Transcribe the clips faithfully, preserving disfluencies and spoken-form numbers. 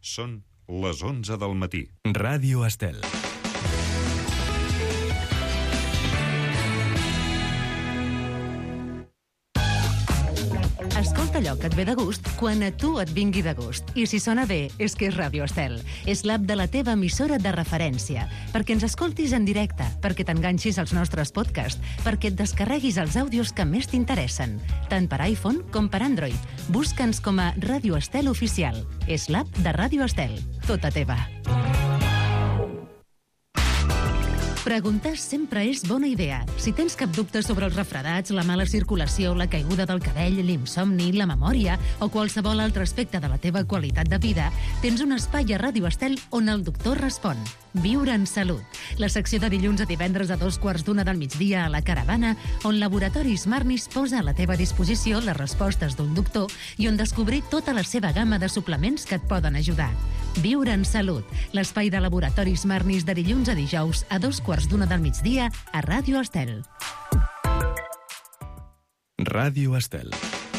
Són les onze del matí. Ràdio Estel. Escolta allò que et ve de gust quan a tu et vingui de gust. I si sona bé, és que és Ràdio Estel. És l'app de la teva emissora de referència. Perquè ens escoltis en directe, perquè t'enganxis als nostres podcasts, perquè et descarreguis els àudios que més t'interessen. Tant per iPhone com per Android. Busca'ns com a Ràdio Estel Oficial. És l'app de Ràdio Estel. Tota teva. Preguntar sempre és bona idea. Si tens cap dubte sobre els refredats, la mala circulació, la caiguda del cabell, l'insomni, la memòria o qualsevol altre aspecte de la teva qualitat de vida, tens un espai a Ràdio Estel on el doctor respon. Viure en salut. La secció de dilluns a divendres a dos quarts d'una del migdia a la Caravana, on Laboratoris Marnis posa a la teva disposició les respostes d'un doctor i on descobrir tota la seva gamma de suplements que et poden ajudar. Viure en salut. L'espai de Laboratoris Marnis de dilluns a dijous a dos quarts d'una del migdia a Ràdio Estel. Ràdio Estel.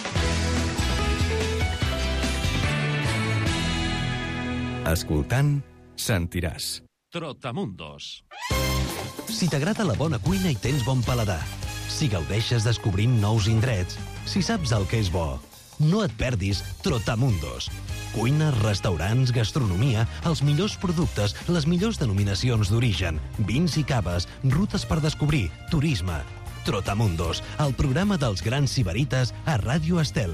Escoltant, sentiràs. Trotamundos. Si t'agrada la bona cuina i tens bon paladar, si gaudeixes descobrint nous indrets, si saps el que és bo, no et perdis Trotamundos. Cuina, restaurants, gastronomia, els millors productes, les millors denominacions d'origen, vins i caves, rutes per descobrir, turisme. Trotamundos, el programa dels grans sibarites a Ràdio Estel.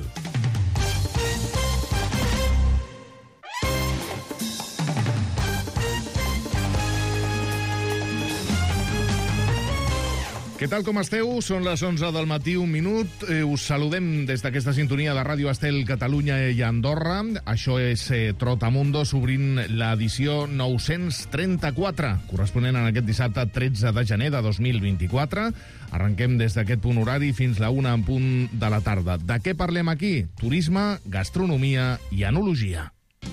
Què tal, com esteu? Són les onze del matí, un minut. Eh, us saludem des d'aquesta sintonia de Ràdio Estel Catalunya i Andorra. Això és eh, Trotamundos, obrint l'edició nou-cents trenta-quatre, corresponent a aquest dissabte tretze de gener de dos mil vint-i-quatre. Arrenquem des d'aquest punt horari fins la una en punt de la tarda. De què parlem aquí? Turisme, gastronomia i enologia.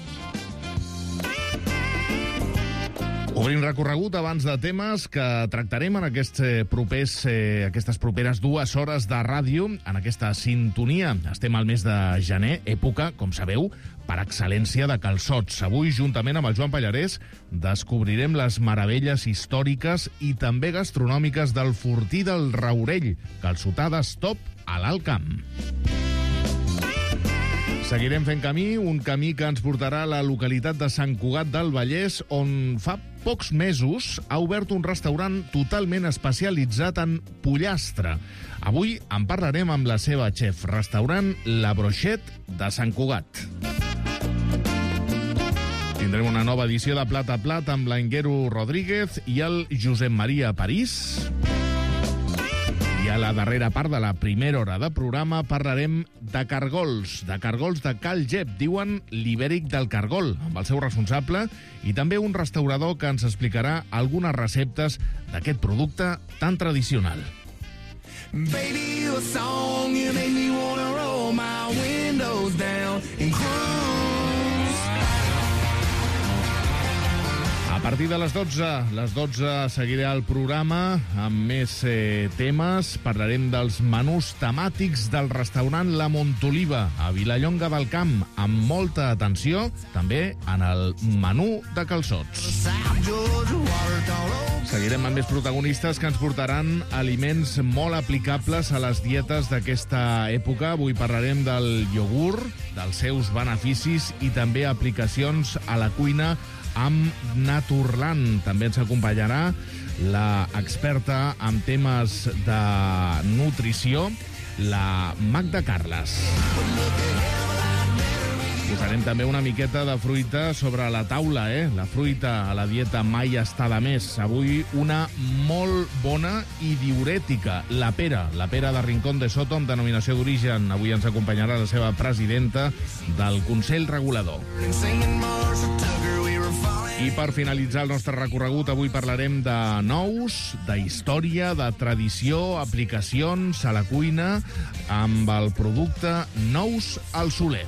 Obrim recorregut abans de temes que tractarem en aquests propers, eh, aquestes properes dues hores de ràdio, en aquesta sintonia. Estem al mes de gener, època, com sabeu, per excel·lència de calçots. Avui, juntament amb el Joan Pallarès, descobrirem les meravelles històriques i també gastronòmiques del Fortí del Raurell, calçotades top a l'Alt Camp. Seguirem fent camí, un camí que ens portarà a la localitat de Sant Cugat del Vallès, on fa pocs mesos ha obert un restaurant totalment especialitzat en pollastre. Avui en parlarem amb la seva xef, restaurant La Brochette de Sant Cugat. Tindrem una nova edició de Plat a Plat amb l'Enguero Rodríguez i el Josep Maria París. I a la darrera part de la primera hora de programa parlarem de cargols, de cargols de Cal Gep, diuen l'Ibèric del Cargol, amb el seu responsable, i també un restaurador que ens explicarà algunes receptes d'aquest producte tan tradicional. Baby, a song, you make me wanna roll my windows down and cruise. A partir de les dotze, les dotze seguirà el programa amb més eh, temes. Parlarem dels menús temàtics del restaurant La Montoliva a Vilallonga del Camp, amb molta atenció també en el menú de calçots. Seguirem amb més protagonistes que ens portaran aliments molt aplicables a les dietes d'aquesta època. Avui parlarem del iogurt, dels seus beneficis i també aplicacions a la cuina amb Naturland. També ens acompanyarà la experta en temes de nutrició, la Magda Carles. Posarem també una miqueta de fruita sobre la taula, eh? La fruita a la dieta mai està de més. Avui una molt bona i diurètica, la pera, la pera de Rincón de Soto, amb denominació d'origen. Avui ens acompanyarà la seva presidenta del Consell Regulador. I per finalitzar el nostre recorregut, avui parlarem de nous, de història, de tradició, aplicacions a la cuina, amb el producte Nous al Soler.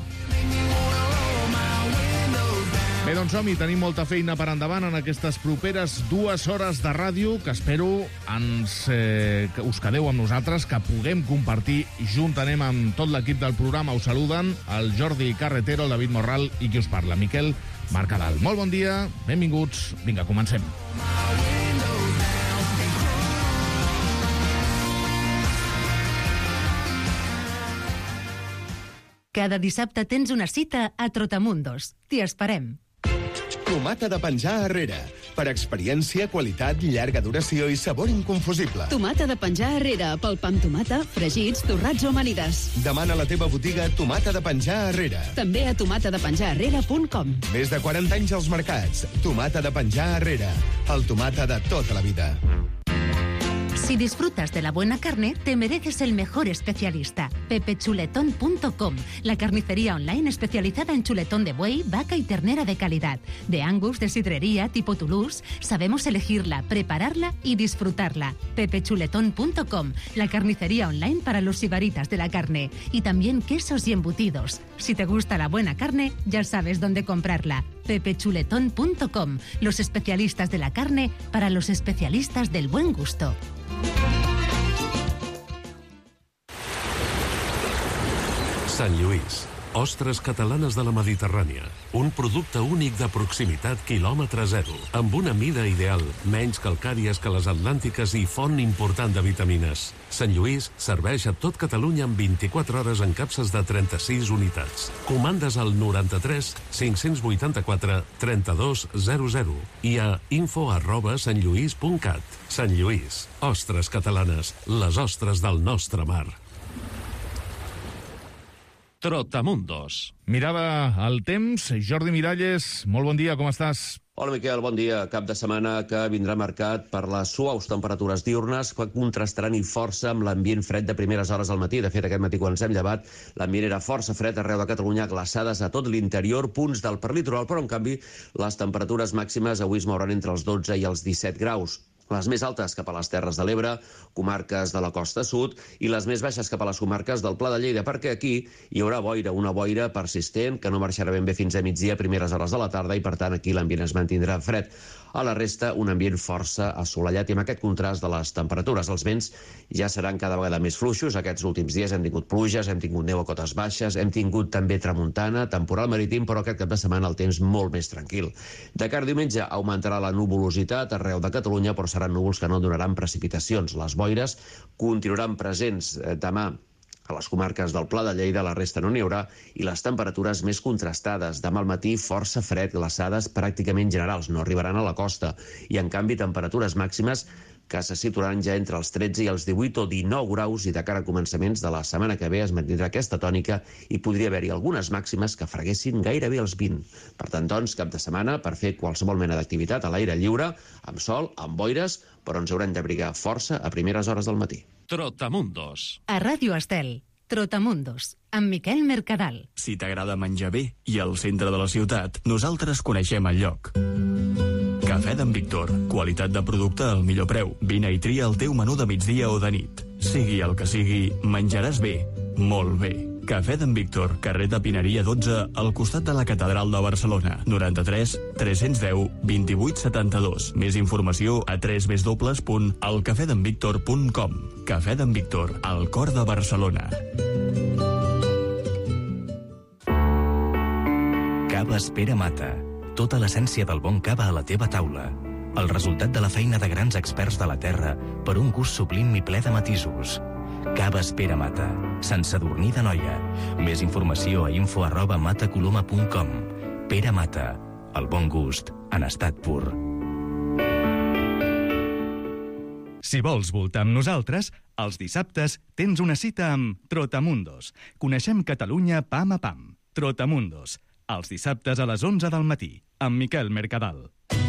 Bé, doncs som-hi, tenim molta feina per endavant en aquestes properes dues hores de ràdio que espero ens, eh, que us quedeu amb nosaltres, que puguem compartir juntament amb tot l'equip del programa. Us saluden el Jordi Carretero, el David Morral i qui us parla, Miquel Marc Cadal. Molt bon dia, benvinguts. Vinga, comencem. Cada dissabte tens una cita a Trotamundos. T'hi esperem. Tomata de penjar arrere. Per experiència, qualitat, llarga duració i sabor inconfusible. Tomata de penjar arrere, pel pa amb tomata, fregits, torrats o amanides. Demana a la teva botiga Tomata de penjar arrere. També a tomata de penjar arrere punt com. Més de quaranta anys als mercats. Tomata de penjar arrere. El tomata de tota la vida. Si disfrutas de la buena carne, te mereces el mejor especialista. pepe chuletón punto com, la carnicería online especializada en chuletón de buey, vaca y ternera de calidad. De Angus, de sidrería, tipo Toulouse, sabemos elegirla, prepararla y disfrutarla. pepe chuletón punto com, la carnicería online para los sibaritas de la carne. Y también quesos y embutidos. Si te gusta la buena carne, ya sabes dónde comprarla. pepe chuletón punto com, los especialistas de la carne para los especialistas del buen gusto. Sant Lluís, ostres catalanes de la Mediterrània. Un producte únic de proximitat quilòmetre zero, amb una mida ideal, menys calcàries que les atlàntiques i font important de vitamines. Sant Lluís serveix a tot Catalunya en vint-i-quatre hores en capses de trenta-sis unitats. Comandes al noranta-tres cinc-cents vuitanta-quatre trenta-dos zero zero i a info arroba santlluís punt cat. Sant Lluís, ostres catalanes, les ostres del nostre mar. Trotamundos. Mirada al temps. Jordi Miralles, molt bon dia, com estàs? Hola, Miquel, bon dia. Cap de setmana que vindrà marcat per les suaus temperatures diurnes que contrastaran i força amb l'ambient fred de primeres hores al matí. De fet, aquest matí, quan ens hem llevat, l'ambient era força fred arreu de Catalunya, glaçades a tot l'interior, punts del perlitoral, però, en canvi, les temperatures màximes avui es mouran entre els dotze i els disset graus. Les més altes cap a les Terres de l'Ebre, comarques de la costa sud, i les més baixes cap a les comarques del Pla de Lleida, perquè aquí hi haurà boira, una boira persistent que no marxarà ben bé fins a migdia, primeres hores de la tarda, i per tant aquí l'ambient es mantindrà fred. A la resta, un ambient força assolellat i amb aquest contrast de les temperatures. Els vents ja seran cada vegada més fluixos. Aquests últims dies hem tingut pluges, hem tingut neu a cotes baixes, hem tingut també tramuntana, temporal marítim, però aquest cap de setmana el temps molt més tranquil. De cara a diumenge augmentarà la nuvolositat arreu de Catalunya, però seran núvols que no donaran precipitacions. Les boires continuaran presents demà a les comarques del Pla de Lleida, la resta no n'hi haurà, i les temperatures més contrastades. Demà al matí força fred, glaçades pràcticament generals, no arribaran a la costa, i en canvi temperatures màximes que se situaran ja entre els tretze i els divuit o dinou graus, i de cara a començaments de la setmana que ve es mantindrà aquesta tònica i podria haver-hi algunes màximes que freguessin gairebé els vint. Per tant, doncs, cap de setmana per fer qualsevol mena d'activitat a l'aire lliure, amb sol, amb boires, però ens haurem d'abrigar força a primeres hores del matí. Trotamundos. A Ràdio Estel, Trotamundos, amb Miquel Mercadal. Si t'agrada menjar bé i al centre de la ciutat, nosaltres coneixem el lloc. Cafè d'en Víctor. Qualitat de producte al millor preu. Vine i tria el teu menú de migdia o de nit. Sigui el que sigui, menjaràs bé. Molt bé. Cafè d'en Víctor, carrer de Pineria dotze, al costat de la Catedral de Barcelona. noranta-tres tres-cents deu vint-i-vuit setanta-dos. Més informació a w w w punt el cafè d'en víctor punt com. Cafè d'en Víctor, al cor de Barcelona. Caves Pere Mata. Tota l'essència del bon cava a la teva taula. El resultat de la feina de grans experts de la terra per un gust sublim i ple de matisos. Caves Pere Mata, Sant Sadurní d'Anoia. Més informació a info arroba matacoloma punt com. Pere Mata, el bon gust en estat pur. Si vols voltar amb nosaltres, els dissabtes tens una cita amb Trotamundos. Coneixem Catalunya pam a pam. Trotamundos, els dissabtes a les onze del matí, amb Miquel Mercadal.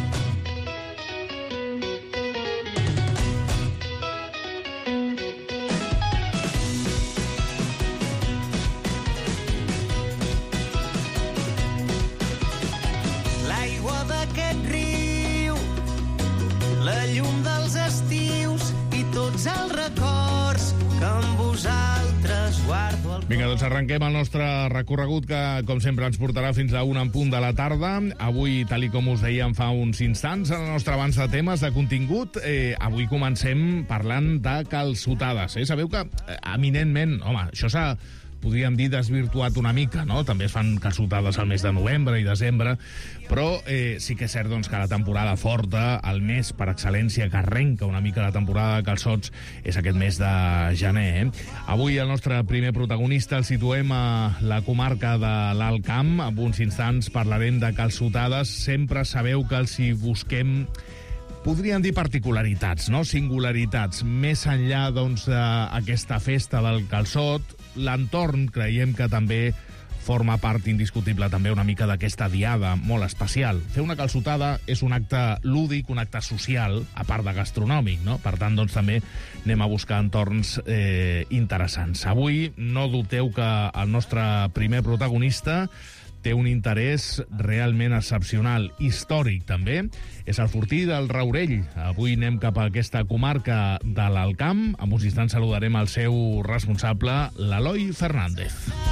La llum dels estius i tots els records que amb vosaltres guardo al... Vinga, doncs arrenquem el nostre recorregut que, com sempre, ens portarà fins a una en punt de la tarda. Avui, tal i com us dèiem fa uns instants, en el nostre avanç de temes de contingut, eh, avui comencem parlant de calçotades. Eh? Sabeu que, eh, eminentment, home, això s'ha podríem dir, desvirtuat una mica, no? També es fan calçotades al mes de novembre i desembre, però eh, sí que és cert doncs, que la temporada forta, el mes per excel·lència que arrenca una mica la temporada de calçots, és aquest mes de gener. Eh? Avui el nostre primer protagonista el situem a la comarca de l'Alt Camp. En uns instants parlarem de calçotades. Sempre sabeu que els hi busquem, podríem dir, particularitats, no? Singularitats. Més enllà doncs, d'aquesta festa del calçot, l'entorn creiem que també forma part indiscutible també una mica d'aquesta diada molt especial. Fer una calçotada és un acte lúdic, un acte social, a part de gastronòmic, no? Per tant, doncs, també anem a buscar entorns eh, interessants. Avui no dubteu que el nostre primer protagonista té un interès realment excepcional, històric també. És el Fortí del Raurell. Avui anem cap a aquesta comarca de l'Alt Camp. En uns instants saludarem el seu responsable, l'Eloi Fernández.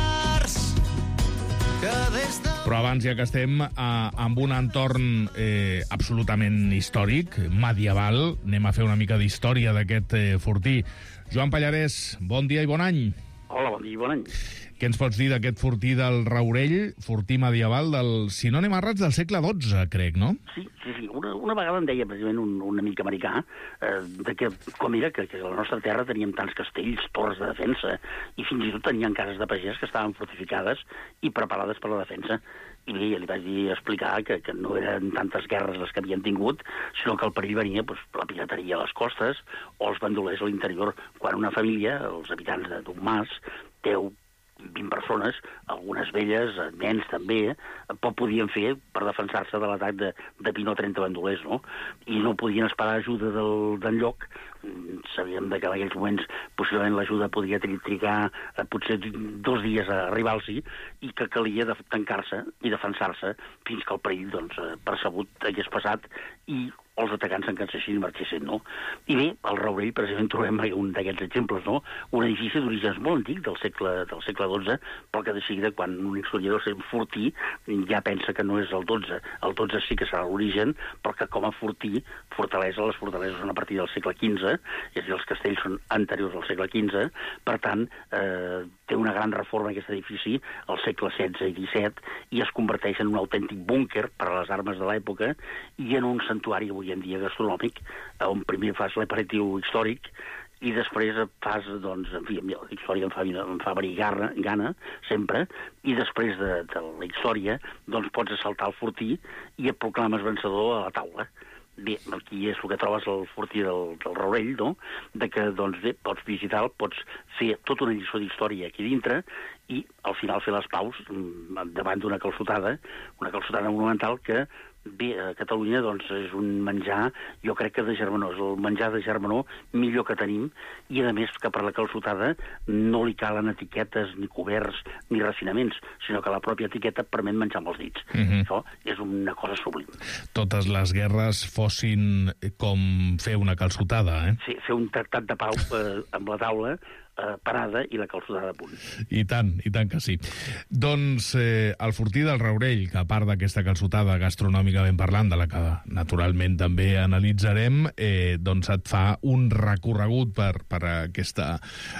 Però abans, ja que estem eh, amb un entorn eh, absolutament històric, medieval, anem a fer una mica d'història d'aquest eh, Fortí. Joan Pallarès, bon dia i bon any. Hola, bon dia i bon any. Què ens pots dir d'aquest Fortí del Raurell, Fortí medieval del, si no anem errats, del segle dotze, crec, no? Sí, sí, sí. Una, una vegada em deia precisament un, un amic americà eh, de que, com era, que, que a la nostra terra teníem tants castells, torres de defensa, i fins i tot tenien cases de pagès que estaven fortificades i preparades per la defensa. I bé, li vaig dir, explicar que, que no eren tantes guerres les que havien tingut, sinó que el perill venia doncs, la pirateria a les costes o els bandolers a l'interior. Quan una família, els habitants d'un mas, té vint persones, algunes velles, nens també, poc podien fer per defensar-se de l'atac de, de vint o trenta bandolers, no? I no podien esperar ajuda del, d'enlloc. Sabíem que en aquells moments possiblement l'ajuda podria trigar eh, potser dos dies a arribar-los i que calia de tancar-se i defensar-se fins que el perill doncs, percebut hagués passat i els atacants s'encansessin i marxessin, no? I bé, al Raurell, precisament, trobem un d'aquests exemples, no? Un edifici d'orígens molt antic, del segle, del segle dotze, però que de seguida, quan un historiador sent Fortí, ja pensa que no és el dotze. El dotze sí que serà l'origen, però que com a Fortí, fortalesa, les fortaleses són a partir del segle quinze, és a dir, els castells són anteriors al segle quinze, per tant, eh, té una gran reforma aquest edifici al segle setze i disset, i es converteix en un autèntic búnquer per a les armes de l'època i en un santuari avui en dia gastronòmic, on primer fas l'aperitiu històric i després fas, doncs, en fi, la història em fa, em fa venir gana, gana, sempre, i després de, de la història, doncs pots assaltar el Fortí i et proclames vencedor a la taula. Bé, aquí és el que trobes al Fortí del, del Raurell, no? De que, doncs, bé, pots visitar, pots fer tota una lliçó d'història aquí dintre i, al final, fer les paus davant d'una calçotada, una calçotada monumental que, bé, a Catalunya, doncs, és un menjar, jo crec que de germanor, és el menjar de germanor millor que tenim, i, a més, que per la calçotada no li calen etiquetes, ni coberts, ni refinaments, sinó que la pròpia etiqueta permet menjar amb els dits. Mm-hmm. Això és una cosa sublim. Totes les guerres fossin com fer una calçotada, eh? Sí, fer un tractat de pau eh, amb la taula, eh, parada i la calçotada a punt. I tant, i tant que sí. Doncs eh, el Fortí del Raurell, que a part d'aquesta calçotada gastronòmica ben parlant, de la que naturalment també analitzarem, eh, doncs et fa un recorregut per, per aquesta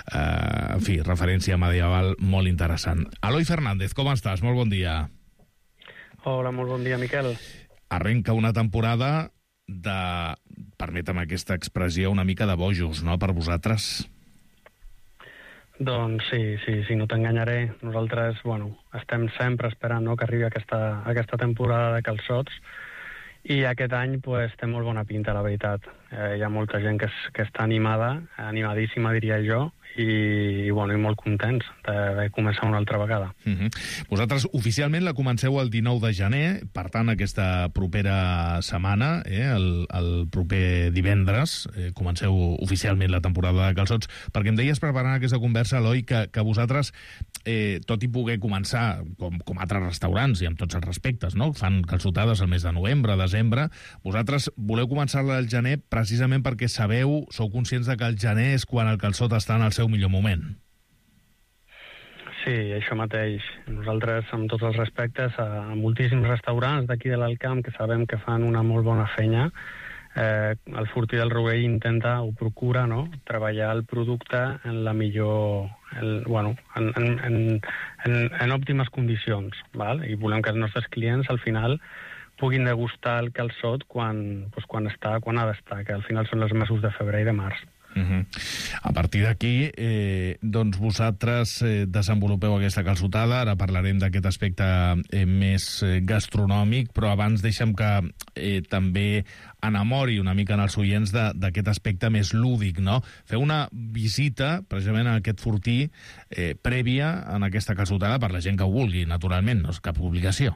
eh, en fi, referència medieval molt interessant. Eloi Fernández, com estàs? Molt bon dia. Hola, molt bon dia, Miquel. Arrenca una temporada de, permetem aquesta expressió, una mica de bojos, no?, per vosaltres. Doncs sí, sí, sí, no t'enganyaré. Nosaltres, bueno, estem sempre esperant, no?, que arribi aquesta, aquesta temporada de calçots, i aquest any pues, té molt bona pinta, la veritat. Eh, hi ha molta gent que, es, que està animada, animadíssima, diria jo, i, i, bueno, i molt contents de començar una altra vegada. Mm-hmm. Vosaltres oficialment la comenceu el dinou de gener, per tant, aquesta propera setmana, eh, el, el proper divendres, eh, comenceu oficialment la temporada de calçots, perquè em deies preparant aquesta conversa, Eloi, que, que vosaltres, eh, tot i poder començar, com, com altres restaurants, i amb tots els respectes, no?, fan calçotades al mes de novembre, desembre, vosaltres voleu començar-la al gener precisament perquè sabeu, sou conscients de que el gener és quan el calçot està en el seu millor moment. Sí, això mateix. Nosaltres, amb tots els respectes, a moltíssims restaurants d'aquí de l'Alt Camp que sabem que fan una molt bona feina, eh, el Fortí del Rourell intenta o procura, no?, treballar el producte en la millor... El, bueno, en, en, en, en, en òptimes condicions, val? I volem que els nostres clients, al final, puguin degustar el calçot quan, doncs, quan, està, quan ha d'estar, que al final són els mesos de febrer i de març. Uh-huh. A partir d'aquí, eh, doncs vosaltres eh, desenvolupeu aquesta calçotada. Ara parlarem d'aquest aspecte eh, més eh, gastronòmic, però abans deixa'm que eh, també enamori una mica en els oients d'aquest aspecte més lúdic, no? Feu una visita, precisament a aquest Fortí, eh, prèvia en aquesta calçotada per la gent que ho vulgui, naturalment, no és cap obligació.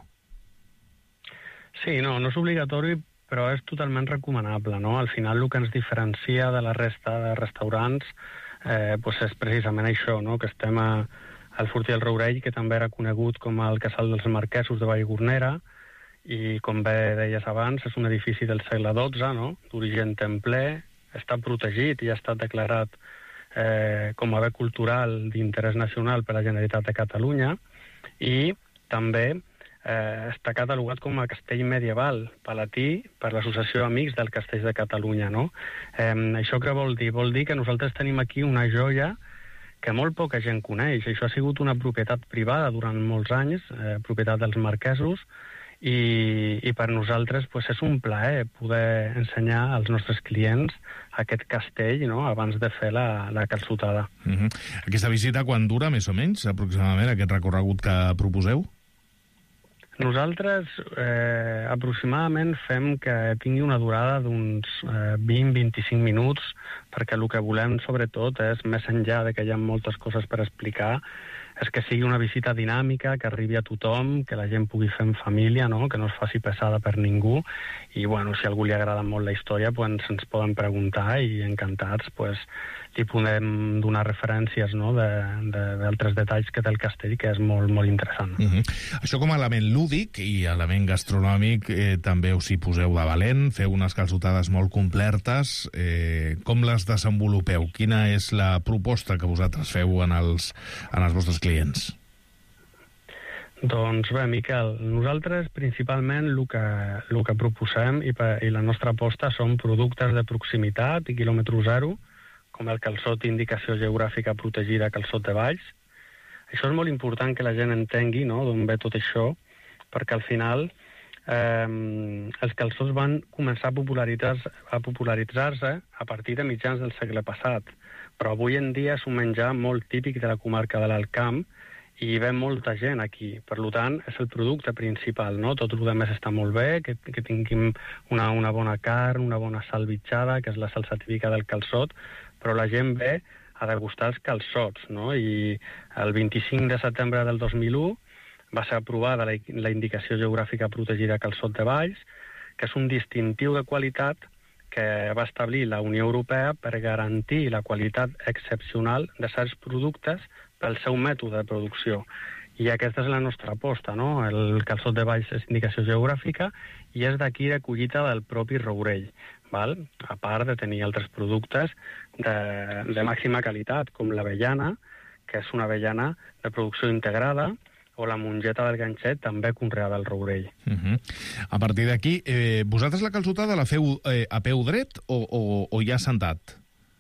Sí, no, no és obligatori, però és totalment recomanable, no? Al final el que ens diferencia de la resta de restaurants eh, pues és precisament això, no? Que estem a, al Fortí del Rourell, que també era conegut com el Casal dels Marquesos de Vallgornera, i com bé deies abans, és un edifici del segle dotze, no? D'origen templer, està protegit i ha estat declarat eh, com a bé cultural d'interès nacional per la Generalitat de Catalunya, i també Eh, està catalogat com a castell medieval palatí per l'Associació d'Amics del Castell de Catalunya, no? Eh, això què vol dir? Vol dir que nosaltres tenim aquí una joia que molt poca gent coneix. Això ha sigut una propietat privada durant molts anys, eh, propietat dels marquesos, i, i per nosaltres pues, és un plaer poder ensenyar als nostres clients aquest castell, no?, abans de fer la, la calçotada. Uh-huh. Aquesta visita quan dura, més o menys, aproximadament, aquest recorregut que proposeu? Nosaltres eh, aproximadament fem que tingui una durada d'uns eh, vint a vint-i-cinc minuts, perquè el que volem, sobretot, és, més enllà de que hi ha moltes coses per explicar, és que sigui una visita dinàmica, que arribi a tothom, que la gent pugui fer en família, no?, que no es faci pesada per ningú, i bueno, si a algú li agrada molt la història, pues, ens poden preguntar i encantats pues, li podem donar referències, no?, d'altres de, de, detalls que té el castell, que és molt, molt interessant. Uh-huh. Això com a element lúdic i element gastronòmic eh, també us hi poseu de valent, feu unes calçotades molt complertes. Eh, com les desenvolupeu? Quina és la proposta que vosaltres feu en els, en els vostres clients? Doncs bé, Miquel, nosaltres principalment el que, el que proposem i, per, i la nostra aposta són productes de proximitat i quilòmetre zero, com el calçot d'indicació geogràfica protegida Calçot de Valls. Això és molt important que la gent entengui, no?, d'on ve tot això, perquè al final eh, els calçots van començar a popularitzar-se a popularitzar-se a partir de mitjans del segle passat, però avui en dia és un menjar molt típic de la comarca de l'Alt Camp i hi ve molta gent aquí. Per tant, és el producte principal, no? Tot el que més està molt bé, que, que tinguem una, una bona carn, una bona salvitxada, que és la salsa típica del calçot, però la gent ve a degustar els calçots, no? I el vint-i-cinc de setembre del dos mil u va ser aprovada la, la indicació geogràfica protegida Calçot de Valls, que és un distintiu de qualitat que va establir la Unió Europea per garantir la qualitat excepcional de certs productes pel seu mètode de producció. I aquesta és la nostra aposta, no? El Calçot de Valls és indicació geogràfica i és d'aquí de collita del propi Rourell, val? A part de tenir altres productes de, de màxima qualitat, com l'avellana, que és una avellana de producció integrada, o la mongeta del ganxet, també conreada al Rourell. Uh-huh. A partir d'aquí, eh, vosaltres la calçotada la feu eh, a peu dret o, o, o ja assentat?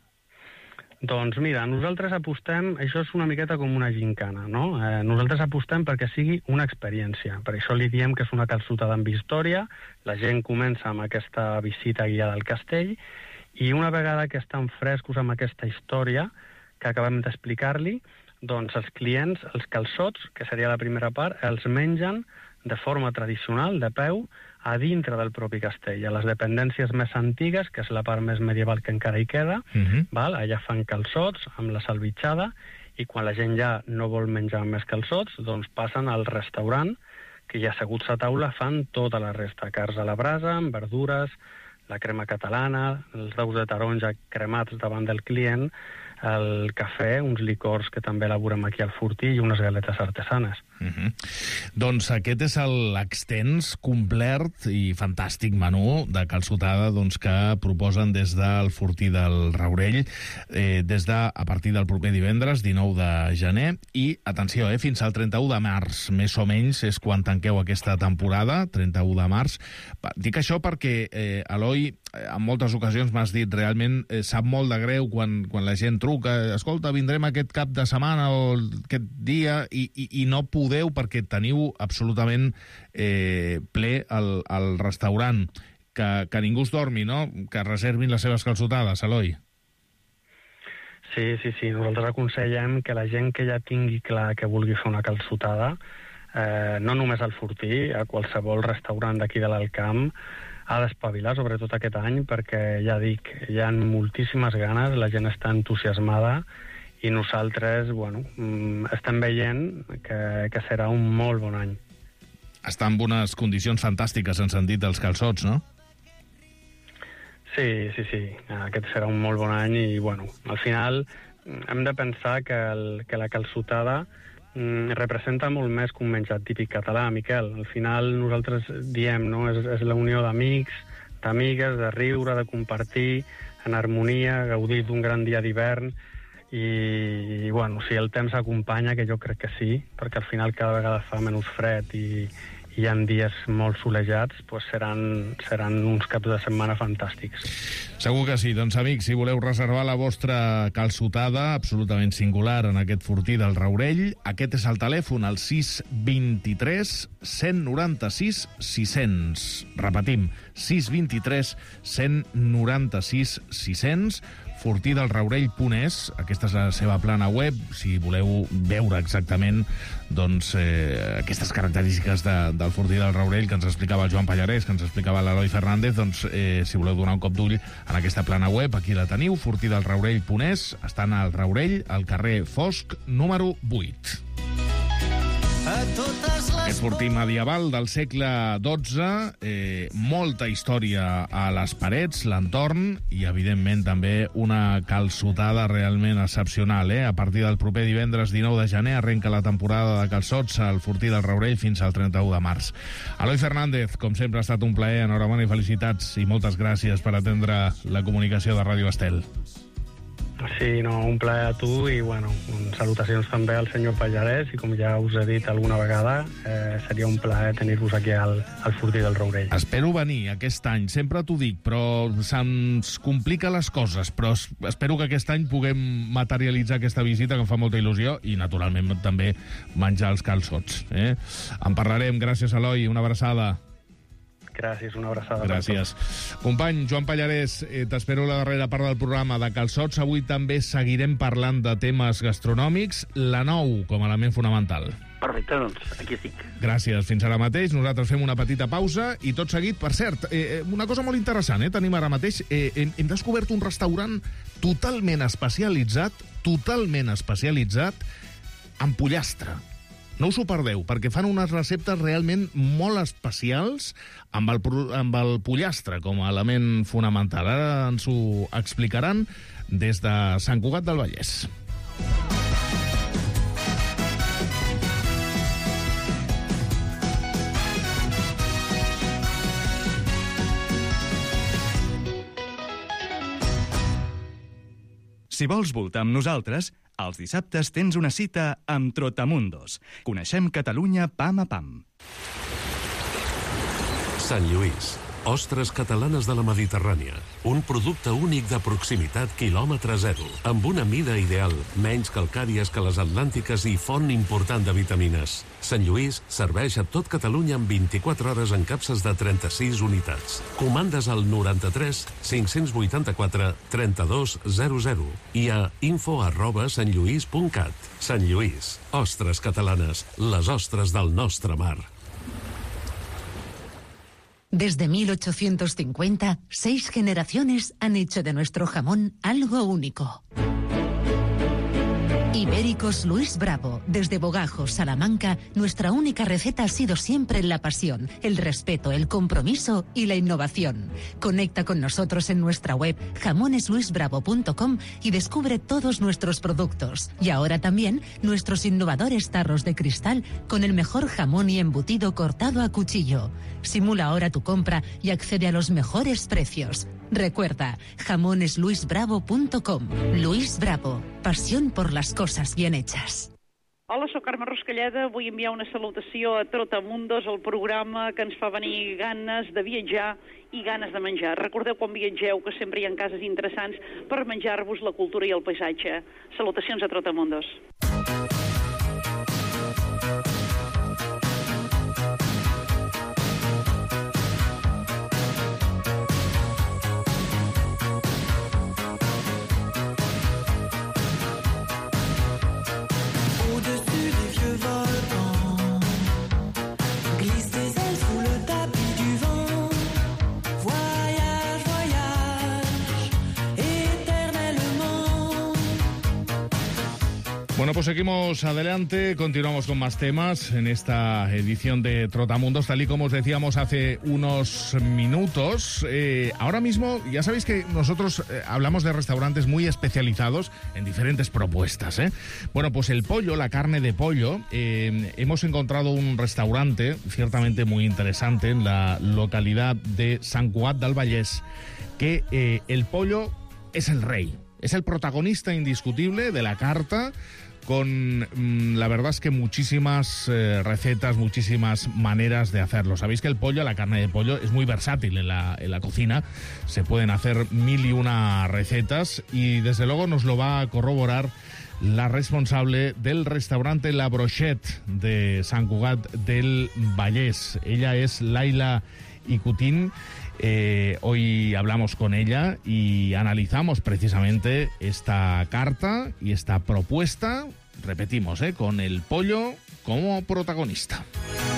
Doncs mira, nosaltres apostem, això és una miqueta com una gincana, no? Eh, nosaltres apostem perquè sigui una experiència. Per això li diem que és una calçotada amb història, la gent comença amb aquesta visita guiada al castell, i una vegada que estan frescos amb aquesta història que acabem d'explicar-li, doncs els clients, els calçots, que seria la primera part, els mengen de forma tradicional, de peu, a dintre del propi castell, a les dependències més antigues, que és la part més medieval que encara hi queda, uh-huh. val? Allà fan calçots amb la salvitxada, i quan la gent ja no vol menjar més calçots, doncs passen al restaurant, que ja asseguts a taula fan tota la resta, carns a la brasa, amb verdures, la crema catalana, els daus de taronja cremats davant del client, el cafè, uns licors que també elaborem aquí al Fortí i unes galetes artesanes. Uh-huh. Doncs aquest és l'extens, complet i fantàstic menú de calçotada doncs, que proposen des del Fortí del Raurell eh, des de, a partir del proper divendres, dinou de gener, i, atenció, eh, fins al trenta-u de març, més o menys, és quan tanqueu aquesta temporada, trenta-u de març. Dic això perquè, eh, Eloi, en moltes ocasions m'has dit, realment eh, sap molt de greu quan, quan la gent truca, escolta, vindrem aquest cap de setmana o aquest dia, i, i, i no podeu perquè teniu absolutament eh, ple el, el restaurant. Que, que ningú es dormi, no? Que reservin les seves calçotades, Eloi. Sí, sí, sí. Nosaltres aconsellem que la gent que ja tingui clar que vulgui fer una calçotada, eh, no només al Fortí, a qualsevol restaurant d'aquí de l'Alcamp, ha d'espavilar, sobretot aquest any, perquè, ja dic, hi ha moltíssimes ganes, la gent està entusiasmada, i nosaltres, bueno, estem veient que, que serà un molt bon any. Està en unes condicions fantàstiques, en sentit dels calçots, no? Sí, sí, sí. Aquest serà un molt bon any i, bueno, al final hem de pensar que, el, que la calçotada mm, representa molt més que un menjar típic català, Miquel. Al final nosaltres diem, no?, és, és la unió d'amics, d'amigues, de riure, de compartir en harmonia, gaudir d'un gran dia d'hivern. I, bueno, si el temps acompanya, que jo crec que sí, perquè al final cada vegada fa menys fred i, i hi ha dies molt solejats, doncs seran, seran uns caps de setmana fantàstics. Segur que sí. Doncs, amics, si voleu reservar la vostra calçotada absolutament singular en aquest Fortí del Raurell, aquest és el telèfon, el sis vint-i-tres cent noranta-sis sis cents. Repetim, sis vint-i-tres cent noranta-sis sis cents. fortí del raurell punt es, aquesta és la seva plana web, si voleu veure exactament doncs, eh, aquestes característiques de, del Fortí del Raurell que ens explicava el Joan Pallarès, que ens explicava l'Eloi Fernández, doncs eh, si voleu donar un cop d'ull en aquesta plana web, aquí la teniu, fortí del raurell punt es, estan al Raurell, al carrer Fosc, número vuit. Aquest fortí medieval del segle dotze, eh, molta història a les parets, l'entorn, i evidentment també una calçotada realment excepcional. Eh? A partir del proper divendres dinou de gener arrenca la temporada de calçots al Fortí del Raurell fins al trenta-u de març. Eloi Fernández, com sempre ha estat un plaer, enhorabona i felicitats, i moltes gràcies per atendre la comunicació de Ràdio Estel. Sí, no, un plaer a tu i, bueno, salutacions també al senyor Pallarès i, com ja us he dit alguna vegada, eh, seria un plaer tenir-vos aquí al, al Fortí del Raurell. Espero venir aquest any, sempre t'ho dic, però se'ns complica les coses, però espero que aquest any puguem materialitzar aquesta visita, que em fa molta il·lusió, i, naturalment, també menjar els calçots. Eh? En parlarem. Gràcies, Eloi. Una abraçada. Gràcies, una abraçada. Gràcies. Company, Joan Pallarès, eh, t'espero la darrera part del programa de calçots. Avui també seguirem parlant de temes gastronòmics, la nou com a element fonamental. Perfecte, doncs, aquí estic. Gràcies, fins ara mateix. Nosaltres fem una petita pausa i tot seguit, per cert, eh, una cosa molt interessant, eh, tenim ara mateix, eh, hem, hem descobert un restaurant totalment especialitzat, totalment especialitzat en pollastre. No us ho perdeu, perquè fan unes receptes realment molt especials amb el, amb el pollastre com a element fonamental. Ara ens ho explicaran des de Sant Cugat del Vallès. Si vols voltar amb nosaltres, els dissabtes tens una cita amb Trotamundos. Coneixem Catalunya pam a pam. Sant Lluís, ostres catalanes de la Mediterrània. Un producte únic de proximitat quilòmetre zero, amb una mida ideal, menys calcàries que les atlàntiques i font important de vitamines. Sant Lluís serveix a tot Catalunya en vint-i-quatre hores en capses de trenta-sis unitats. Comandes al noranta-tres cinc-cents vuitanta-quatre trenta-dos zero zero i a info arroba santlluís punt cat. Sant Lluís, ostres catalanes, les ostres del nostre mar. Desde mil ochocientos cincuenta, seis generaciones han hecho de nuestro jamón algo único. Ibéricos Luis Bravo. Desde Bogajos, Salamanca, nuestra única receta ha sido siempre la pasión, el respeto, el compromiso y la innovación. Conecta con nosotros en nuestra web jamones luis bravo punto com y descubre todos nuestros productos. Y ahora también nuestros innovadores tarros de cristal con el mejor jamón y embutido cortado a cuchillo. Simula ahora tu compra y accede a los mejores precios. Recuerda, jamones luis bravo punto com. Luis Bravo, pasión por las cosas bien hechas. Hola, sóc Carme Ruscalleda. Vull enviar una salutació a Trotamundos, el programa que ens fa venir ganes de viatjar i ganes de menjar. Recordeu quan viatgeu que sempre hi ha cases interessants per menjar-vos la cultura i el paisatge. Salutacions a Trotamundos. Bueno, pues seguimos adelante, continuamos con más temas en esta edición de Trotamundos, tal y como os decíamos hace unos minutos. Eh, ahora mismo, ya sabéis que nosotros eh, hablamos de restaurantes muy especializados en diferentes propuestas, ¿eh? Bueno, pues el pollo, la carne de pollo, eh, hemos encontrado un restaurante ciertamente muy interesante en la localidad de Sant Cugat del Vallès, que eh, el pollo es el rey, es el protagonista indiscutible de la carta, con mmm, la verdad es que muchísimas eh, recetas, muchísimas maneras de hacerlo. Sabéis que el pollo, la carne de pollo, es muy versátil en la, en la cocina. Se pueden hacer mil y una recetas y desde luego nos lo va a corroborar la responsable del restaurante La Brochette de Sant Cugat del Vallès. Ella es Laila Icutín. Eh, hoy hablamos con ella y analizamos precisamente esta carta y esta propuesta, repetimos, eh, con el pollo como protagonista.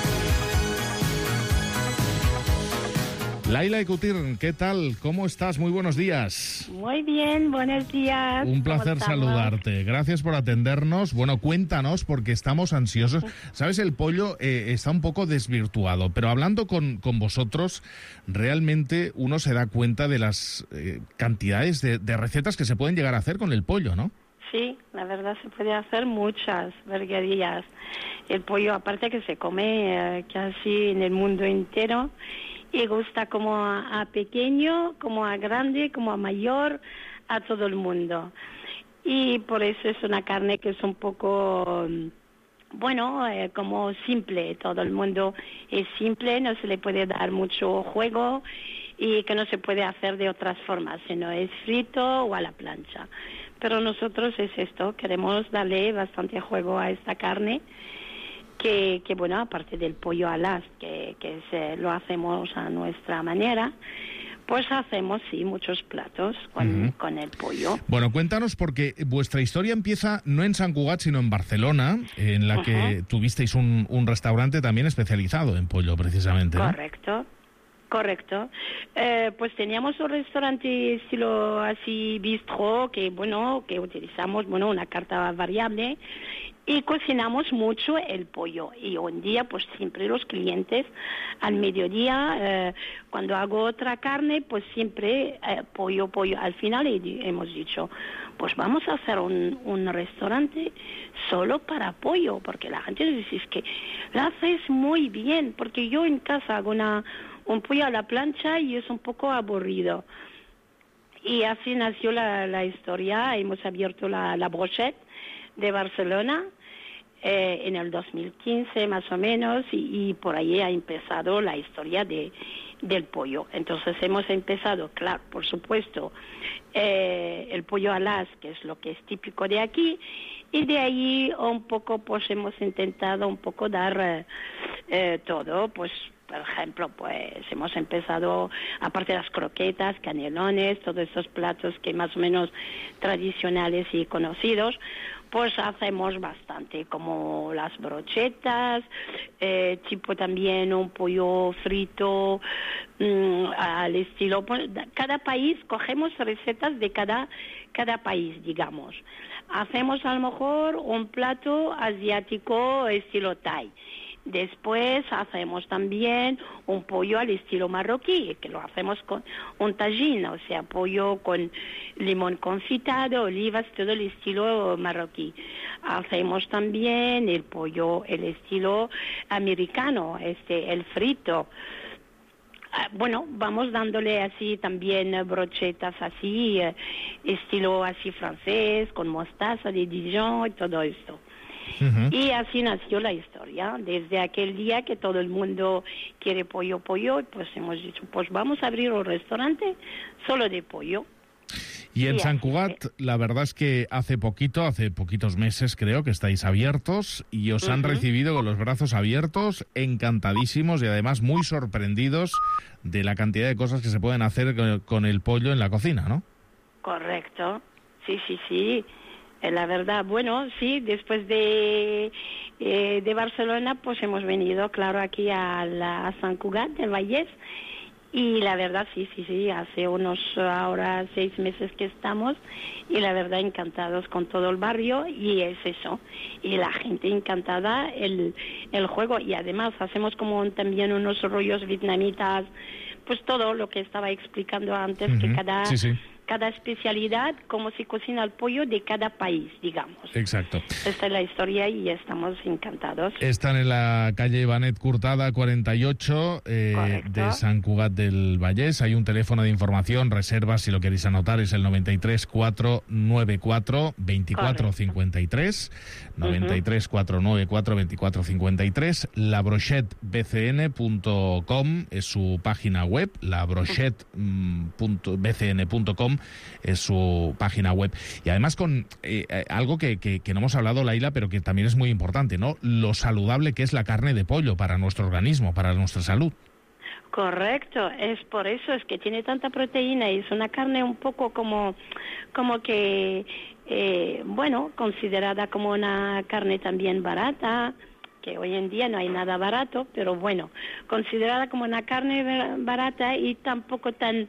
Laila Icutín, ¿qué tal? ¿Cómo estás? Muy buenos días. Muy bien, buenos días. Un placer saludarte. Gracias por atendernos. Bueno, cuéntanos, porque estamos ansiosos. Sabes, el pollo eh, está un poco desvirtuado, pero hablando con, con vosotros, realmente uno se da cuenta de las eh, cantidades de, de recetas que se pueden llegar a hacer con el pollo, ¿no? Sí, la verdad se puede hacer muchas verguerías. El pollo, aparte que se come eh, casi en el mundo entero, y gusta como a, a pequeño, como a grande, como a mayor, a todo el mundo. Y por eso es una carne que es un poco, bueno, eh, como simple. Todo el mundo es simple, no se le puede dar mucho juego y que no se puede hacer de otras formas, sino es frito o a la plancha. Pero nosotros es esto, queremos darle bastante juego a esta carne. Que, que bueno, aparte del pollo alas, que, que se, lo hacemos a nuestra manera, pues hacemos, sí, muchos platos con, uh-huh. con el pollo. Bueno, cuéntanos, porque vuestra historia empieza no en Sant Cugat, sino en Barcelona, en la uh-huh. que tuvisteis un, un restaurante también especializado en pollo, precisamente, ¿no? Correcto. Correcto. Eh, pues teníamos un restaurante estilo así bistro, que bueno, que utilizamos, bueno, una carta variable y cocinamos mucho el pollo. Y un día, pues siempre los clientes al mediodía, eh, cuando hago otra carne, pues siempre eh, pollo, pollo. Al final hemos dicho, pues vamos a hacer un, un restaurante solo para pollo, porque la gente dice, es que lo haces muy bien, porque yo en casa hago una un pollo a la plancha y es un poco aburrido. Y así nació la, la historia. Hemos abierto la, la Brochette de Barcelona eh, en el dos mil quince más o menos y, y por ahí ha empezado la historia de, del pollo. Entonces hemos empezado, claro, por supuesto, eh, el pollo alas, que es lo que es típico de aquí, y de ahí un poco pues hemos intentado un poco dar eh, eh, todo, pues por ejemplo, pues hemos empezado, aparte de las croquetas, canelones, todos estos platos que más o menos tradicionales y conocidos, pues hacemos bastante, como las brochetas, eh, tipo también un pollo frito mmm, al estilo. Pues, cada país, cogemos recetas de cada, cada país, digamos. hacemos a lo mejor un plato asiático estilo Thai. Después hacemos también un pollo al estilo marroquí, que lo hacemos con un tajín, o sea, pollo con limón confitado, olivas, todo el estilo marroquí. Hacemos también el pollo, el estilo americano, este, el frito. Bueno, vamos dándole así también brochetas así, estilo así francés, con mostaza de Dijon y todo esto. Uh-huh. Y así nació la historia. Desde aquel día que todo el mundo quiere pollo, pollo, pues hemos dicho, pues vamos a abrir un restaurante solo de pollo. Y en Sant Cugat, la verdad es que hace poquito, hace poquitos meses creo que estáis abiertos y os uh-huh. han recibido con los brazos abiertos, encantadísimos y además muy sorprendidos de la cantidad de cosas que se pueden hacer con el pollo en la cocina, ¿no? Correcto, sí, sí, sí. La verdad, bueno, sí, después de, eh, de Barcelona, pues hemos venido, claro, aquí a, la, a Sant Cugat, del Vallès, y la verdad, sí, sí, sí, hace unos ahora seis meses que estamos, y la verdad, encantados con todo el barrio, y es eso, y la gente encantada, el, el juego, y además hacemos como un, también unos rollos vietnamitas, pues todo lo que estaba explicando antes, uh-huh. que cada... Sí, sí. cada especialidad, cómo se cocina el pollo de cada país, digamos. Exacto. Esta es la historia y estamos encantados. Están en la calle Benet Curtada cuarenta y ocho eh, de Sant Cugat del Vallès. Hay un teléfono de información, reservas, si lo queréis anotar, es el noventa y tres, cuatrocientos noventa y cuatro, veinticuatro cincuenta y tres, noventa y tres, cuatrocientos noventa y cuatro, veinticuatro cincuenta y tres. la brochette b c n punto com es su página web, la brochette b c n punto com es su página web. Y además con eh, algo que, que, que no hemos hablado, Laila, pero que también es muy importante, ¿no? Lo saludable que es la carne de pollo para nuestro organismo, para nuestra salud. Correcto, es por eso, es que tiene tanta proteína y es una carne un poco como, como que, eh, bueno, considerada como una carne también barata, que hoy en día no hay nada barato, pero bueno, considerada como una carne barata y tampoco tan...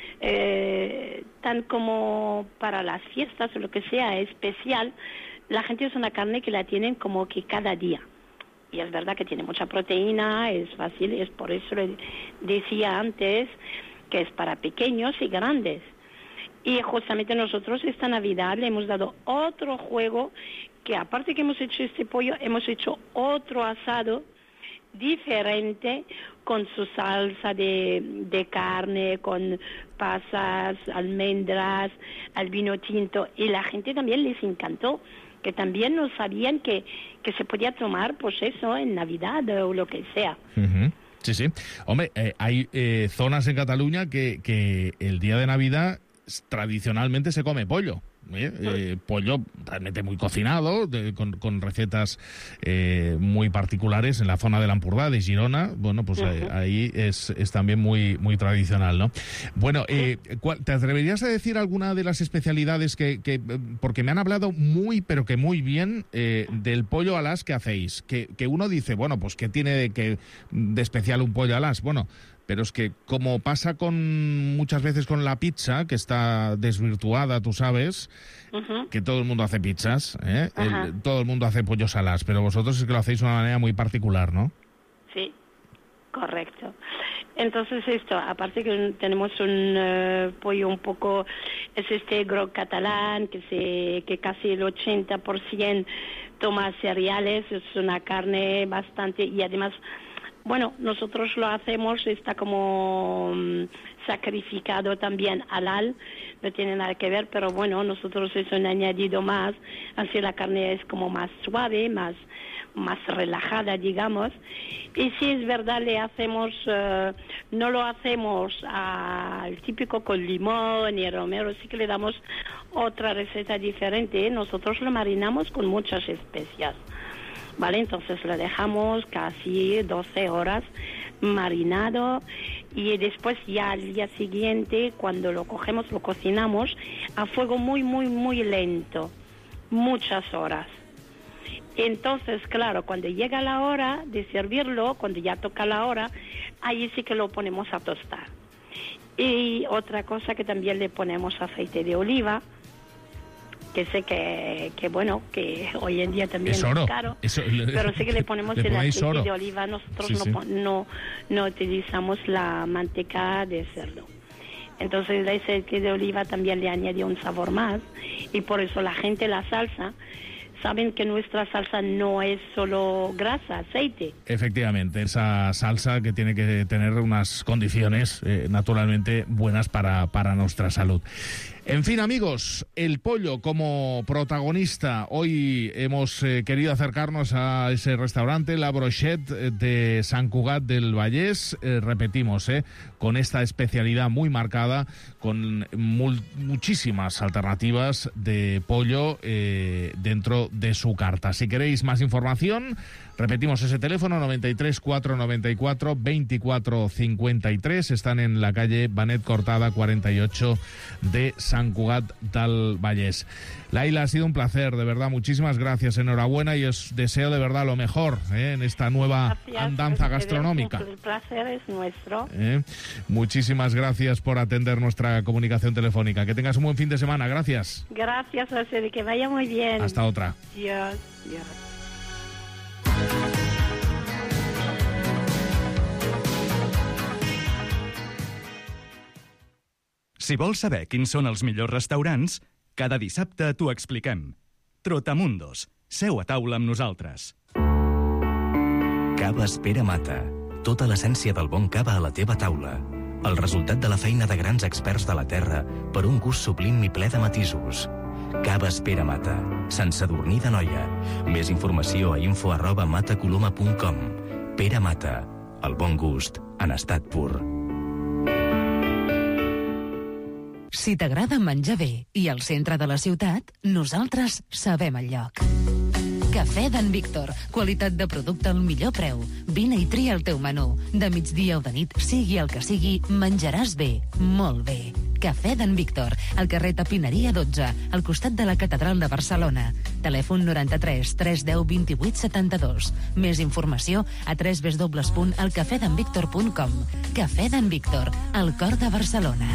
Eh, tan como para las fiestas o lo que sea especial, la gente es una carne que la tienen como que cada día. Y es verdad que tiene mucha proteína, es fácil, es por eso le decía antes que es para pequeños y grandes. Y justamente nosotros esta Navidad le hemos dado otro juego, que aparte que hemos hecho este pollo, hemos hecho otro asado diferente, con su salsa de, de carne, con pasas, almendras, al vino tinto, y la gente también les encantó, que también no sabían que, que se podía tomar, pues eso, en Navidad o lo que sea. Uh-huh. Sí, sí. Hombre, eh, hay eh, zonas en Cataluña que, que el día de Navidad tradicionalmente se come pollo. ¿Eh? Eh, pollo realmente muy cocinado, de, con, con recetas eh, muy particulares en la zona de l'Empordà, de Girona. Bueno, pues uh-huh. eh, ahí es, es también muy, muy tradicional, ¿no? Bueno, eh, ¿te atreverías a decir alguna de las especialidades que, que porque me han hablado muy, pero que muy bien eh, del pollo al as que hacéis? Que, que uno dice, bueno, pues ¿qué tiene de, que, de especial un pollo al as? Bueno, pero es que como pasa con muchas veces con la pizza, que está desvirtuada, tú sabes, uh-huh. que todo el mundo hace pizzas, ¿eh? Uh-huh. el, todo el mundo hace pollos al as, pero vosotros es que lo hacéis de una manera muy particular, ¿no? Sí, correcto. Entonces esto, aparte que tenemos un uh, pollo un poco, es este groc catalán, que, se, que casi el ochenta por ciento toma cereales, es una carne bastante, y además... Bueno, nosotros lo hacemos, está como um, sacrificado también halal, no tiene nada que ver, pero bueno, nosotros es un añadido más, así la carne es como más suave, más más relajada, digamos. Y sí, es verdad, le hacemos, uh, no lo hacemos al típico con limón y romero, sí que le damos otra receta diferente, nosotros lo marinamos con muchas especias. Vale, entonces lo dejamos casi doce horas marinado y después ya al día siguiente cuando lo cogemos lo cocinamos a fuego muy muy muy lento, muchas horas. Entonces, claro, cuando llega la hora de servirlo, cuando ya toca la hora, ahí sí que lo ponemos a tostar. Y otra cosa que también le ponemos aceite de oliva, que sé que, que bueno, que hoy en día también es, es oro. caro, Eso, pero sí que le ponemos le el ponéis aceite oro. de oliva. Nosotros Sí, no, sí. no, no utilizamos la manteca de cerdo. Entonces el aceite de oliva también le añade un sabor más, y por eso la gente, la salsa, saben que nuestra salsa no es solo grasa, aceite. Efectivamente, esa salsa que tiene que tener unas condiciones eh, naturalmente buenas para, para nuestra salud. En fin, amigos, el pollo como protagonista. Hoy hemos eh, querido acercarnos a ese restaurante, La Brochette de Sant Cugat del Vallès. Eh, repetimos, eh, con esta especialidad muy marcada, con mul- muchísimas alternativas de pollo eh, dentro de su carta. Si queréis más información, repetimos ese teléfono, noventa y tres, cuatrocientos noventa y cuatro, veinticuatro cincuenta y tres. Están en la calle Benet Cortada cuarenta y ocho de Sant Cugat del Vallès. Laila, ha sido un placer, de verdad, muchísimas gracias, enhorabuena, y os deseo de verdad lo mejor eh, en esta nueva Gracias, andanza gastronómica. El placer es nuestro. Eh, muchísimas gracias por atender nuestra comunicación telefónica. Que tengas un buen fin de semana, gracias. Gracias, José, que vaya muy bien. Hasta otra. Dios, Dios. Si vols saber quins són els millors restaurants, cada dissabte t'ho expliquem. Trotamundos. Seu a taula amb nosaltres. Cava Espera Mata. Tota l'essència del bon cava a la teva taula. El resultat de la feina de grans experts de la terra per un gust sublim i ple de matisos. Cava Espera Mata. Sant Sadurní d'Anoia. Més informació a info arroba matacoloma punt com. Pere Mata. El bon gust en estat pur. Si t'agrada menjar bé i al centre de la ciutat, nosaltres sabem el lloc. Cafè d'en Víctor. Qualitat de producte al millor preu. Vine i tria el teu menú. De migdia o de nit, sigui el que sigui, menjaràs bé, molt bé. Cafè d'en Víctor, al carrer Tapineria dotze, al costat de la Catedral de Barcelona. Telèfon noranta-tres, tres deu, vint-i-vuit, setanta-dos. Més informació a w w w punt el cafè d'en víctor punt com. Cafè d'en Víctor, al cor de Barcelona.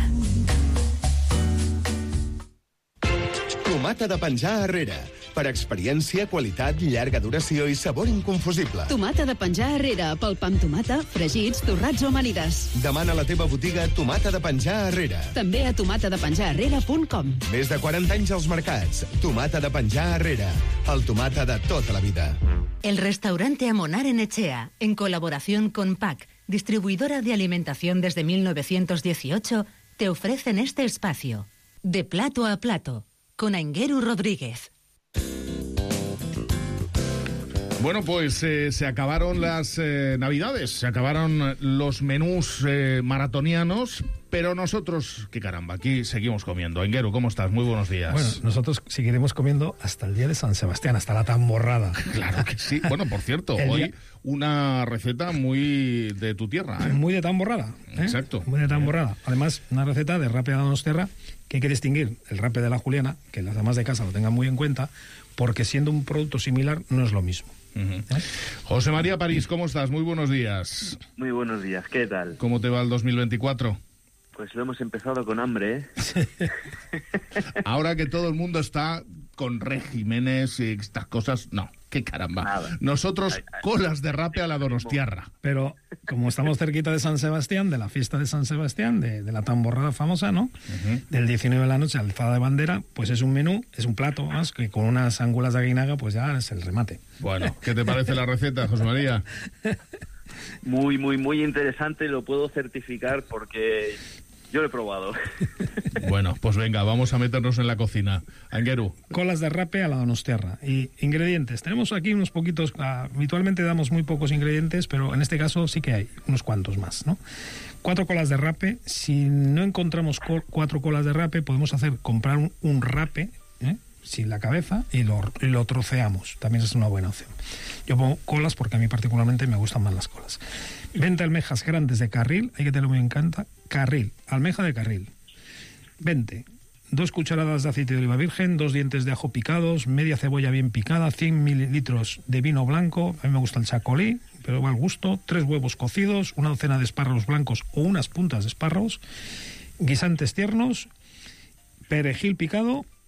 Tomata de penjar arrere. Per experiència, qualitat, llarga duració i sabor inconfusible. Tomata de penjar arrere, pel pa amb tomata, fregits, torrats o amanides. Demana a la teva botiga Tomata de penjar arrere. També a tomata de penjar arrere punt com. Més de quaranta anys als mercats. Tomata de penjar arrere. El tomata de tota la vida. El restaurante Amonar en Echea, en colaboración con P A C, distribuidora de alimentación desde mil novecientos dieciocho, te ofrecen este espacio. De plato a plato, con Aingeru Rodríguez. Bueno, pues eh, se acabaron las eh, Navidades, se acabaron los menús eh, maratonianos, pero nosotros, qué caramba, aquí seguimos comiendo. Aingeru, ¿cómo estás? Muy buenos días. Bueno, nosotros seguiremos comiendo hasta el día de San Sebastián, hasta la tamborrada. Claro que sí. Bueno, por cierto, El hoy día- una receta muy de tu tierra, ¿eh? Muy de tamborrada. ¿eh? Exacto. Muy de tamborrada. Además, una receta de rape de la Donostiarra que hay que distinguir el rape de la Juliana, que las damas de casa lo tengan muy en cuenta, porque siendo un producto similar no es lo mismo. Uh-huh. José María París, ¿cómo estás? Muy buenos días. Muy buenos días, ¿qué tal? ¿Cómo te va el dos mil veinticuatro? Pues lo hemos empezado con hambre, ¿eh? Ahora que todo el mundo está con regímenes y estas cosas, no, qué caramba. Nada. Nosotros, Ay, ay, colas de rape a la Donostiarra. Pero como estamos cerquita de San Sebastián, de la fiesta de San Sebastián, de, de la tamborrada famosa, ¿no? Uh-huh. Del diecinueve de la noche, alzada de bandera, pues es un menú, es un plato más, que con unas ángulas de aguinaga, pues ya es el remate. Bueno, ¿qué te parece la receta, José María? Muy, muy, muy interesante, lo puedo certificar porque yo lo he probado. Bueno, pues venga, vamos a meternos en la cocina. Aingeru. Colas de rape a la Donostiarra. Y ingredientes. Tenemos aquí unos poquitos, ah, habitualmente damos muy pocos ingredientes, pero en este caso sí que hay unos cuantos más, ¿no? Cuatro colas de rape. Si no encontramos co- cuatro colas de rape, podemos hacer comprar un, un rape, ¿eh? sin la cabeza, y lo, y lo troceamos. También es una buena opción. Yo pongo colas porque a mí particularmente me gustan más las colas. veinte almejas grandes de carril, hay que tenerlo muy en cuenta. Carril, almeja de carril. veinte. Dos cucharadas de aceite de oliva virgen, dos dientes de ajo picados, media cebolla bien picada, cien mililitros de vino blanco, a mí me gusta el chacolí, pero va al gusto, tres huevos cocidos, una docena de espárragos blancos o unas puntas de espárragos, guisantes tiernos, perejil picado,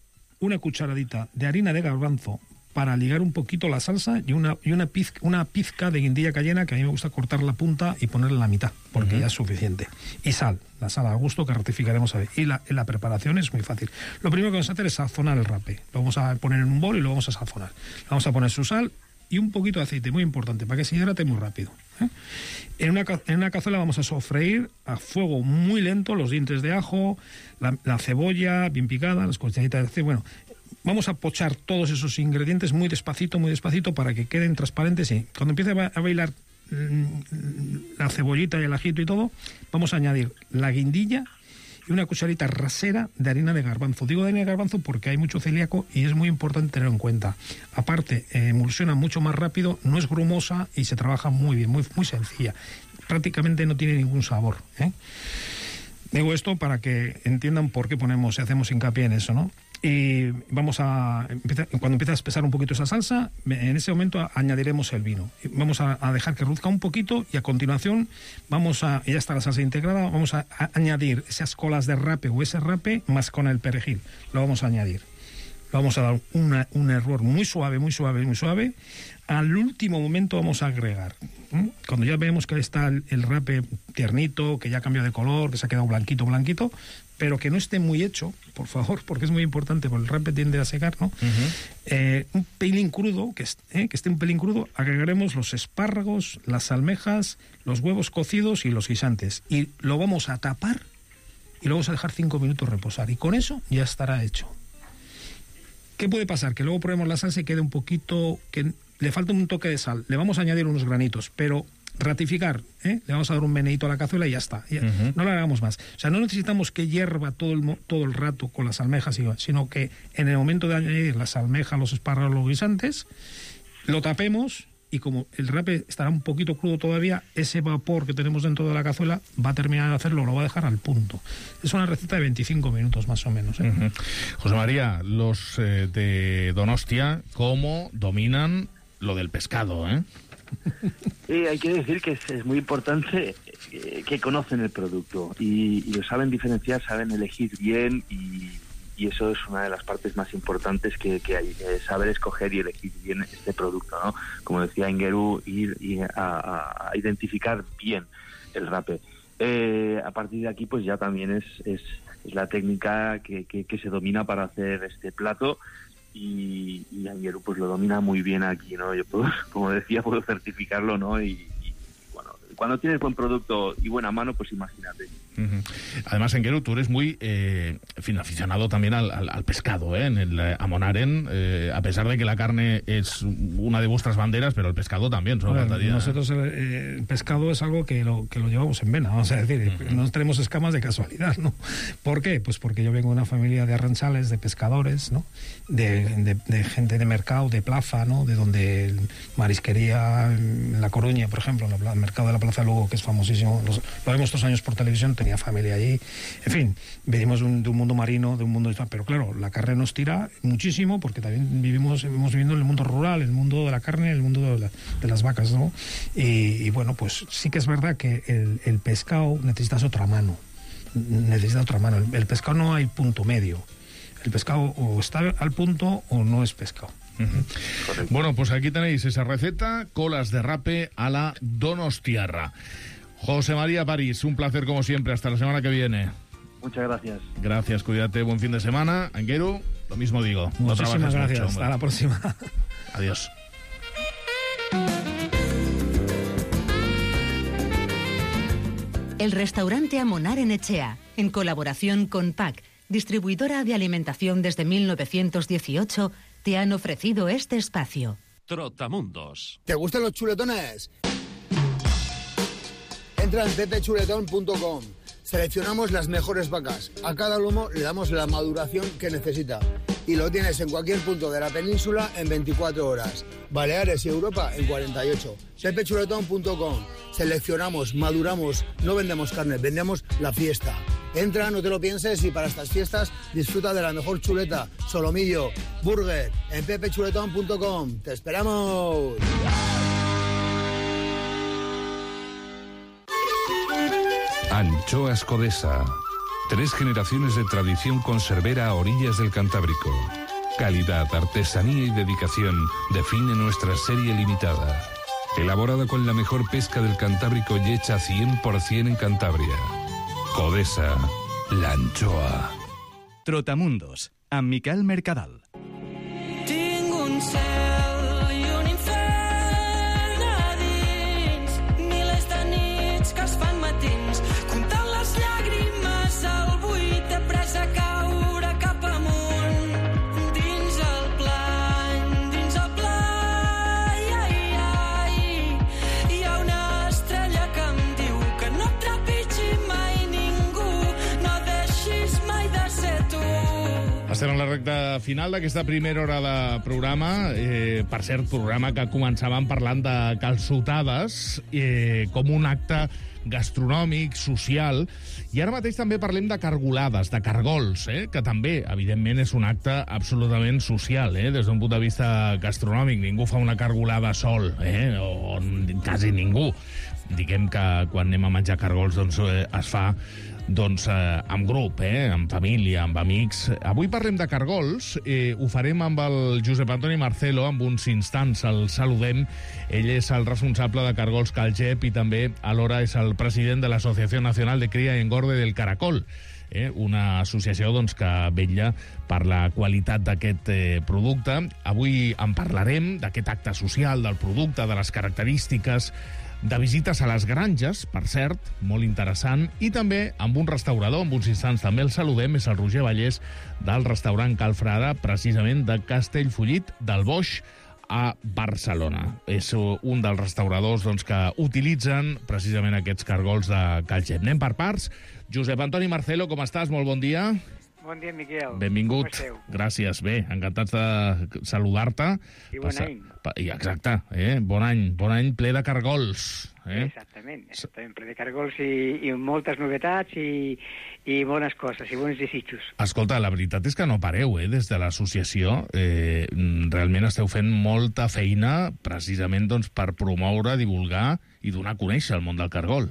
una cucharadita de harina de garbanzo para ligar un poquito la salsa y una, y una, pizca, una pizca de guindilla cayena, que a mí me gusta cortar la punta y ponerla en la mitad, porque uh-huh. ya es suficiente. Y sal, la sal al gusto, que ratificaremos a ver. Y la, la preparación es muy fácil. Lo primero que vamos a hacer es sazonar el rape. Lo vamos a poner en un bol y lo vamos a sazonar. Le vamos a poner su sal y un poquito de aceite, muy importante, para que se hidrate muy rápido. ¿eh? En, una, en una cazuela vamos a sofreír a fuego muy lento los dientes de ajo, la, la cebolla bien picada, las costillitas de aceite, bueno... Vamos a pochar todos esos ingredientes muy despacito, muy despacito, para que queden transparentes. Y cuando empiece a bailar la cebollita y el ajito y todo, vamos a añadir la guindilla y una cucharita rasera de harina de garbanzo. Digo de harina de garbanzo porque hay mucho celíaco y es muy importante tenerlo en cuenta. Aparte, eh, emulsiona mucho más rápido, no es grumosa y se trabaja muy bien, muy, muy sencilla. Prácticamente no tiene ningún sabor, ¿eh? Digo esto para que entiendan por qué ponemos y hacemos hincapié en eso, ¿no? Y vamos a, cuando empiece a espesar un poquito esa salsa, en ese momento añadiremos el vino. Vamos a, a dejar que reduzca un poquito y a continuación vamos a, ya está la salsa integrada, vamos a, a añadir esas colas de rape o ese rape más con el perejil. Lo vamos a añadir. Lo vamos a dar una, un error muy suave, muy suave, muy suave. Al último momento vamos a agregar. ¿Mm? Cuando ya vemos que está el, el rape tiernito, que ya ha cambiado de color, que se ha quedado blanquito, blanquito, pero que no esté muy hecho, por favor, porque es muy importante, porque el rape tiende a secar, ¿no? Uh-huh. Eh, un pelín crudo, que, eh, que esté un pelín crudo, agregaremos los espárragos, las almejas, los huevos cocidos y los guisantes. Y lo vamos a tapar y lo vamos a dejar cinco minutos reposar. Y con eso ya estará hecho. ¿Qué puede pasar? Que luego probemos la salsa y quede un poquito... que le falta un toque de sal. Le vamos a añadir unos granitos, pero... ratificar, ¿eh? Le vamos a dar un meneíto a la cazuela y ya está. Ya, uh-huh. No lo hagamos más. O sea, no necesitamos que hierva todo el, todo el rato con las almejas, sino que en el momento de añadir las almejas, los espárragos, los guisantes, lo tapemos y como el rape estará un poquito crudo todavía, ese vapor que tenemos dentro de la cazuela va a terminar de hacerlo, lo va a dejar al punto. Es una receta de veinticinco minutos más o menos, ¿eh? Uh-huh. José María, los eh, de Donostia, ¿cómo dominan lo del pescado, eh? Eh, hay que decir que es, es muy importante eh, que conocen el producto y, y lo saben diferenciar, saben elegir bien y, y eso es una de las partes más importantes que, que hay, eh, saber escoger y elegir bien este producto, ¿no? Como decía Ingeru, ir, ir a, a, a identificar bien el rape. Eh, a partir de aquí pues ya también es, es, es la técnica que, que, que se domina para hacer este plato. Y, y Angeru pues lo domina muy bien aquí, ¿no? Yo puedo, como decía, puedo certificarlo, ¿no? Y, y bueno, cuando tienes buen producto y buena mano, pues imagínate. Uh-huh. Además, Angeru, tú eres muy eh, en fin, aficionado también al, al, al pescado, ¿eh? En el eh, Amonaren, eh, a pesar de que la carne es una de vuestras banderas, pero el pescado también, solo bueno, faltaría. Nosotros eh, el pescado es algo que lo, que lo llevamos en vena, vamos a decir, uh-huh. No tenemos escamas de casualidad, ¿no? ¿Por qué? Pues porque yo vengo de una familia de arranchales, de pescadores, ¿no? De, de, de gente de mercado, de plaza, ¿no? De donde marisquería en La Coruña, por ejemplo, en el mercado de la Plaza de Lugo, que es famosísimo, los, lo vemos estos años por televisión, tenía familia allí, en fin, venimos de un, de un mundo marino, de un mundo... Pero claro, la carne nos tira muchísimo porque también vivimos, vivimos viviendo en el mundo rural, en el mundo de la carne, en el mundo de, la, de las vacas, ¿no? Y, y bueno, pues sí que es verdad que el, el pescado necesitas otra mano, necesita otra mano. El, el pescado no hay punto medio. El pescado o está al punto o no es pescado. Uh-huh. Bueno, pues aquí tenéis esa receta, colas de rape a la donostiarra. José María París, un placer como siempre, hasta la semana que viene. Muchas gracias. Gracias, cuídate, buen fin de semana. Angeru, lo mismo digo. Muchísimas no gracias, mucho, hasta la próxima. Adiós. El restaurante Amonar en Echea, en colaboración con P A C, distribuidora de alimentación desde mil novecientos dieciocho, te han ofrecido este espacio. Trotamundos. ¿Te gustan los chuletones? Entra en pepe chuletón punto com. Seleccionamos las mejores vacas. A cada lomo le damos la maduración que necesita. Y lo tienes en cualquier punto de la península en veinticuatro horas. Baleares y Europa en cuarenta y ocho. pepe chuletón punto com. Seleccionamos, maduramos, no vendemos carne, vendemos la fiesta. Entra, no te lo pienses y para estas fiestas disfruta de la mejor chuleta, solomillo, burger, en pepe chuletón punto com. ¡Te esperamos! Anchoas Codesa. Tres generaciones de tradición conservera a orillas del Cantábrico. Calidad, artesanía y dedicación define nuestra serie limitada. Elaborada con la mejor pesca del Cantábrico y hecha cien por cien en Cantabria. Codesa, la anchoa. Trotamundos, amb Miquel Mercadal. Tinc un cel i un infern a dins, milers de nits que es fan matins, comptant les llàgrimes al buit, he pres a caure cap amunt, dins el plany, dins el plany, ai, ai, hi ha una estrella que em diu que no et trepitgi mai ningú, no deixis mai de ser tu. Estem en la recta final d'aquesta primera hora de programa. Eh, per cert, programa que començàvem parlant de calçotades eh, com un acte gastronòmic, social, i ara mateix també parlem de cargolades, de cargols, eh, que també, evidentment, és un acte absolutament social, eh, des d'un punt de vista gastronòmic. Ningú fa una cargolada sol, eh, o quasi ningú. Diguem que quan anem a menjar cargols doncs, eh, es fa doncs, eh, amb grup, eh, amb família, amb amics. Avui parlem de cargols, eh, ho farem amb el Josep Antoni Marcelo, amb uns instants el saludem. Ell és el responsable de Cargols Calgep i també alhora és el president de l'Associació Nacional de Cria i Engorde del Caracol, eh, una associació doncs, que vetlla per la qualitat d'aquest eh, producte. Avui en parlarem d'aquest acte social, del producte, de les característiques, de visites a les granges, per cert, molt interessant, i també amb un restaurador, amb uns instants també el saludem, és el Roger Vallès, del restaurant Cal Frare, precisament de Castellfollit del Boix, a Barcelona. És un dels restauradors doncs, que utilitzen precisament aquests cargols de Calgep. Anem per parts. Josep Antoni Marcelo, com estàs? Molt bon dia. Bon dia, Miquel. Benvingut. Com esteu? Gràcies. Bé, encantats de saludar-te. I bon Passa... any. Pa... Exacte, eh? Bon any. Bon any ple de cargols. Eh? Exactament, exactament. Ple de cargols i, i moltes novetats i, i bones coses i bons desitjos. Escolta, la veritat és que no pareu, eh? Des de l'associació. Eh, realment esteu fent molta feina precisament doncs, per promoure, divulgar i donar a conèixer el món del cargol.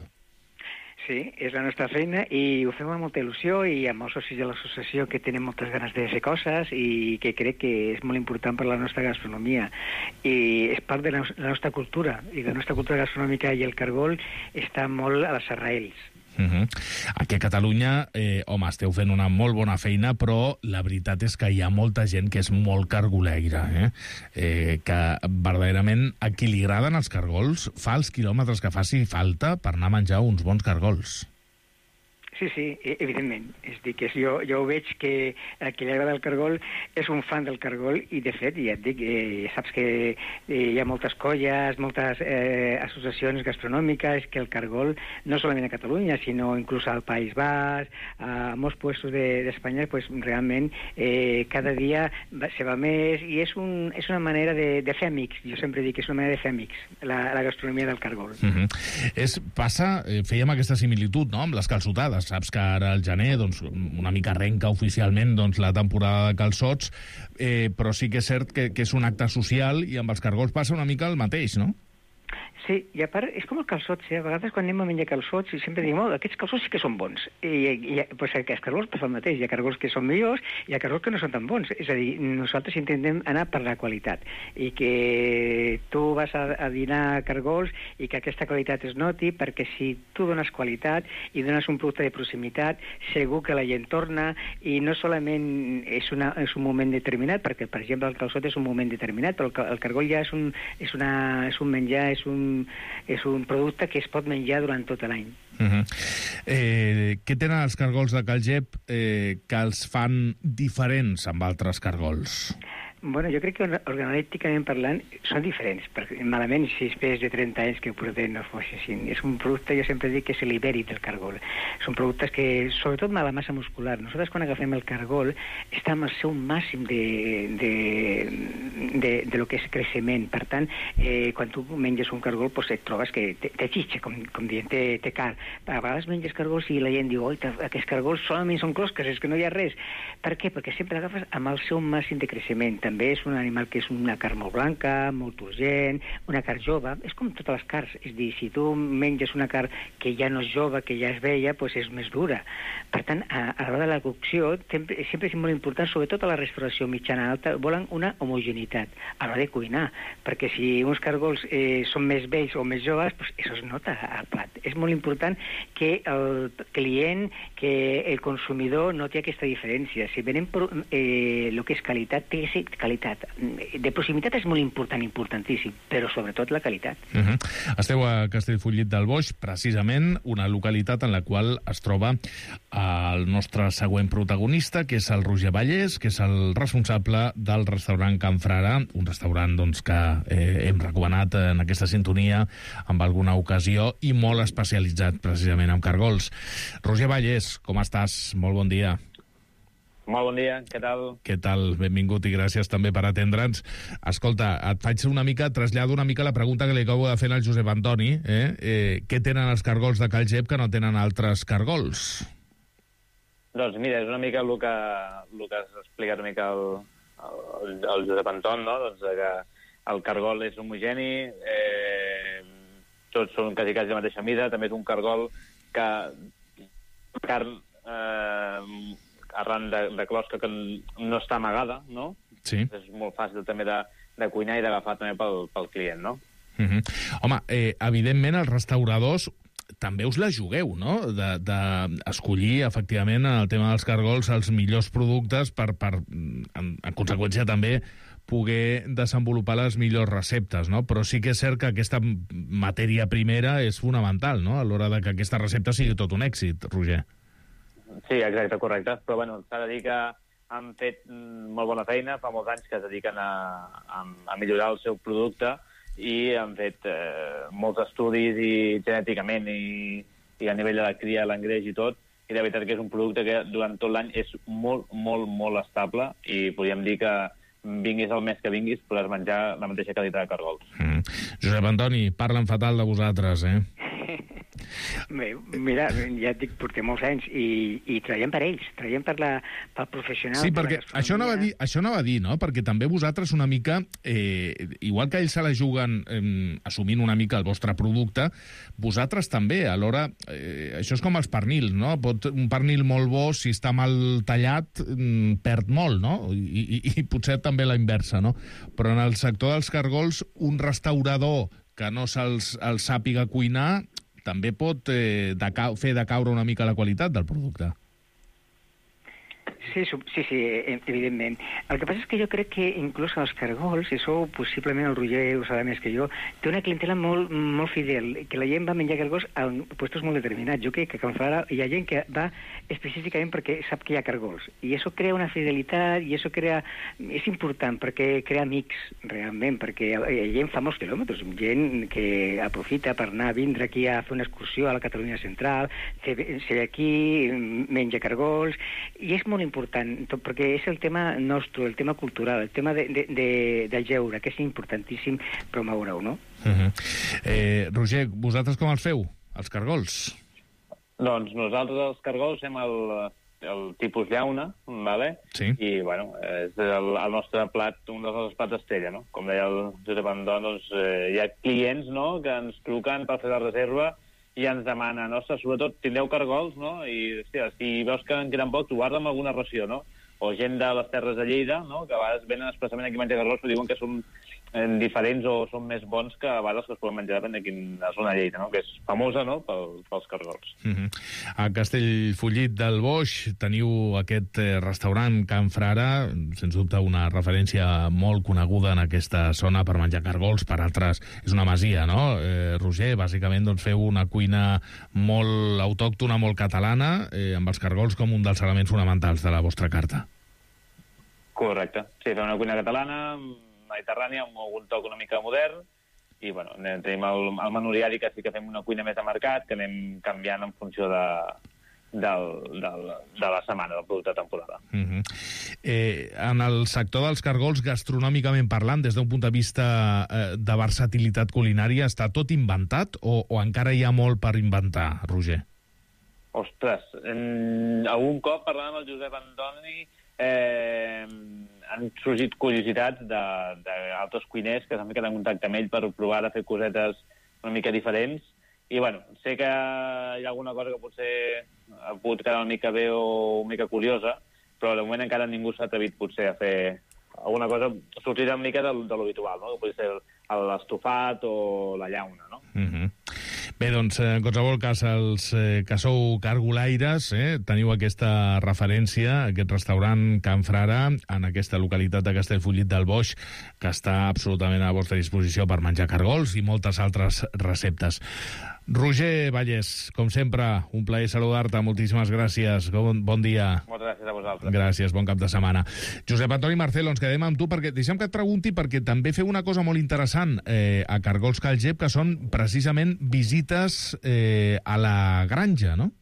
Sí, és la nostra feina i ho fem amb molta il·lusió i amb els socis de l'associació que tenen moltes ganes de fer coses i que crec que és molt important per la nostra gastronomia i és part de la nostra cultura i la nostra cultura gastronòmica i el cargol està molt a les arrels. Uh-huh. Aquí a Catalunya, eh, home, esteu fent una molt bona feina, però la veritat és que hi ha molta gent que és molt cargoleire, eh? Eh, que verdaderament a qui li agraden els cargols fa els quilòmetres que faci falta per anar a menjar uns bons cargols. Sí, sí, evidentment. És dir, que jo, jo ho veig que a qui li agrada el cargol és un fan del cargol i, de fet, ja et dic, eh, saps que eh, hi ha moltes colles, moltes eh, associacions gastronòmiques que el cargol, no solament a Catalunya, sinó inclús al País Basc, a molts puestos d'Espanya, de, pues, realment eh, cada dia va, se va més i és, un, és una manera de, de fer amics. Jo sempre dic que és una manera de fer amics, la, la gastronomia del cargol. Uh-huh. És, passa, eh, fèiem aquesta similitud, no?, amb les calçotades. Saps que ara al gener doncs, una mica arrenca oficialment doncs, la temporada de calçots, eh, però sí que és cert que, que és un acte social i amb els cargols passa una mica el mateix, no? Sí, i a part, és com el calçots, eh? A vegades quan anem a menjar calçots i sempre diem, oh, aquests calçots sí que són bons. I, i pues, els cargols passa el mateix, hi ha cargols que són millors i hi ha cargols que no són tan bons. És a dir, nosaltres intentem anar per la qualitat i que tu vas a, a dinar cargols i que aquesta qualitat es noti, perquè si tu dones qualitat i dones un producte de proximitat, segur que la gent torna i no solament és, una, és un moment determinat, perquè, per exemple, el calçot és un moment determinat, però el, el cargol ja és un, és una, és un menjar, és un és un producte que es pot menjar durant tot l'any. Uh-huh. eh, què tenen els cargols de Calgep eh, que els fan diferents amb altres cargols? Bueno, jo crec que organolèpticament parlant són diferents, perquè malament si després de trenta anys que ho portem no fos així. És un producte, jo sempre dic que és l'ibèric del cargol. Són productes que, sobretot amb la massa muscular, nosaltres quan agafem el cargol està amb el seu màxim de, de, de, de lo que és creixement. Per tant, eh, quan tu menges un cargol, pues, et trobes que te, te xitxa, com, com dient, te, te car. A vegades menges cargols i la gent diu, oi, aquests cargols solament són closques, és que no hi ha res. Per què? Perquè sempre l'agafes amb el seu màxim de creixement. també és un animal que és una carn molt blanca, molt urgent, una carn jove, és com totes les carns, és a dir, si tu menges una carn que ja no és jove, que ja és vella, doncs és més dura. Per tant, a, a l'hora de la cocció, sempre, sempre és molt important, sobretot a la restauració mitjana alta, volen una homogeneïtat a l'hora de cuinar, perquè si uns cargols eh, són més vells o més joves, doncs això es nota al plat. És molt important que el client, que el consumidor noti aquesta diferència. Si venem per eh, el que és qualitat, té que ser qualitat. De proximitat és molt important, importantíssim, però sobretot la qualitat. Uh -huh. Esteu a Castellfollit del Boix, precisament una localitat en la qual es troba el nostre següent protagonista, que és el Roger Vallès, que és el responsable del restaurant Can Frara, un restaurant doncs, que eh, hem recomanat en aquesta sintonia en alguna ocasió i molt especialitzat precisament en cargols. Roger Vallès, com estàs? Molt bon dia. Molt bon dia, què tal? Què tal? Benvingut i gràcies també per atendre'ns. Escolta, et faig una mica, trasllado una mica la pregunta que li acabo de fer al Josep Antoni. Eh? Eh, què tenen els cargols de Cal Gep que no tenen altres cargols? Doncs mira, és una mica el que, el que has explicat una mica el, el, el Josep Anton, no? Doncs que el cargol és homogeni, eh, tots són quasi quasi de la mateixa mida, també és un cargol que carn eh, arran de, de closca que no està amagada, no? Sí. És molt fàcil també de, de cuinar i d'agafar també pel, pel client, no? Uh -huh. Home, eh, evidentment els restauradors també us la jugueu, no? D'escollir, de, de efectivament, en el tema dels cargols, els millors productes per, per en, en conseqüència també poder desenvolupar les millors receptes, no? Però sí que és cert que aquesta matèria primera és fonamental, no?, a l'hora de que aquesta recepta sigui tot un èxit, Roger. Sí, exacte, correcte. Però bueno, s'ha de dir que han fet molt bona feina, fa molts anys que es dediquen a, a, a millorar el seu producte i han fet eh, molts estudis i genèticament i, i a nivell de la cria, l'engreix i tot, i de veritat que és un producte que durant tot l'any és molt, molt, molt estable i podríem dir que vinguis el mes que vinguis podràs menjar la mateixa qualitat de cargols. Mm. Josep Antoni, parlen fatal de vosaltres, eh? Bé, mira, ja et dic, portem molts anys i, i treballem per ells, treballem per la, pel professional. Sí, perquè això anava, a dir, això anava a dir, no? Perquè també vosaltres una mica, eh, igual que ells se la juguen eh, assumint una mica el vostre producte, vosaltres també, alhora, eh, això és com els pernils, no? Pot, un pernil molt bo, si està mal tallat, mm, perd molt, no? I, i, i potser també la inversa, no? Però en el sector dels cargols, un restaurador que no se'ls el sàpiga cuinar també pot eh, decau, fer decaure una mica la qualitat del producte. Sí, sí, sí, evidentment. El que passa és que jo crec que inclús els cargols, i això possiblement el Roger ho sabrà més que jo, té una clientela molt, molt fidel, que la gent va menjar cargols a puestos molt determinats. Jo crec que a Can Frara hi ha gent que va específicament perquè sap que hi ha cargols. I això crea una fidelitat, i això crea... És important perquè crea amics, realment, perquè hi ha gent fa molts quilòmetres, gent que aprofita per anar a vindre aquí a fer una excursió a la Catalunya Central, se ve aquí, menja cargols, i és molt important important, perquè és el tema nostre, el tema cultural, el tema de, de, de, del lleure, que és importantíssim promoure-ho, no? Uh -huh. eh, Roger, vosaltres com els feu, els cargols? Doncs nosaltres els cargols fem el, el tipus llauna, vale? Sí. I, bueno, és el, el nostre plat, un dels nostres plats estrella, no? Com deia el Josep Anton, doncs eh, hi ha clients, no?, que ens truquen per fer la reserva i ens demanen, ostres, sobretot, tindreu cargols, no? I, hòstia, si veus que en queden pocs, ho guarda amb alguna ració, no? O gent de les Terres de Lleida, no?, que a vegades venen expressament aquí a menjar cargols, però diuen que són eh, diferents o són més bons que a vegades que es poden menjar depèn de quina zona de Lleida, no?, que és famosa, no?, pel, pels cargols. Uh -huh. A Castellfollit del Boix teniu aquest eh, restaurant Can Frara, sens dubte una referència molt coneguda en aquesta zona per menjar cargols, per altres és una masia, no? Eh, Roger, bàsicament doncs, feu una cuina molt autòctona, molt catalana, eh, amb els cargols com un dels elements fonamentals de la vostra carta. Correcte. Sí, fem una cuina catalana, mediterrània, amb algun toc una mica modern, i bueno, tenim el, el menú diari que sí que fem una cuina més de mercat, que anem canviant en funció de, del, del, de la setmana, del producte de temporada. Uh -huh. eh, en el sector dels cargols, gastronòmicament parlant, des d'un punt de vista eh, de versatilitat culinària, està tot inventat o, o encara hi ha molt per inventar, Roger? Ostres, en, algun cop parlant amb el Josep Antoni, eh, han sorgit curiositats d'altres cuiners que s'han ficat en contacte amb ell per provar de fer cosetes una mica diferents. I, bueno, sé que hi ha alguna cosa que potser ha pogut quedar una mica bé o una mica curiosa, però de moment encara ningú s'ha atrevit potser a fer alguna cosa, sortir una mica de, de l'habitual, no? Que pot ser l'estofat o la llauna, no? Mm-hmm. Bé, doncs, en qualsevol cas, els eh, que sou cargolaires, eh, teniu aquesta referència, aquest restaurant Can Frare, en aquesta localitat de Castellfollit del Boix, que està absolutament a la vostra disposició per menjar cargols i moltes altres receptes. Roger Vallès, com sempre, un plaer saludar-te, moltíssimes gràcies, bon, bon dia. Moltes gràcies a vosaltres. Gràcies, bon cap de setmana. Josep Antoni Marcelo, ens quedem amb tu, perquè deixa'm que et pregunti, perquè també feu una cosa molt interessant eh, a Cargols Cal Gep, que són precisament visites eh, a la granja, no?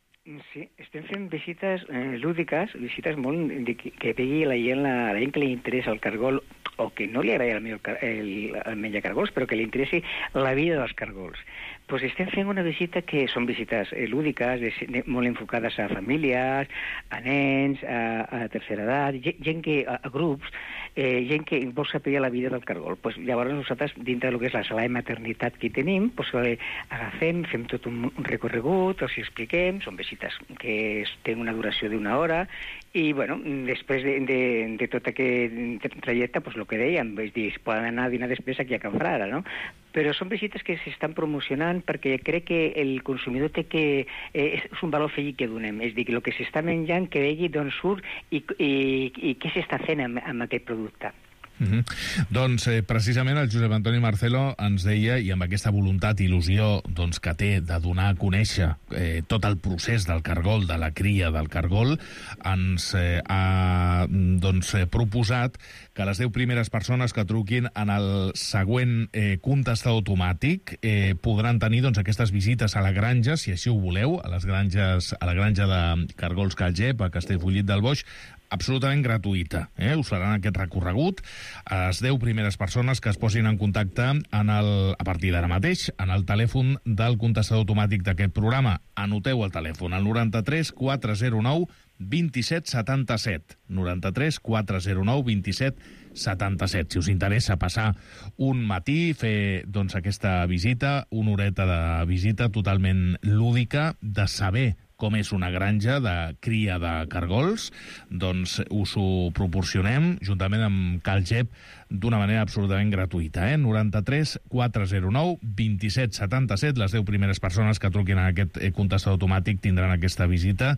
Sí, estem fent visites eh, lúdiques, visites molt de, que, que vegi la gent, la, la gent que li interessa el cargol, o que no li agrada el, el, el menjar cargols, però que li interessi la vida dels cargols. Pues estem fent una visita que són visites eh, lúdiques, de, de, molt enfocades a famílies, a nens, a, a tercera edat, gent, gent que, a, a grups, eh, gent que vol saber la vida del cargol. Pues, llavors nosaltres, dintre del que és la sala de maternitat que tenim, pues, eh, agafem, fem tot un, un recorregut, els expliquem, són visites que tenen una duració d'una hora, i bueno, després de, de, de tot aquest trajecte, pues, el que dèiem, és dir, es poden anar a dinar després aquí a Can Frare, no? Però són visites que s'estan promocionant perquè crec que el consumidor té que... Eh, és un valor afegit que donem. És a dir, que el que s'està menjant, que vegi d'on surt i, i, i què s'està fent amb, amb aquest producte. Mm-hmm. Doncs eh, precisament el Josep Antoni Marcelo ens deia, i amb aquesta voluntat i il·lusió doncs, que té de donar a conèixer eh, tot el procés del cargol, de la cria del cargol, ens eh, ha doncs, eh, proposat que les deu primeres persones que truquin en el següent eh, contestador automàtic eh, podran tenir doncs, aquestes visites a la granja, si així ho voleu, a les granges, a la granja de Cargols Cal Gep, a Castellfollit del Boix, absolutament gratuïta. Eh? Us faran aquest recorregut a les deu primeres persones que es posin en contacte en el, a partir d'ara mateix en el telèfon del contestador automàtic d'aquest programa. Anoteu el telèfon, el noranta-tres quatre zero nou vint-i-set setanta-set. noranta-tres quatre zero nou vint-i-set setanta-set. Si us interessa passar un matí, fer doncs, aquesta visita, una horeta de visita totalment lúdica, de saber com és una granja de cria de cargols, doncs us ho proporcionem, juntament amb Cal Gep, d'una manera absolutament gratuïta. Eh? noranta-tres quatre zero nou vint-i-set setanta-set. Les deu primeres persones que truquin a aquest contestador automàtic tindran aquesta visita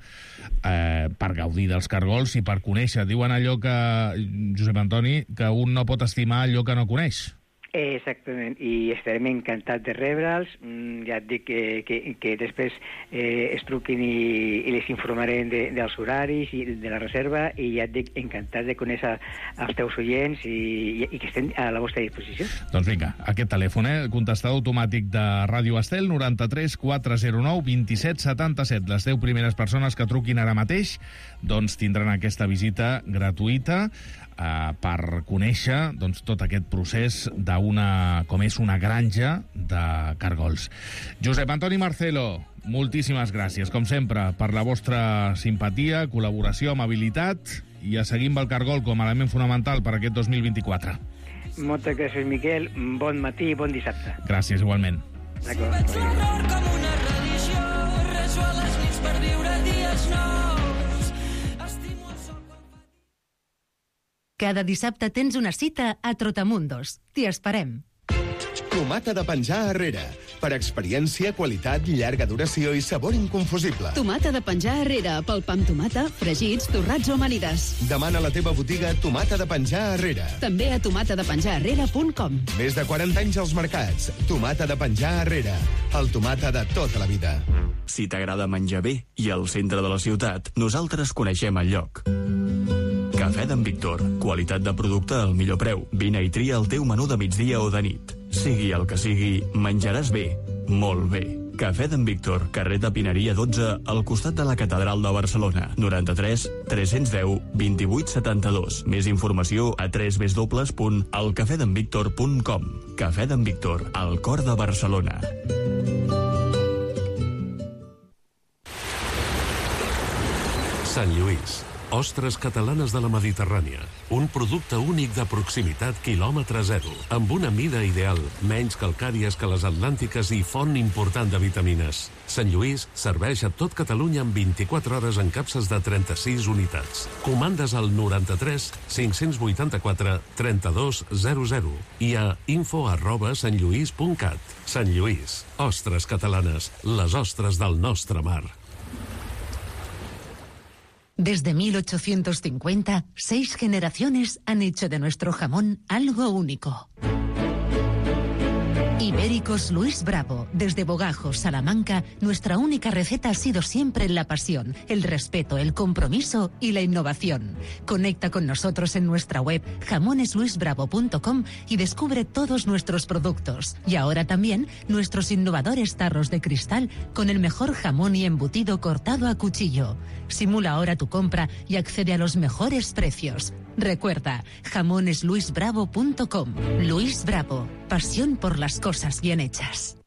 eh, per gaudir dels cargols i per conèixer. Diuen allò que, Josep Antoni, que un no pot estimar allò que no coneix. Exactament, i estarem encantats de rebre'ls. Mm, ja et dic que, que, que després eh, es truquin i, i les informarem de, dels horaris i de la reserva, i ja et dic encantats de conèixer els teus oients i, i, i que estem a la vostra disposició. Doncs vinga, aquest telèfon, eh? Contestador automàtic de Ràdio Estel, noranta-tres quatre zero nou vint-i-set setanta-set. Les deu primeres persones que truquin ara mateix doncs tindran aquesta visita gratuïta eh, per conèixer doncs, tot aquest procés d'una, com és una granja de cargols. Josep Antoni Marcelo, moltíssimes gràcies, com sempre, per la vostra simpatia, col·laboració, amabilitat, i a seguir amb el cargol com a element fonamental per aquest dos mil vint-i-quatre. Moltes gràcies, Miquel. Bon matí i bon dissabte. Gràcies, igualment. D'acord. Com una religió, reso a les nits per viure dies nous. Estimo el sol. Cada dissabte tens una cita a Trotamundos. T'hi esperem. Tomata de penjar arrere. Per experiència, qualitat, llarga duració i sabor inconfusible. Tomata de penjar arrere, pel pa amb tomata, fregits, torrats o amanides. Demana a la teva botiga Tomata de penjar arrere. També a tomata de penjar arrere punt com. Més de quaranta anys als mercats. Tomata de penjar arrere. El tomata de tota la vida. Si t'agrada menjar bé i al centre de la ciutat, nosaltres coneixem el lloc. Cafè d'en Víctor. Qualitat de producte al millor preu. Vine i tria el teu menú de migdia o de nit. Sigui el que sigui, menjaràs bé. Molt bé. Cafè d'en Víctor, carrer de Pineria dotze, al costat de la Catedral de Barcelona. noranta-tres tres cents deu vint-i-vuit setanta-dos. Més informació a w w w punt el cafè d'en víctor punt com. Cafè d'en Víctor, al cor de Barcelona. Sant Lluís, Ostres catalanes de la Mediterrània. Un producte únic de proximitat quilòmetre zero, amb una mida ideal, menys calcàries que les atlàntiques i font important de vitamines. Sant Lluís serveix a tot Catalunya en vint-i-quatre hores en capses de trenta-sis unitats. Comandes al noranta-tres cinc-cents vuitanta-quatre trenta-dos zero zero i a info arroba santlluís punt cat. Sant Lluís, ostres catalanes, les ostres del nostre mar. Desde mil ochocientos cincuenta, seis generaciones han hecho de nuestro jamón algo único. Ibéricos Luis Bravo. Desde Bogajos, Salamanca, nuestra única receta ha sido siempre la pasión, el respeto, el compromiso y la innovación. Conecta con nosotros en nuestra web jamones luis bravo punto com y descubre todos nuestros productos. Y ahora también nuestros innovadores tarros de cristal con el mejor jamón y embutido cortado a cuchillo. Simula ahora tu compra y accede a los mejores precios. Recuerda, jamones luis bravo punto com. Luis Bravo, pasión por las cosas bien hechas.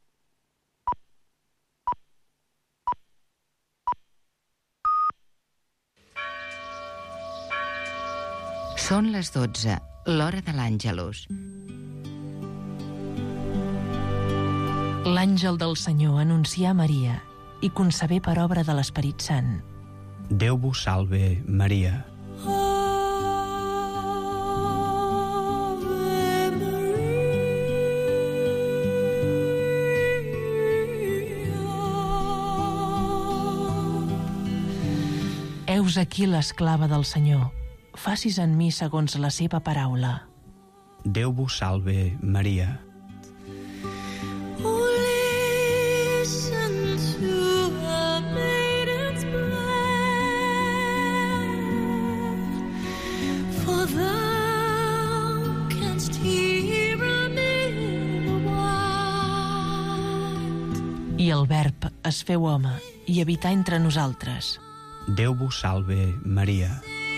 Són les dotze, l'hora de l'Àngelus. L'àngel del Senyor anuncia a Maria i concebé per obra de l'Esperit Sant. Déu vos salve, Maria. Heus aquí l'esclava del Senyor. Facis en mi segons la seva paraula. Déu vos salve, Maria. I el Verb es feu home i habità entre nosaltres. Déu vos salve, Maria.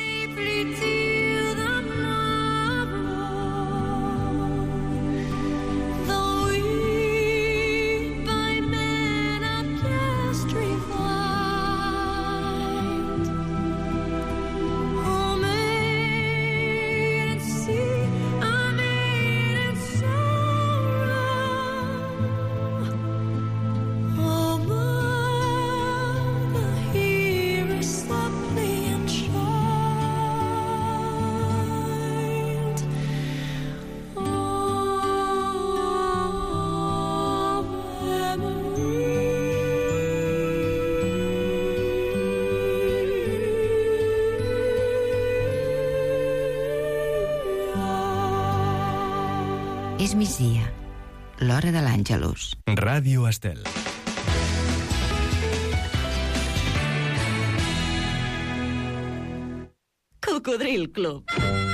És migdia, l'hora de l'Àngelus. Ràdio Estel. Cocodril Club.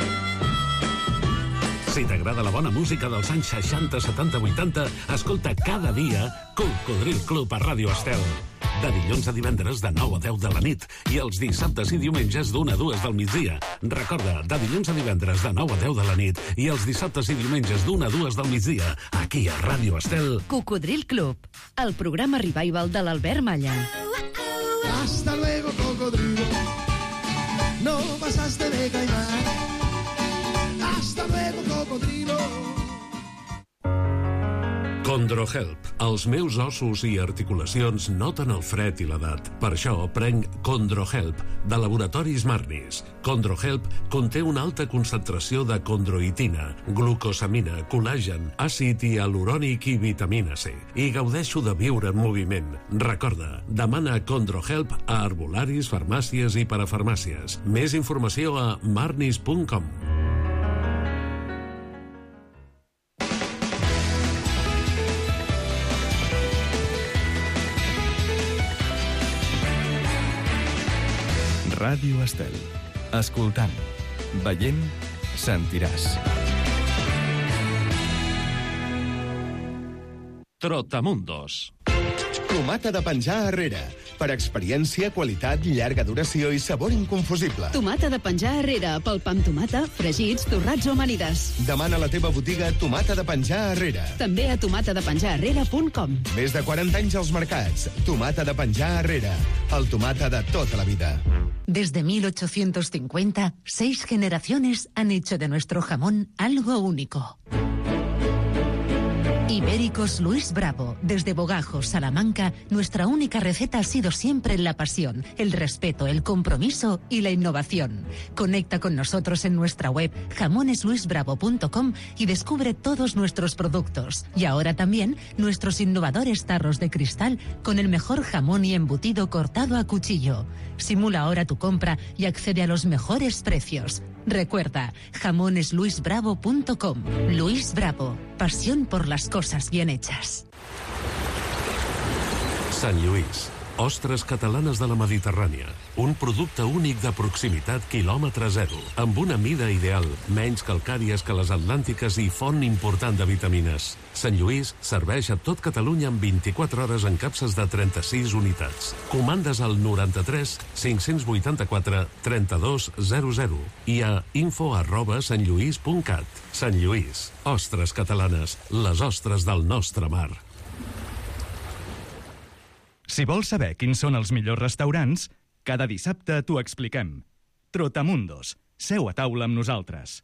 Si t'agrada la bona música dels anys seixanta, setanta, vuitanta, escolta cada dia Cocodril Club a Ràdio Estel. De dilluns a divendres de nou a deu de la nit i els dissabtes i diumenges d'una a dues del migdia. Recorda, de dilluns a divendres de nou a deu de la nit i els dissabtes i diumenges d'una a dues del migdia, aquí a Ràdio Estel. Cocodril Club, el programa revival de l'Albert Malla. Hasta luego, cocodrilo. No pasaste de caimán. Hasta luego, cocodrilo. Condrohelp. Els meus ossos i articulacions noten el fred i l'edat. Per això prenc Condrohelp, de Laboratoris Marnis. Condrohelp conté una alta concentració de condroitina, glucosamina, col·làgen, àcid hialurònic i vitamina C. I gaudeixo de viure en moviment. Recorda, demana Condrohelp a herbolaris, farmàcies i parafarmàcies. Més informació a marnis punt com. Ràdio Estel. Escoltant, veient, sentiràs. Trotamundos. Tomata de penjar arrere. Per experiència, qualitat, llarga duració i sabor inconfusible. Tomata de penjar Herrera, pel pa amb tomata, fregits, torrats o amanides. Demana a la teva botiga Tomata de penjar Herrera. També a tomata de penjar herrera punt com. Més de quaranta anys als mercats. Tomata de penjar Herrera. El tomata de tota la vida. Desde mil ochocientos cincuenta, seis generaciones han hecho de nuestro jamón algo único. Ibéricos Luis Bravo. Desde Bogajos, Salamanca, nuestra única receta ha sido siempre la pasión, el respeto, el compromiso y la innovación. Conecta con nosotros en nuestra web jamones luis bravo punto com y descubre todos nuestros productos. Y ahora también nuestros innovadores tarros de cristal con el mejor jamón y embutido cortado a cuchillo. Simula ahora tu compra y accede a los mejores precios. Recuerda, jamones luis bravo punto com. Luis Bravo, pasión por las cosas bien hechas. Sant Lluís, ostres catalanes de la Mediterrània. Un producte únic de proximitat quilòmetre zero, amb una mida ideal, menys calcàries que les atlàntiques i font important de vitamines. Sant Lluís serveix a tot Catalunya en vint-i-quatre hores en capses de trenta-sis unitats. Comandes al noranta-tres cinc-cents vuitanta-quatre trenta-dos zero zero i a info arroba santlluís punt cat. Sant Lluís, ostres catalanes, les ostres del nostre mar. Si vols saber quins són els millors restaurants, cada dissabte t'ho expliquem. Trotamundos. Seu a taula amb nosaltres.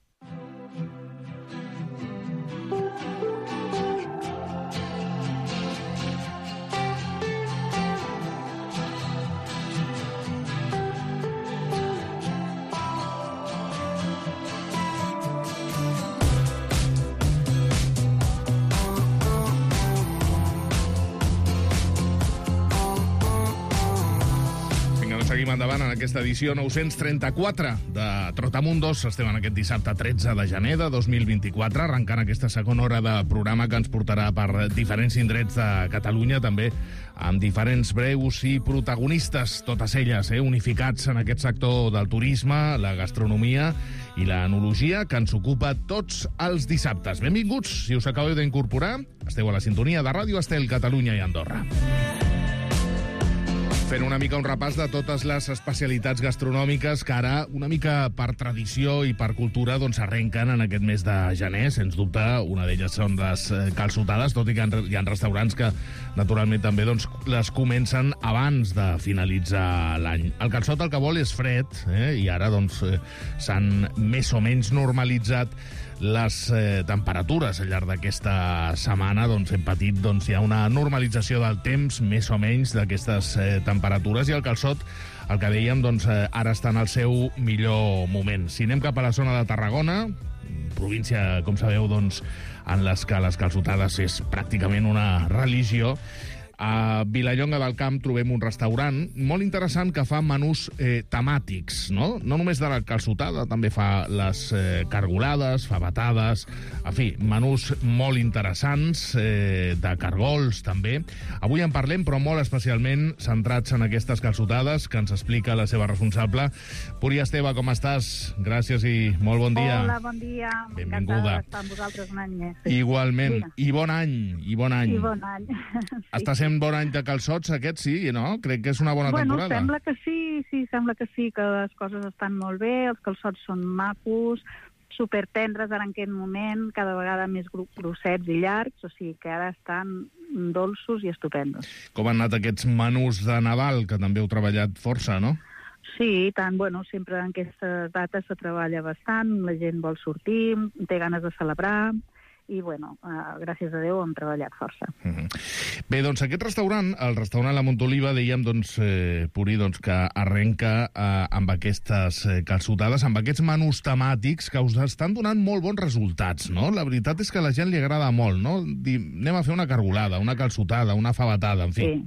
Seguim endavant en aquesta edició nou-cents trenta-quatre de Trotamundos. Estem en aquest dissabte tretze de gener de dos mil vint-i-quatre, arrencant aquesta segona hora de programa que ens portarà per diferents indrets de Catalunya, també amb diferents breus i protagonistes, totes elles eh, unificats en aquest sector del turisme, la gastronomia i l'enologia, que ens ocupa tots els dissabtes. Benvinguts, si us acabeu d'incorporar, esteu a la sintonia de Ràdio Estel, Catalunya i Andorra. Fent una mica un repàs de totes les especialitats gastronòmiques que ara, una mica per tradició i per cultura, doncs arrenquen en aquest mes de gener. Sens dubte, una d'elles són les calçotades, tot i que hi ha restaurants que, naturalment, també doncs, les comencen abans de finalitzar l'any. El calçot el que vol és fred, eh? I ara doncs s'han més o menys normalitzat les eh, temperatures al llarg d'aquesta setmana. Doncs hem patit, doncs hi ha una normalització del temps, més o menys, d'aquestes eh, temperatures, i el calçot, el que dèiem, doncs eh, ara està en el seu millor moment. Si anem cap a la zona de Tarragona, província, com sabeu, doncs, en les que les calçotades és pràcticament una religió, a Vilallonga del Camp trobem un restaurant molt interessant que fa menús eh, temàtics, no? No només de la calçotada, també fa les eh, cargolades, fa batades, en fi, menús molt interessants, eh, de cargols també. Avui en parlem, però molt especialment centrats en aquestes calçotades, que ens explica la seva responsable. Puri Esteve, com estàs? Gràcies i molt bon dia. Hola, bon dia. Benvinguda. Estar amb vosaltres un any més. Igualment. Mira. I bon any. I bon any. I bon any. Sí. Està sent bon any de calçots, aquest, sí, no? Crec que és una bona bueno, temporada. Sembla que sí, sí, sembla que sí, que les coses estan molt bé, els calçots són macos, supertendres ara en aquest moment, cada vegada més grossets i llargs, o sigui que ara estan dolços i estupendos. Com han anat aquests menús de Nadal, que també heu treballat força, no? Sí, tant, bueno, sempre en aquestes dates se treballa bastant, la gent vol sortir, té ganes de celebrar, i, bueno, uh, gràcies a Déu hem treballat força. Mm-hmm. Bé, doncs aquest restaurant, el restaurant La Montoliva, dèiem, doncs, eh, Puri, doncs, que arrenca eh, amb aquestes eh, calçotades, amb aquests menús temàtics que us estan donant molt bons resultats, no? La veritat és que a la gent li agrada molt, no? Dir, anem a fer una cargolada, una calçotada, una fabatada, en fi. Sí.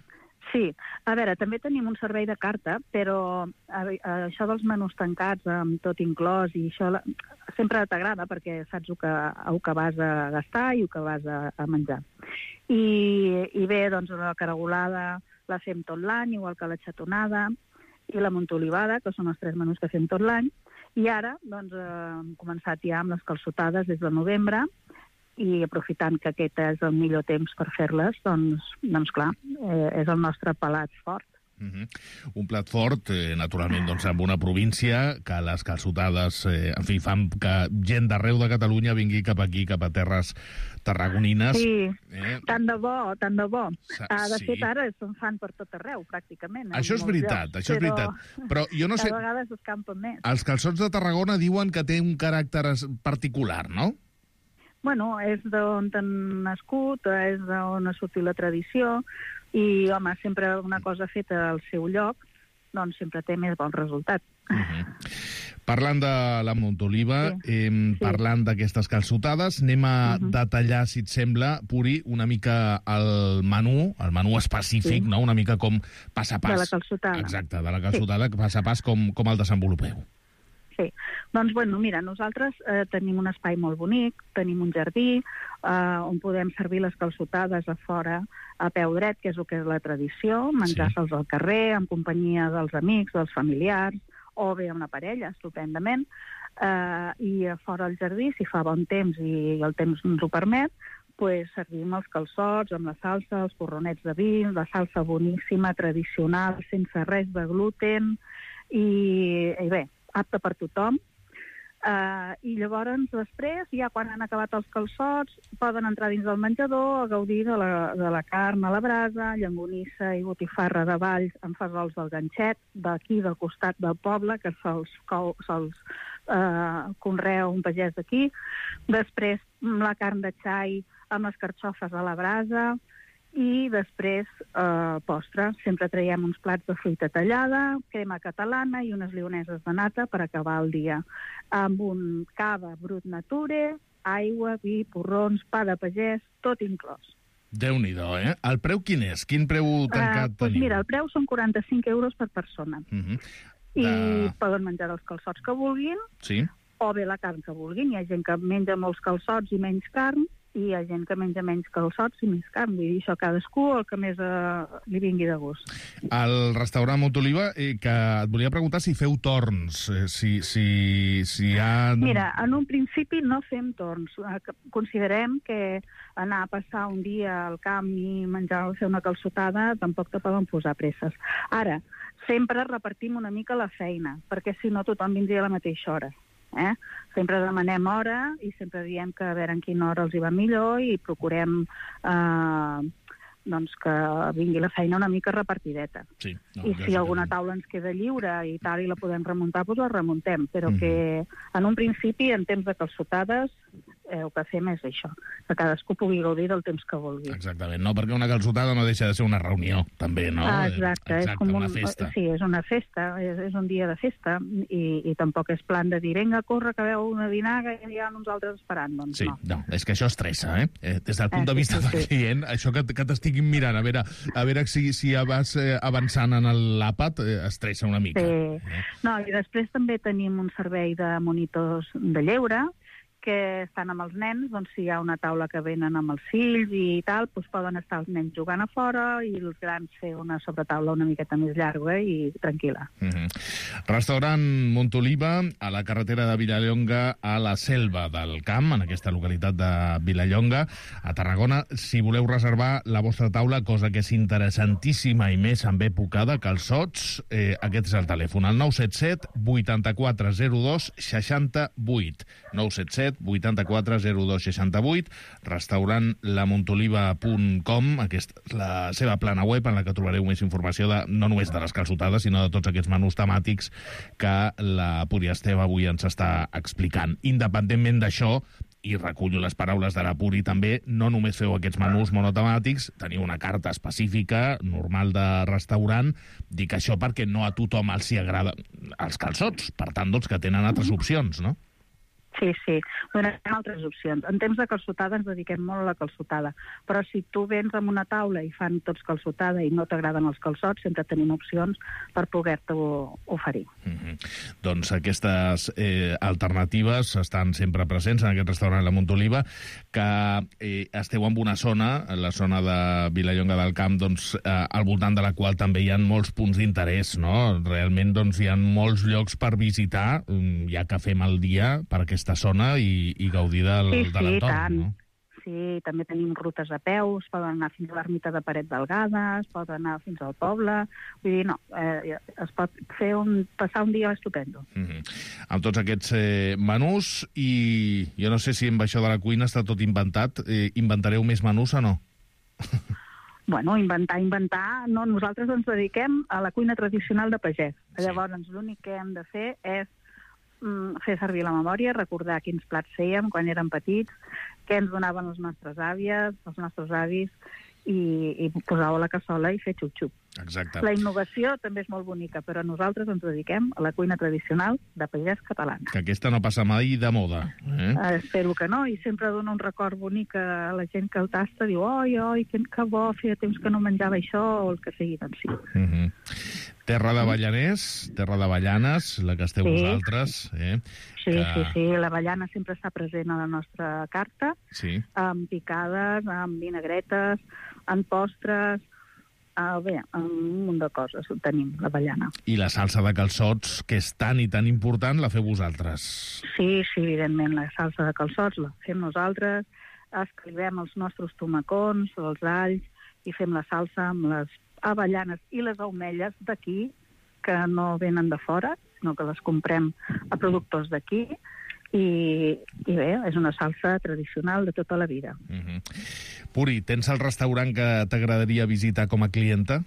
Sí, a veure, també tenim un servei de carta, però a, a, això dels menús tancats amb tot inclòs i això la, sempre t'agrada perquè saps el que, el que vas a gastar i el que vas a, a menjar. I, I bé, doncs la caragolada la fem tot l'any, igual que la xatonada i la montolivada, que són els tres menús que fem tot l'any, i ara doncs, eh, hem començat ja amb les calçotades des de novembre, i aprofitant que aquest és el millor temps per fer-les, doncs, doncs clar, eh, és el nostre pelat fort. Uh-huh. Un plat fort, eh, naturalment, doncs, amb una província que les calçotades, eh, en fi, fan que gent d'arreu de Catalunya vingui cap aquí, cap a terres tarragonines. Sí, eh? tant de bo, tant de bo. Sa- Ah, de sí. fet, ara se'n fan per tot arreu, pràcticament. en Això és molts veritat, llocs, això és però veritat. Però jo no sé... Cada vegada s'escampa més. Els calçots de Tarragona diuen que té un caràcter es- particular, no? Bueno, és d'on han nascut, és d'on ha sortit la tradició, i, home, sempre una cosa feta al seu lloc, doncs sempre té més bon resultat. Parlant de la Montoliva, sí. eh, sí. parlant d'aquestes calçotades, anem a uh -huh. detallar, si et sembla, Puri, una mica el menú, el menú específic, Sí. no? Una mica com pas a pas. De la calçotada. Exacte, de la calçotada, sí. pas a pas, com, com el desenvolupeu. Sí, doncs, bueno, mira, nosaltres eh, tenim un espai molt bonic, tenim un jardí eh, on podem servir les calçotades a fora a peu dret, que és el que és la tradició, menjar-se'ls al carrer, en companyia dels amics, dels familiars, o bé amb la parella, estupendament, eh, i a fora al jardí, si fa bon temps i el temps ens ho permet, pues, servim els calçots amb la salsa, els porronets de vi, la salsa boníssima, tradicional, sense res de gluten, i, i bé, apte per tothom. Uh, I llavors, després, ja quan han acabat els calçots, poden entrar dins del menjador a gaudir de la, de la carn a la brasa, llonganissa i botifarra de Valls amb fesols del ganxet, d'aquí, del costat del poble, que se'ls se uh, conrea un pagès d'aquí. Després, la carn de xai amb les carxofes a la brasa, i després eh, postre. Sempre traiem uns plats de fruita tallada, crema catalana i unes lioneses de nata per acabar el dia, amb un cava brut nature, aigua, vi, porrons, pa de pagès, tot inclòs. Déu-n'hi-do, eh? El preu quin és? Quin preu tancat Uh, pues teniu? mira, el preu són quaranta-cinc euros per persona. Uh -huh. I De- poden menjar els calçots que vulguin, Sí? o bé la carn que vulguin. Hi ha gent que menja molts calçots i menys carn, i hi ha gent que menja menys calçots i més carn. Vull dir, això cadascú el que més eh, li vingui de gust. Al restaurant Montoliva, eh, que et volia preguntar si feu torns, eh, si, si, si hi ha... Mira, en un principi no fem torns. Eh, que- Considerem que anar a passar un dia al camp i menjar o fer una calçotada tampoc te poden posar presses. Ara, sempre repartim una mica la feina, perquè si no tothom vindria a la mateixa hora. Eh? Sempre demanem hora i sempre diem que a veure en quina hora els hi va millor i procurem eh, doncs que vingui la feina una mica repartideta. Sí, no, I si alguna taula ens queda lliure i tal i la podem remuntar, doncs la remuntem. Però Mhm. que en un principi, en temps de calçotades, eh, el que fem és això, que cadascú pugui gaudir del temps que vulgui. Exactament, no, perquè una calçotada no deixa de ser una reunió, també, no? Ah, exacte, Exacte, és com una un, festa. Sí, és una festa, és, és un dia de festa, i, i tampoc és plan de dir, vinga, corre, que veu una dinaga i hi ha uns altres esperant, doncs Sí, no. no, és que això estressa, eh? eh des del punt Eh, de sí, vista sí, del sí. client, això que, que t'estiguin mirant, a veure, a veure si, si ja vas eh, avançant en el- l'àpat, eh, estressa una mica. Sí. No, i després també tenim un servei de monitors de lleure, que estan amb els nens, doncs si hi ha una taula que venen amb els fills i tal, doncs poden estar els nens jugant a fora i els grans fer una sobretaula una miqueta més llarga i tranquil·la. Uh -huh. Restaurant Montoliva, a la carretera de Vilallonga, a la Selva del Camp, en aquesta localitat de Vilallonga, a Tarragona. Si voleu reservar la vostra taula, cosa que és interessantíssima i més en època de calçots, eh, aquest és el telèfon, el nou set set vuitanta-quatre zero dos seixanta-vuit. nou set set vuitanta-quatre zero dos seixanta-vuit, restaurant lamontoliva punt com, aquesta és la seva plana web en la que trobareu més informació de, no només de les calçotades, sinó de tots aquests menús temàtics que la Puri Esteve avui ens està explicant. Independentment d'això, i recullo les paraules de la Puri també, no només feu aquests menús monotemàtics, teniu una carta específica, normal de restaurant, dic això perquè no a tothom els hi agrada els calçots, per tant, doncs, que tenen altres opcions, no? Sí, sí, donem altres opcions. En temps de calçotada ens dediquem molt a la calçotada, però si tu vens amb una taula i fan tots calçotada i no t'agraden els calçots, sempre tenim opcions per poder-t'ho oferir. Mm-hmm. Doncs aquestes eh, alternatives estan sempre presents en aquest restaurant La Montoliva, que eh, esteu en una zona, la zona de Vilallonga del Camp, doncs, eh, al voltant de la qual també hi ha molts punts d'interès, no? Realment doncs, hi ha molts llocs per visitar, ja que fem el dia per aquesta zona i, i gaudir del, Sí, de sí, l'entorn, tant. no? sí, també tenim rutes a peu, es poden anar fins a l'ermita de Paret Delgada, es poden anar fins al poble, vull dir, no, eh, es pot fer un, passar un dia estupendo. Mm-hmm. Amb tots aquests eh, menús, i jo no sé si amb això de la cuina està tot inventat, eh, inventareu més menús o no? Bueno, inventar, inventar, no, nosaltres ens dediquem a la cuina tradicional de pagès. Sí. Llavors, l'únic que hem de fer és mm, fer servir la memòria, recordar quins plats fèiem quan érem petits, què ens donaven les nostres àvies, els nostres avis, i, i posar-ho a la cassola i fer xup-xup. Exacte. La innovació també és molt bonica, però nosaltres ens dediquem a la cuina tradicional de pagès catalana. Que aquesta no passa mai de moda. Eh? Eh, espero que no, i sempre dona un record bonic a la gent que el tasta, diu, oi, oi, que, que bo, feia temps que no menjava això, o el que sigui, doncs sí. Mm-hmm. Terra d'Avellaners, terra d'Avellanes, la que esteu Sí. vosaltres. Eh? Sí, que... sí, sí, l'avellana sempre està present a la nostra carta, Sí. amb picades, amb vinagretes, amb postres, uh, bé, amb un munt de coses ho tenim, l'avellana. I la salsa de calçots, que és tan i tan important, la feu vosaltres. Sí, sí, evidentment, la salsa de calçots la fem nosaltres, escrivem els nostres tomacons, els alls, i fem la salsa amb les avellanes i les aumelles d'aquí, que no venen de fora, sinó que les comprem a productors d'aquí, i, i bé, és una salsa tradicional de tota la vida. Mm-hmm. Puri, tens el restaurant que t'agradaria visitar com a clienta?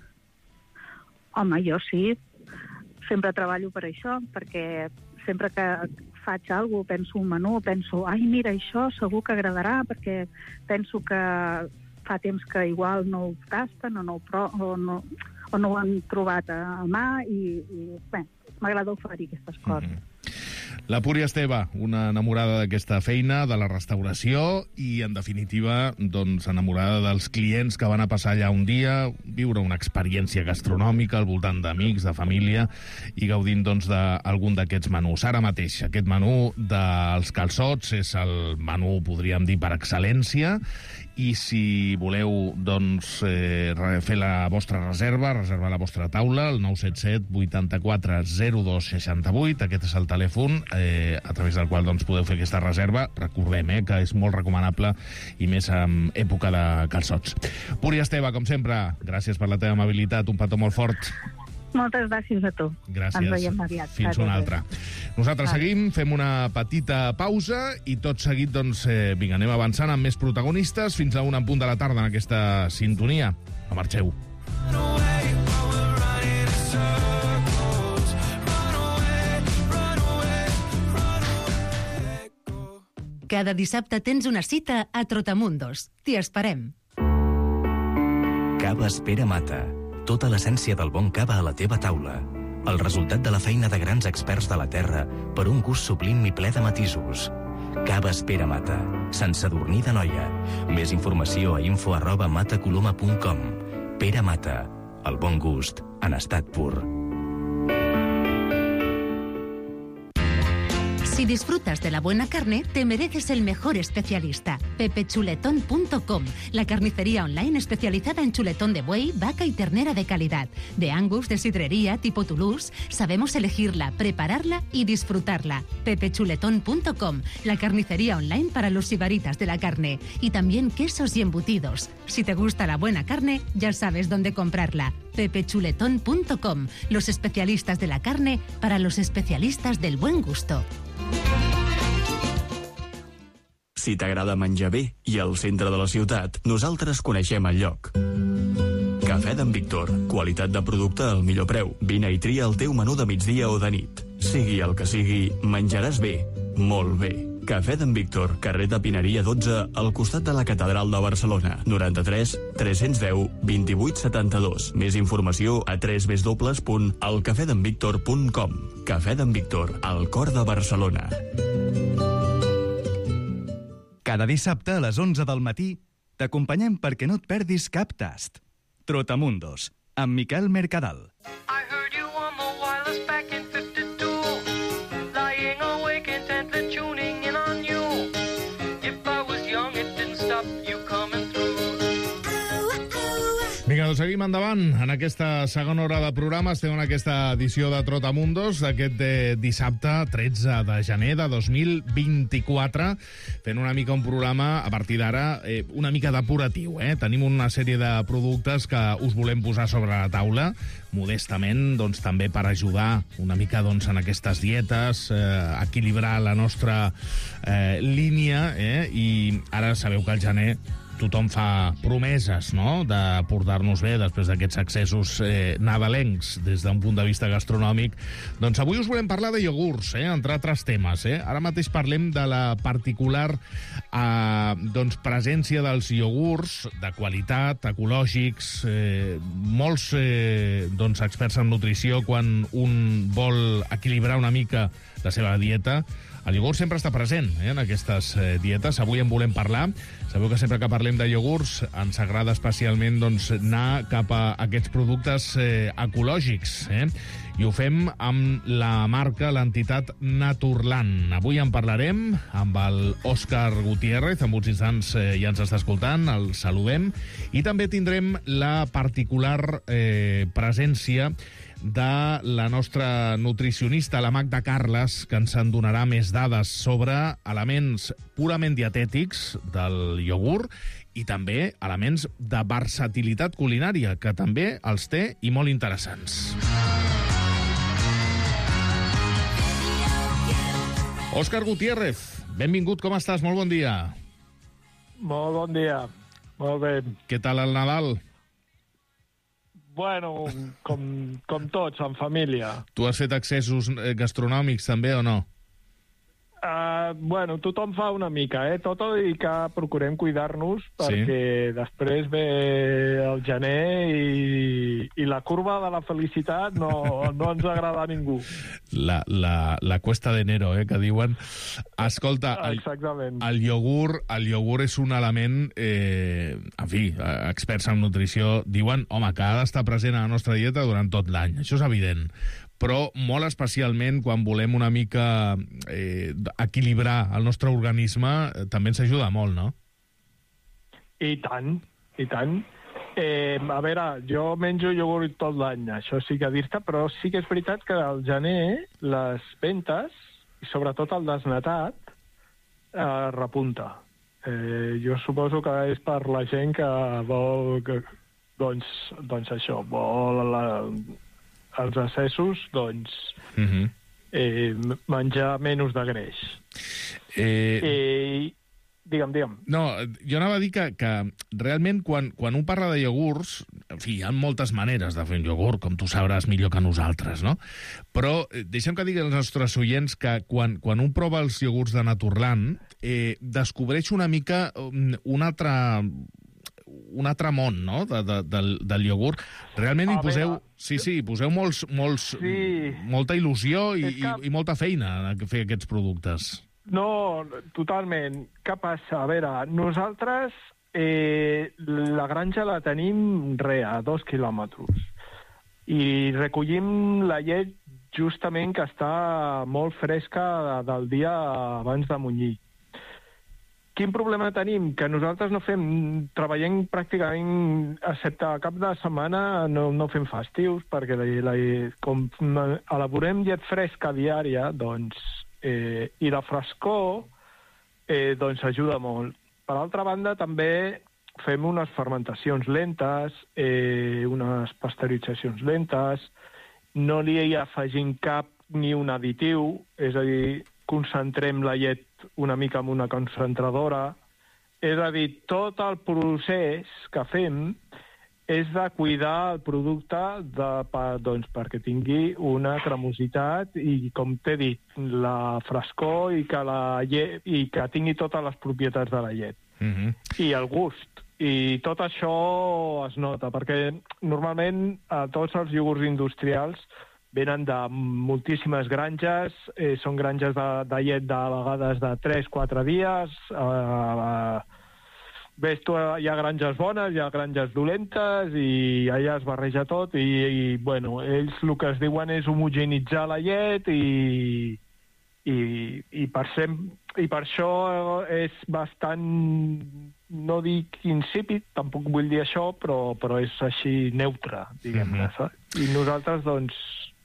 Home, jo sí. Sempre treballo per això, perquè sempre que faig alguna cosa, penso un menú, penso, ai, mira, això segur que agradarà, perquè penso que fa temps que igual no ho tasten o no ho, pro, o no, o no ho han trobat a mà, i, i bé, m'agrada oferir aquestes coses. Mm-hmm. La Puri Esteve, una enamorada d'aquesta feina, de la restauració, i, en definitiva, doncs, enamorada dels clients que van a passar allà un dia, viure una experiència gastronòmica al voltant d'amics, de família, i gaudint, doncs, d'algun d'aquests menús. Ara mateix, aquest menú dels calçots és el menú, podríem dir, per excel·lència, i si voleu, doncs, eh, fer la vostra reserva, reservar la vostra taula, el nou set set vuitanta-quatre zero dos seixanta-vuit, aquest és el telèfon eh, a través del qual, doncs, podeu fer aquesta reserva. Recordem, eh, que és molt recomanable, i més en època de calçots. Puri Esteve, com sempre, gràcies per la teva amabilitat, un petó molt fort. Moltes gràcies a tu. Gràcies. Ens veiem aviat. Fins una altra. Nosaltres Adéu. seguim, fem una petita pausa, i tot seguit, doncs, eh, vinga, anem avançant amb més protagonistes fins a un en punt de la tarda en aquesta sintonia. No marxeu. Cada dissabte tens una cita a Trotamundos. T'hi esperem. Cava Espera Mata. Tota l'essència del bon cava a la teva taula. El resultat de la feina de grans experts de la terra per un gust sublim i ple de matisos. Cava Espera Mata. Sant Sadurní d'Anoia. Més informació a info arroba matacoloma punt com. Pere Mata. El bon gust en estat pur. Si disfrutas de la buena carne, te mereces el mejor especialista. pepe chuletón punto com, la carnicería online especializada en chuletón de buey, vaca y ternera de calidad. De Angus, de sidrería, tipo Toulouse, sabemos elegirla, prepararla y disfrutarla. pepe chuletón punto com, la carnicería online para los sibaritas de la carne. Y también quesos y embutidos. Si te gusta la buena carne, ya sabes dónde comprarla. pepe chuletón punto com, los especialistas de la carne para los especialistas del buen gusto. Si t'agrada menjar bé i al centre de la ciutat, nosaltres coneixem el lloc. Cafè d'en Víctor. Qualitat de producte al millor preu. Vine i tria el teu menú de migdia o de nit. Sigui el que sigui, menjaràs bé. Molt bé. Cafè d'en Víctor, carrer de Pineria dotze, al costat de la Catedral de Barcelona. noranta-tres tres-cents deu vint-i-vuit setanta-dos. Més informació a w w w punt el cafè d'en víctor punt com. Cafè d'en Víctor, al cor de Barcelona. Cada dissabte a les onze del matí t'acompanyem perquè no et perdis cap tast. Trotamundos, amb Miquel Mercadal. I heard you on the wireless back in fifty-two, lying awake intently tuning in on you. If I was young, it didn't stop you coming through. Vinga, Doncs seguim endavant. En aquesta segona hora de programa estem en aquesta edició de Trotamundos d'aquest eh, dissabte tretze de gener de dos mil vint-i-quatre, fent una mica un programa a partir d'ara eh, una mica depuratiu. Eh? Tenim una sèrie de productes que us volem posar sobre la taula, modestament, doncs, també per ajudar una mica doncs, en aquestes dietes, eh, equilibrar la nostra eh, línia, eh? I ara sabeu que al gener tothom fa promeses, no?, de portar-nos bé després d'aquests accessos eh, nadalencs des d'un punt de vista gastronòmic. Doncs avui us volem parlar de iogurts, eh, entre altres temes. Eh? Ara mateix parlem de la particular eh, doncs, presència dels iogurts de qualitat, ecològics, eh, molts eh, doncs, experts en nutrició, quan un vol equilibrar una mica la seva dieta, el iogurt sempre està present eh, en aquestes eh, dietes. Avui en volem parlar. Sabeu que sempre que parlem de iogurts ens agrada especialment doncs, anar cap a aquests productes eh, ecològics. Eh? I ho fem amb la marca, l'entitat Naturland. Avui en parlarem amb el Òscar Gutiérrez, en uns instants eh, ja ens està escoltant, el saludem. I també tindrem la particular eh, presència de la nostra nutricionista, la Magda Carles, que ens en donarà més dades sobre elements purament dietètics del iogurt i també elements de versatilitat culinària, que també els té i molt interessants. Òscar Gutiérrez, benvingut, com estàs? Molt bon dia. Molt bon dia, molt bé. Què tal el Nadal? Bueno, com, com tots, en família. Tu has fet accessos gastronòmics també o no? Uh, bueno, tothom fa una mica, eh? Tot i que procurem cuidar-nos perquè sí. Després ve el gener i, i la curva de la felicitat no, no ens agrada a ningú. La, la, la cuesta d'enero, eh, que diuen. Escolta, el, el iogurt el iogurt és un element, eh, en fi, experts en nutrició diuen, home, que ha d'estar present a la nostra dieta durant tot l'any. Això és evident. Però molt especialment quan volem una mica eh, equilibrar el nostre organisme, eh, també ens ajuda molt, no? I tant, i tant. Eh, a veure, jo menjo iogurt tot l'any, això sí que dir-te, però sí que és veritat que al gener les ventes, i sobretot el desnatat, eh, repunta. Eh, jo suposo que és per la gent que vol, que, doncs, doncs això, vol la... els accessos, doncs, uh-huh. eh, menjar menys de greix. Eh... Eh, digue'm, digue'm. No, jo anava a dir que, que realment quan, quan un parla de iogurts, en fi, hi ha moltes maneres de fer un iogurt, com tu sabràs millor que nosaltres, no? Però eh, deixem que digui als nostres oients que quan, quan un prova els iogurts de Naturland, eh, descobreix una mica un altre... un altre món, no?, de, de, del, del iogurt. Realment hi poseu... Sí, sí, hi poseu molts, molts, sí. molta il·lusió i, que... i, i molta feina a fer aquests productes. No, totalment. Què passa? A veure, nosaltres eh, la granja la tenim re, a dos quilòmetres. I recollim la llet justament que està molt fresca del dia abans de munyir. Quin problema tenim? Que nosaltres no fem... Treballem pràcticament, excepte cap de setmana, no, no fem festius, perquè la, la, com elaborem llet fresca diària, doncs, eh, i la frescor, eh, doncs ajuda molt. Per altra banda, també fem unes fermentacions lentes, eh, unes pasteuritzacions lentes, no li afegim cap ni un additiu, és a dir, concentrem la llet una mica amb una concentradora. És a dir, tot el procés que fem és de cuidar el producte de, per, doncs, perquè tingui una cremositat i, com t'he dit, la frescor i que, la llet, i que tingui totes les propietats de la llet. Mm-hmm. I el gust. I tot això es nota, perquè normalment a tots els iogurts industrials venen de moltíssimes granges, eh, són granges de, de llet de vegades de tres quatre dies, eh, ves tu, hi ha granges bones, hi ha granges dolentes, i allà es barreja tot, i, i bueno, ells el que es diuen és homogenitzar la llet, i, i, i, per, sem, i per això és bastant no dic insípid, tampoc vull dir això, però, però és així neutre, diguem-ne, Mhm. saps? I nosaltres, doncs,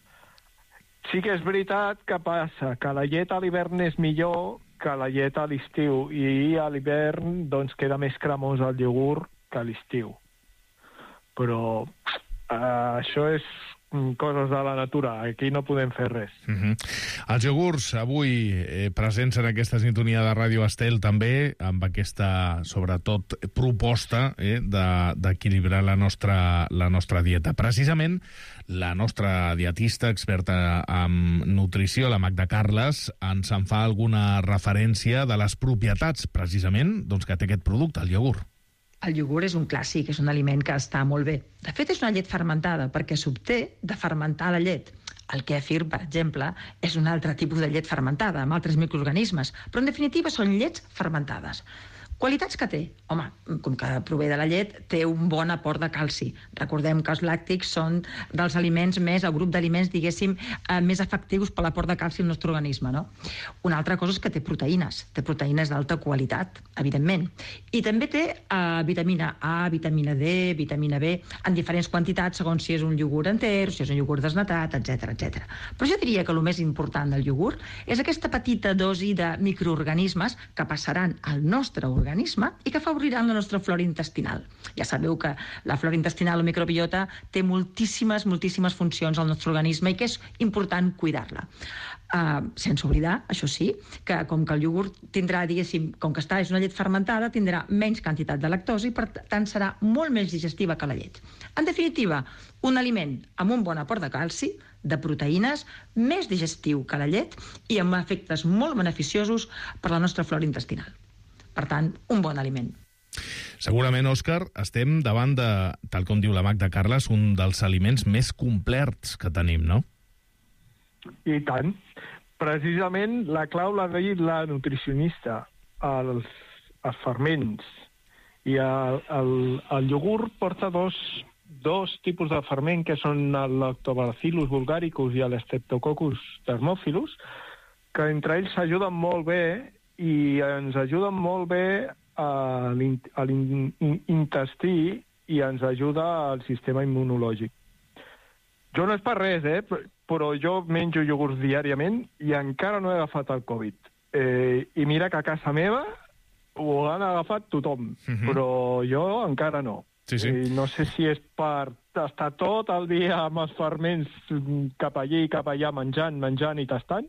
sí que és veritat que passa que la llet a l'hivern és millor que la llet a l'estiu, i a l'hivern, doncs, queda més cremós el iogurt que a l'estiu. Però eh, això és mm, coses de la natura, aquí no podem fer res. Uh -huh. Els iogurts, avui, eh, presents en aquesta sintonia de Ràdio Estel, també, amb aquesta, sobretot, proposta eh, de- d'equilibrar la nostra, la nostra dieta. Precisament, la nostra dietista, experta en nutrició, la Magda Carles, ens en fa alguna referència de les propietats, precisament, doncs, que té aquest producte, el iogurt. El iogurt és un clàssic, és un aliment que està molt bé. De fet, és una llet fermentada, perquè s'obté de fermentar la llet. El kefir, per exemple, és un altre tipus de llet fermentada, amb altres microorganismes, però en definitiva són llets fermentades. Qualitats que té? Home, com que prové de la llet, té un bon aport de calci. Recordem que els làctics són dels aliments més, el grup d'aliments, diguéssim, eh, més efectius per l'aport de calci al nostre organisme, no? Una altra cosa és que té proteïnes. Té proteïnes d'alta qualitat, evidentment. I també té eh, vitamina A, vitamina D, vitamina B, en diferents quantitats, segons si és un iogurt enter, si és un iogurt desnatat, etcètera, etcètera. Però jo diria que el més important del iogurt és aquesta petita dosi de microorganismes que passaran al nostre organisme i que afavoriran la nostra flora intestinal. Ja sabeu que la flora intestinal o microbiota té moltíssimes, moltíssimes funcions al nostre organisme i que és important cuidar-la. Uh, sense oblidar, això sí, que com que el iogurt tindrà, diguéssim, com que està, és una llet fermentada, tindrà menys quantitat de lactosa i, per tant, serà molt més digestiva que la llet. En definitiva, un aliment amb un bon aport de calci, de proteïnes, més digestiu que la llet i amb efectes molt beneficiosos per la nostra flora intestinal. Per tant, un bon aliment. Segurament, Òscar, estem davant de, tal com diu la Magda Carles, un dels aliments més complets que tenim, no? I tant. Precisament la clau l'ha dit la nutricionista. Els, els ferments. I el, el, el iogurt porta dos, dos tipus de ferment, que són el Lactobacillus bulgaricus i l'Streptococcus thermophilus, que entre ells s'ajuden molt bé i ens ajuden molt bé a l'intestí i ens ajuda al sistema immunològic. Jo no és per res, eh? Però jo menjo iogurts diàriament i encara no he agafat el Covid. Eh, I mira que a casa meva ho han agafat tothom, uh-huh. però jo encara no. Sí, sí. I no sé si és per estar tot el dia amb els ferments cap allí i cap allà menjant, menjant i tastant,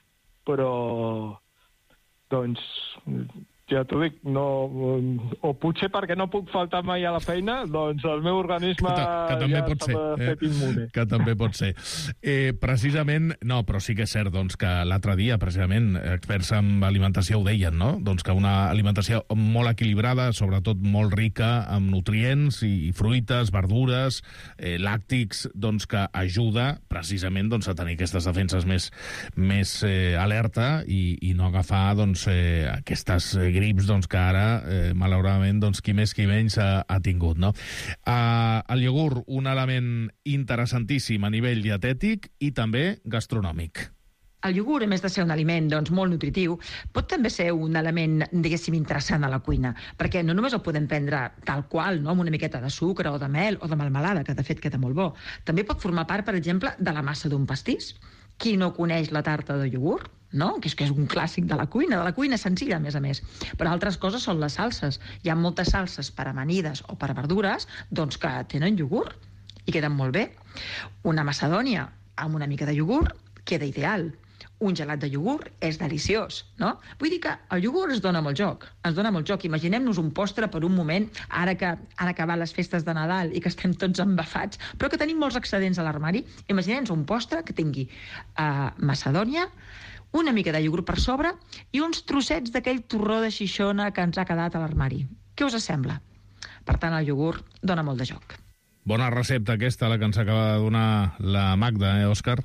però, doncs, ja t'ho dic, no, o potser perquè no puc faltar mai a la feina, doncs el meu organisme que, que també ja pot ser, s'ha fet immune. Que també pot ser. Eh, precisament, no, però sí que és cert doncs, que l'altre dia, precisament, experts en alimentació ho deien, no? Doncs que una alimentació molt equilibrada, sobretot molt rica en nutrients i, i fruites, verdures, eh, làctics, doncs que ajuda precisament doncs, a tenir aquestes defenses més, més eh, alerta i, i no agafar doncs, eh, aquestes eh, grips doncs, que ara, eh, malauradament, doncs, qui més qui menys ha, ha tingut. No? Uh, el iogurt, un element interessantíssim a nivell dietètic i també gastronòmic. El iogurt, a més de ser un aliment doncs, molt nutritiu, pot també ser un element, diguéssim, interessant a la cuina, perquè no només el podem prendre tal qual, no? amb una miqueta de sucre o de mel o de melmelada, que de fet queda molt bo. També pot formar part, per exemple, de la massa d'un pastís. Qui no coneix la tarta de iogurt? No? Que és, que és un clàssic de la cuina, de la cuina senzilla, a més a més. Però altres coses són les salses. Hi ha moltes salses per amanides o per verdures doncs, que tenen iogurt i queden molt bé. Una macedònia amb una mica de iogurt queda ideal. Un gelat de iogurt és deliciós, no? Vull dir que el iogurt es dona molt joc, es dona molt joc. Imaginem-nos un postre per un moment, ara que han acabat les festes de Nadal i que estem tots embafats, però que tenim molts excedents a l'armari. Imaginem-nos un postre que tingui uh, macedònia, una mica de iogurt per sobre i uns trossets d'aquell torró de xixona que ens ha quedat a l'armari. Què us sembla? Per tant, el iogurt dona molt de joc. Bona recepta aquesta, la que ens acaba de donar la Magda, eh, Òscar?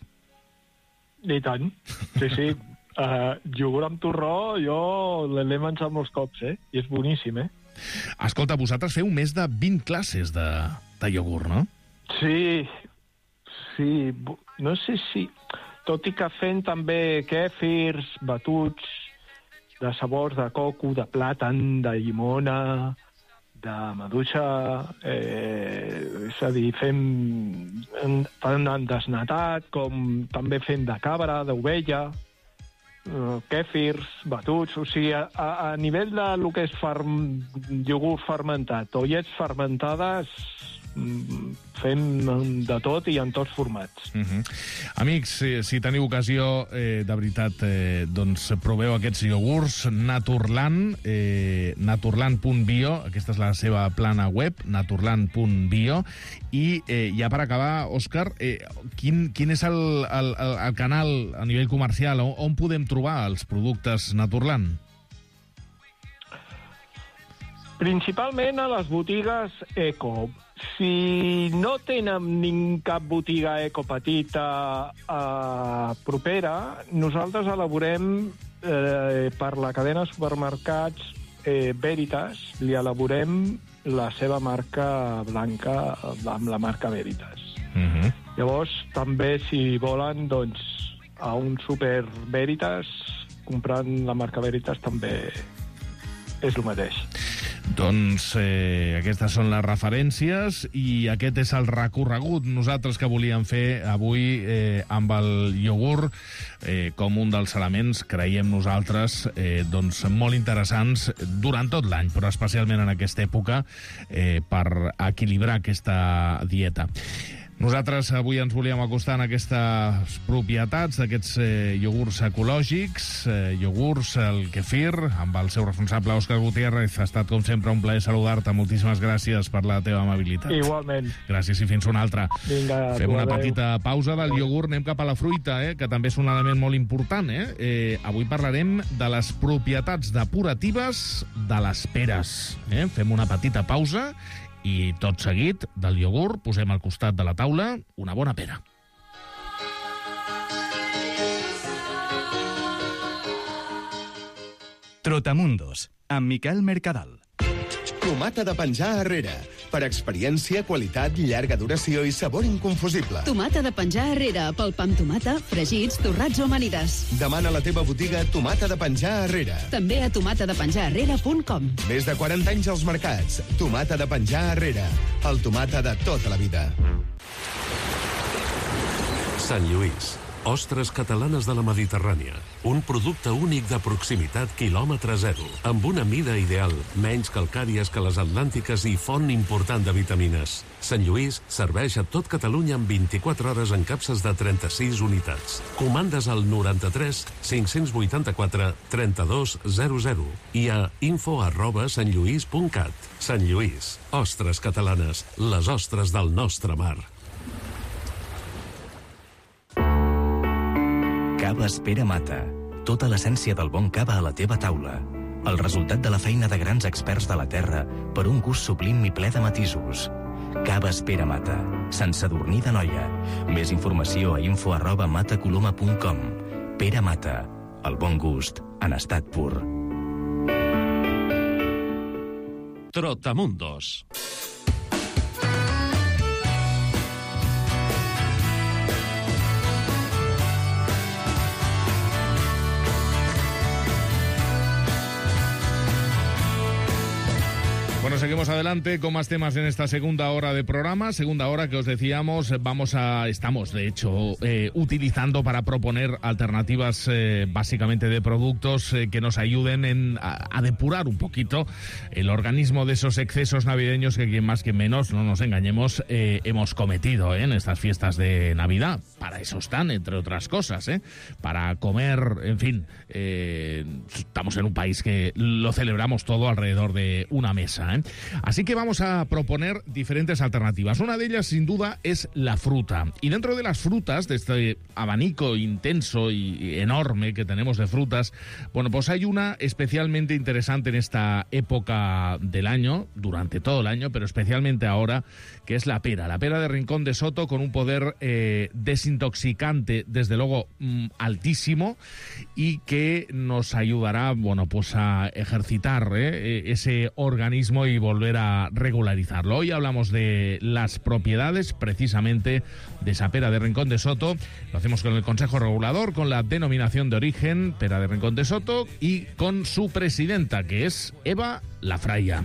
I tant. Sí, sí. Uh, iogurt amb torró, jo l'he menjat molts cops, eh? I és boníssim, eh? Escolta, vosaltres feu més de vint classes de, de iogurt, no? Sí, sí. No sé si... Tot i que fent també kèfirs, batuts, de sabors de coco, de plàtan, de llimona, de maduixa, eh, és a dir, fem tant en desnatat com també fem de cabra, d'ovella, eh, kèfirs, batuts, o sigui, a, a nivell de lo que és farm, iogurt fermentat o llets fermentades, fem de tot i en tots formats. Uh-huh. Amics, si, si teniu ocasió, eh, de veritat, eh, doncs proveu aquests iogurts Naturland, eh, naturland punt bio, aquesta és la seva plana web, naturland punt bio, i eh, ja per acabar, Òscar, eh, quin, quin és el, el, el, el canal a nivell comercial, on, on podem trobar els productes Naturland? Principalment a les botigues eco. Si no tenen ni cap botiga eco petita eh, propera, nosaltres elaborem eh, per la cadena de supermercats eh, Veritas, li elaborem la seva marca blanca amb la marca Veritas. Uh-huh. Llavors, també, si volen, doncs, a un super Veritas, comprant la marca Veritas també és el mateix. Doncs eh, aquestes són les referències i aquest és el recorregut nosaltres que volíem fer avui eh, amb el iogurt eh, com un dels elements, creiem nosaltres, eh, doncs molt interessants durant tot l'any, però especialment en aquesta època eh, per equilibrar aquesta dieta. Nosaltres avui ens volíem acostar en aquestes propietats d'aquests eh, iogurts ecològics, eh, iogurts, el kefir, amb el seu responsable Òscar Gutiérrez. Ha estat, com sempre, un plaer saludar-te. Moltíssimes gràcies per la teva amabilitat. Igualment. Gràcies i fins una altra. Vinga, fem una adeu. petita pausa del iogurt, anem cap a la fruita, eh, que també és un element molt important. Eh? Eh, avui parlarem de les propietats depuratives de les peres. Eh? Fem una petita pausa i tot seguit del iogurt posem al costat de la taula una bona pera. Trotamundos, amb Miquel Mercadal. Tomata de penjar arrere. Per experiència, qualitat, llarga duració i sabor inconfusible. Tomata de penjar arrere, pel pa amb tomata, fregits, torrats o amanides. Demana a la teva botiga Tomata de penjar arrere. També a tomata de penjar arrere punt com. Més de quaranta anys als mercats. Tomata de penjar arrere. El tomata de tota la vida. Sant Lluís. Ostres catalanes de la Mediterrània. Un producte únic de proximitat quilòmetre zero, amb una mida ideal, menys calcàries que les atlàntiques i font important de vitamines. Sant Lluís serveix a tot Catalunya en vint-i-quatre hores en capses de trenta-sis unitats. Comandes al noranta-tres cinc-cents vuitanta-quatre trenta-dos zero zero i a info arroba santllluís punt cat. Sant Lluís. Ostres catalanes, les ostres del nostre mar. Caves Pere Mata. Tota l'essència del bon cava a la teva taula. El resultat de la feina de grans experts de la terra per un gust sublim i ple de matisos. Caves Pere Mata. Sant Sadurní d'Anoia. Més informació a info arroba matacoloma punt com. Pere Mata. El bon gust en estat pur. Trotamundos. Bueno, seguimos adelante con más temas en esta segunda hora de programa, segunda hora que os decíamos, vamos a, estamos de hecho eh, utilizando para proponer alternativas eh, básicamente de productos eh, que nos ayuden en, a, a depurar un poquito el organismo de esos excesos navideños que quien más que menos, no nos engañemos, eh, hemos cometido eh, en estas fiestas de Navidad. Para eso están, entre otras cosas, eh, para comer, en fin, eh, estamos en un país que lo celebramos todo alrededor de una mesa, ¿eh? Así que vamos a proponer diferentes alternativas. Una de ellas, sin duda, es la fruta. Y dentro de las frutas, de este abanico intenso y enorme que tenemos de frutas, bueno, pues hay una especialmente interesante en esta época del año, durante todo el año, pero especialmente ahora, que es la pera. La pera de Rincón de Soto, con un poder eh, desintoxicante, desde luego, mm, altísimo, y que nos ayudará, bueno, pues a ejercitar eh, ese organismo y volver a regularizarlo. Hoy hablamos de las propiedades, precisamente, de esa pera de Rincón de Soto. Lo hacemos con el Consejo Regulador, con la denominación de origen, pera de Rincón de Soto, y con su presidenta, que es Eva Lafraya,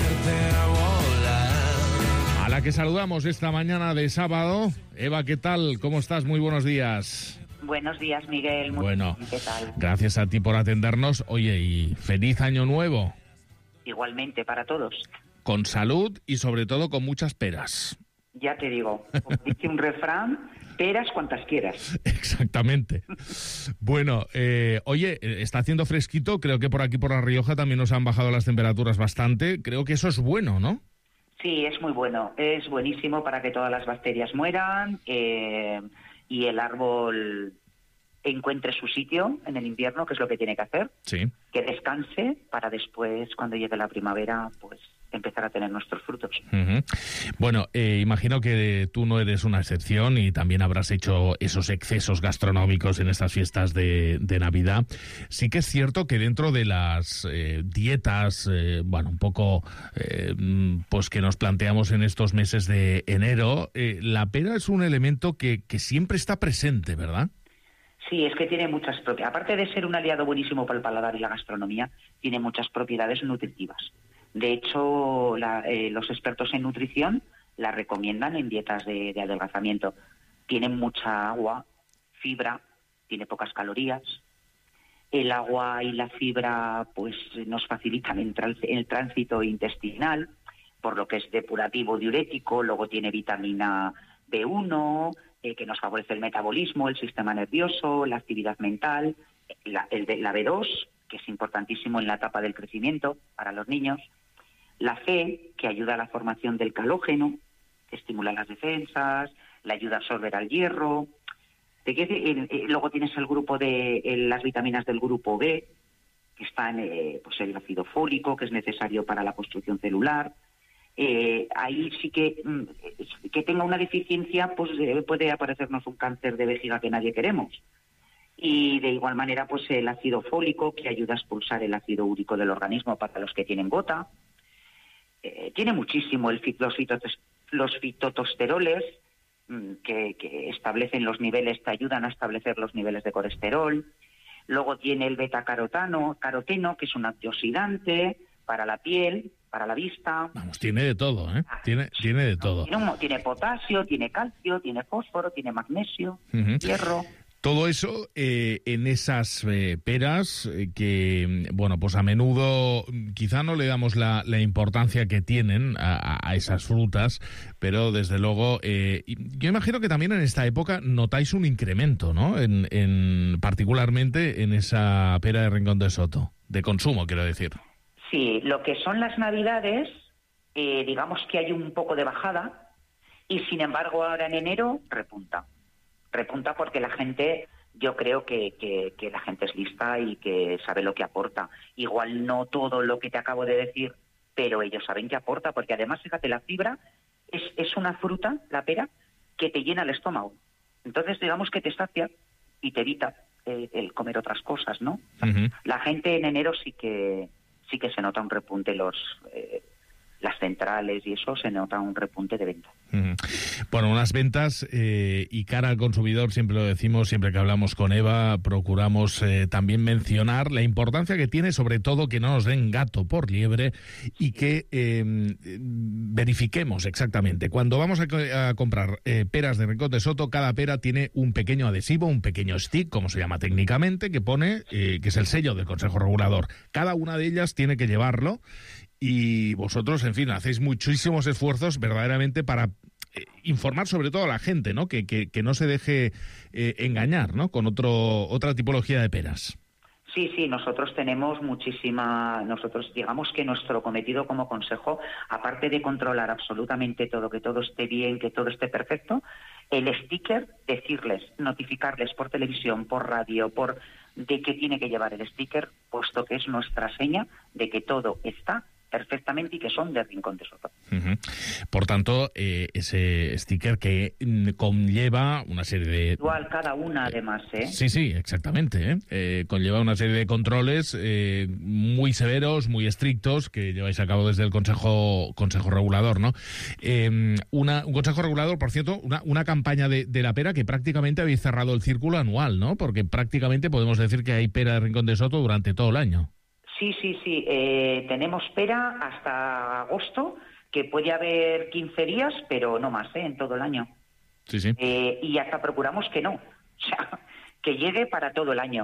a la que saludamos esta mañana de sábado. Eva, ¿qué tal? ¿Cómo estás? Muy buenos días. Buenos días, Miguel. Muy bueno, bien, ¿qué tal? Gracias a ti por atendernos. Oye, y feliz año nuevo. Igualmente para todos. Con salud y sobre todo con muchas peras. Ya te digo, como dice un refrán, peras cuantas quieras. Exactamente. Bueno, eh, oye, está haciendo fresquito. Creo que por aquí, por La Rioja, también nos han bajado las temperaturas bastante. Creo que eso es bueno, ¿no? Sí, es muy bueno. Es buenísimo para que todas las bacterias mueran eh, y el árbol encuentre su sitio en el invierno, que es lo que tiene que hacer. Sí. Que descanse para después, cuando llegue la primavera, pues empezar a tener nuestros frutos. Uh-huh. Bueno, eh, imagino que tú no eres una excepción y también habrás hecho esos excesos gastronómicos en estas fiestas de, de Navidad. Sí que es cierto que dentro de las eh, dietas, eh, bueno, un poco eh, pues que nos planteamos en estos meses de enero, eh, la pera es un elemento que, que siempre está presente, ¿verdad? Sí, es que tiene muchas propiedades. Aparte de ser un aliado buenísimo para el paladar y la gastronomía, tiene muchas propiedades nutritivas. De hecho, la, eh, los expertos en nutrición la recomiendan en dietas de, de adelgazamiento. Tiene mucha agua, fibra, tiene pocas calorías. El agua y la fibra pues nos facilitan el, trans, el tránsito intestinal, por lo que es depurativo, diurético. Luego tiene vitamina B uno, eh, que nos favorece el metabolismo, el sistema nervioso, la actividad mental. La, el de, la B dos, que es importantísimo en la etapa del crecimiento para los niños. La C, que ayuda a la formación del calógeno, que estimula las defensas, le ayuda a absorber al hierro. ¿De qué, eh, eh, luego tienes el grupo de eh, las vitaminas del grupo B, que están eh, pues el ácido fólico, que es necesario para la construcción celular. Eh, ahí sí que mm, que tenga una deficiencia, pues eh, puede aparecernos un cáncer de vejiga que nadie queremos. Y de igual manera, pues el ácido fólico, que ayuda a expulsar el ácido úrico del organismo para los que tienen gota. Eh, tiene muchísimo el, los, fitos, los fitotosteroles, mmm, que, que establecen los niveles, te ayudan a establecer los niveles de colesterol. Luego tiene el betacarotano, caroteno, que es un antioxidante para la piel, para la vista. Vamos, tiene de todo, ¿eh? Tiene, tiene de todo. Tiene, un, tiene potasio, tiene calcio, tiene fósforo, tiene magnesio, uh-huh. hierro. Todo eso eh, en esas eh, peras eh, que, bueno, pues a menudo quizá no le damos la, la importancia que tienen a, a esas frutas, pero desde luego, eh, yo imagino que también en esta época notáis un incremento, ¿no? En, en particularmente en esa pera de Rincón de Soto, de consumo, quiero decir. Sí, lo que son las Navidades, eh, digamos que hay un poco de bajada y sin embargo ahora en enero repunta. Repunta porque la gente, yo creo que, que, que la gente es lista y que sabe lo que aporta. Igual no todo lo que te acabo de decir, pero ellos saben que aporta, porque además, fíjate, la fibra es, es una fruta, la pera, que te llena el estómago. Entonces, digamos que te sacia y te evita eh, el comer otras cosas, ¿no? Uh-huh. La gente en enero sí que sí que se nota un repunte, los eh, las centrales y eso, se nota un repunte de venta. Uh-huh. Bueno, unas ventas eh, y cara al consumidor, siempre lo decimos, siempre que hablamos con Eva, procuramos eh, también mencionar la importancia que tiene, sobre todo, que no nos den gato por liebre y que eh, verifiquemos exactamente. Cuando vamos a, a comprar eh, peras de Rincón de Soto, cada pera tiene un pequeño adhesivo, un pequeño stick, como se llama técnicamente, que pone, eh, que es el sello del Consejo Regulador. Cada una de ellas tiene que llevarlo. Y vosotros, en fin, hacéis muchísimos esfuerzos verdaderamente para eh, informar sobre todo a la gente, ¿no? Que, que, que no se deje eh, engañar, ¿no? Con otro otra tipología de peras. Sí, sí, nosotros tenemos muchísima... Nosotros digamos que nuestro cometido como consejo, aparte de controlar absolutamente todo, que todo esté bien, que todo esté perfecto, el sticker, decirles, notificarles por televisión, por radio, por de qué tiene que llevar el sticker, puesto que es nuestra seña de que todo está perfectamente y que son de Rincón de Soto. Uh-huh. Por tanto, eh, ese sticker que mm, conlleva una serie de... Igual cada una, además, ¿eh? Sí, sí, exactamente. ¿eh? Eh, conlleva una serie de controles eh, muy severos, muy estrictos, que lleváis a cabo desde el Consejo Consejo Regulador, ¿no? Eh, una, un Consejo Regulador, por cierto, una, una campaña de, de la pera que prácticamente habéis cerrado el círculo anual, ¿no? Porque prácticamente podemos decir que hay pera de Rincón de Soto durante todo el año. Sí, sí, sí. Eh, tenemos pera hasta agosto, que puede haber quince días, pero no más, ¿eh? En todo el año. Sí, sí. Eh, y hasta procuramos que no. O sea, que llegue para todo el año.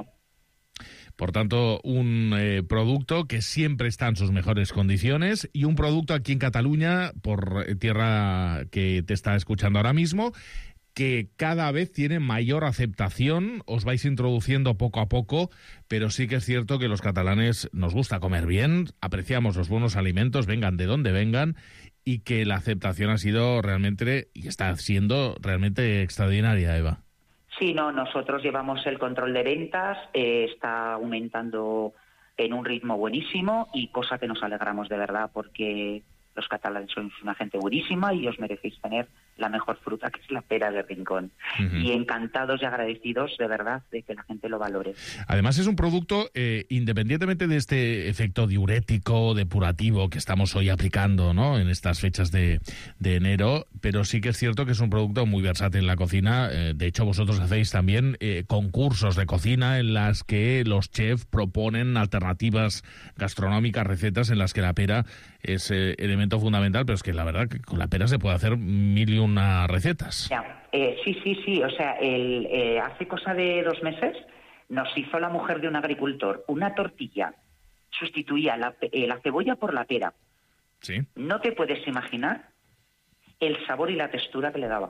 Por tanto, un eh, producto que siempre está en sus mejores condiciones y un producto aquí en Cataluña, por eh, tierra que te está escuchando ahora mismo, que cada vez tiene mayor aceptación, os vais introduciendo poco a poco, pero sí que es cierto que los catalanes nos gusta comer bien, apreciamos los buenos alimentos, vengan de donde vengan, y que la aceptación ha sido realmente, y está siendo realmente extraordinaria, Eva. Sí, no, nosotros llevamos el control de ventas, eh, está aumentando en un ritmo buenísimo y cosa que nos alegramos de verdad porque los catalanes sois una gente buenísima y os merecéis tener la mejor fruta, que es la pera de Rincón. Uh-huh. Y encantados y agradecidos, de verdad, de que la gente lo valore. Además, es un producto, eh, independientemente de este efecto diurético, depurativo que estamos hoy aplicando, ¿no?, en estas fechas de, de enero, pero sí que es cierto que es un producto muy versátil en la cocina. Eh, de hecho, vosotros hacéis también eh, concursos de cocina en las que los chefs proponen alternativas gastronómicas, recetas en las que la pera es eh, elemento fundamental, pero es que la verdad que con la pera se puede hacer mil y una recetas. Ya, eh, sí, sí, sí. O sea, el, eh, hace cosa de dos meses nos hizo la mujer de un agricultor una tortilla, sustituía la, eh, la cebolla por la pera. Sí. No te puedes imaginar el sabor y la textura que le daba.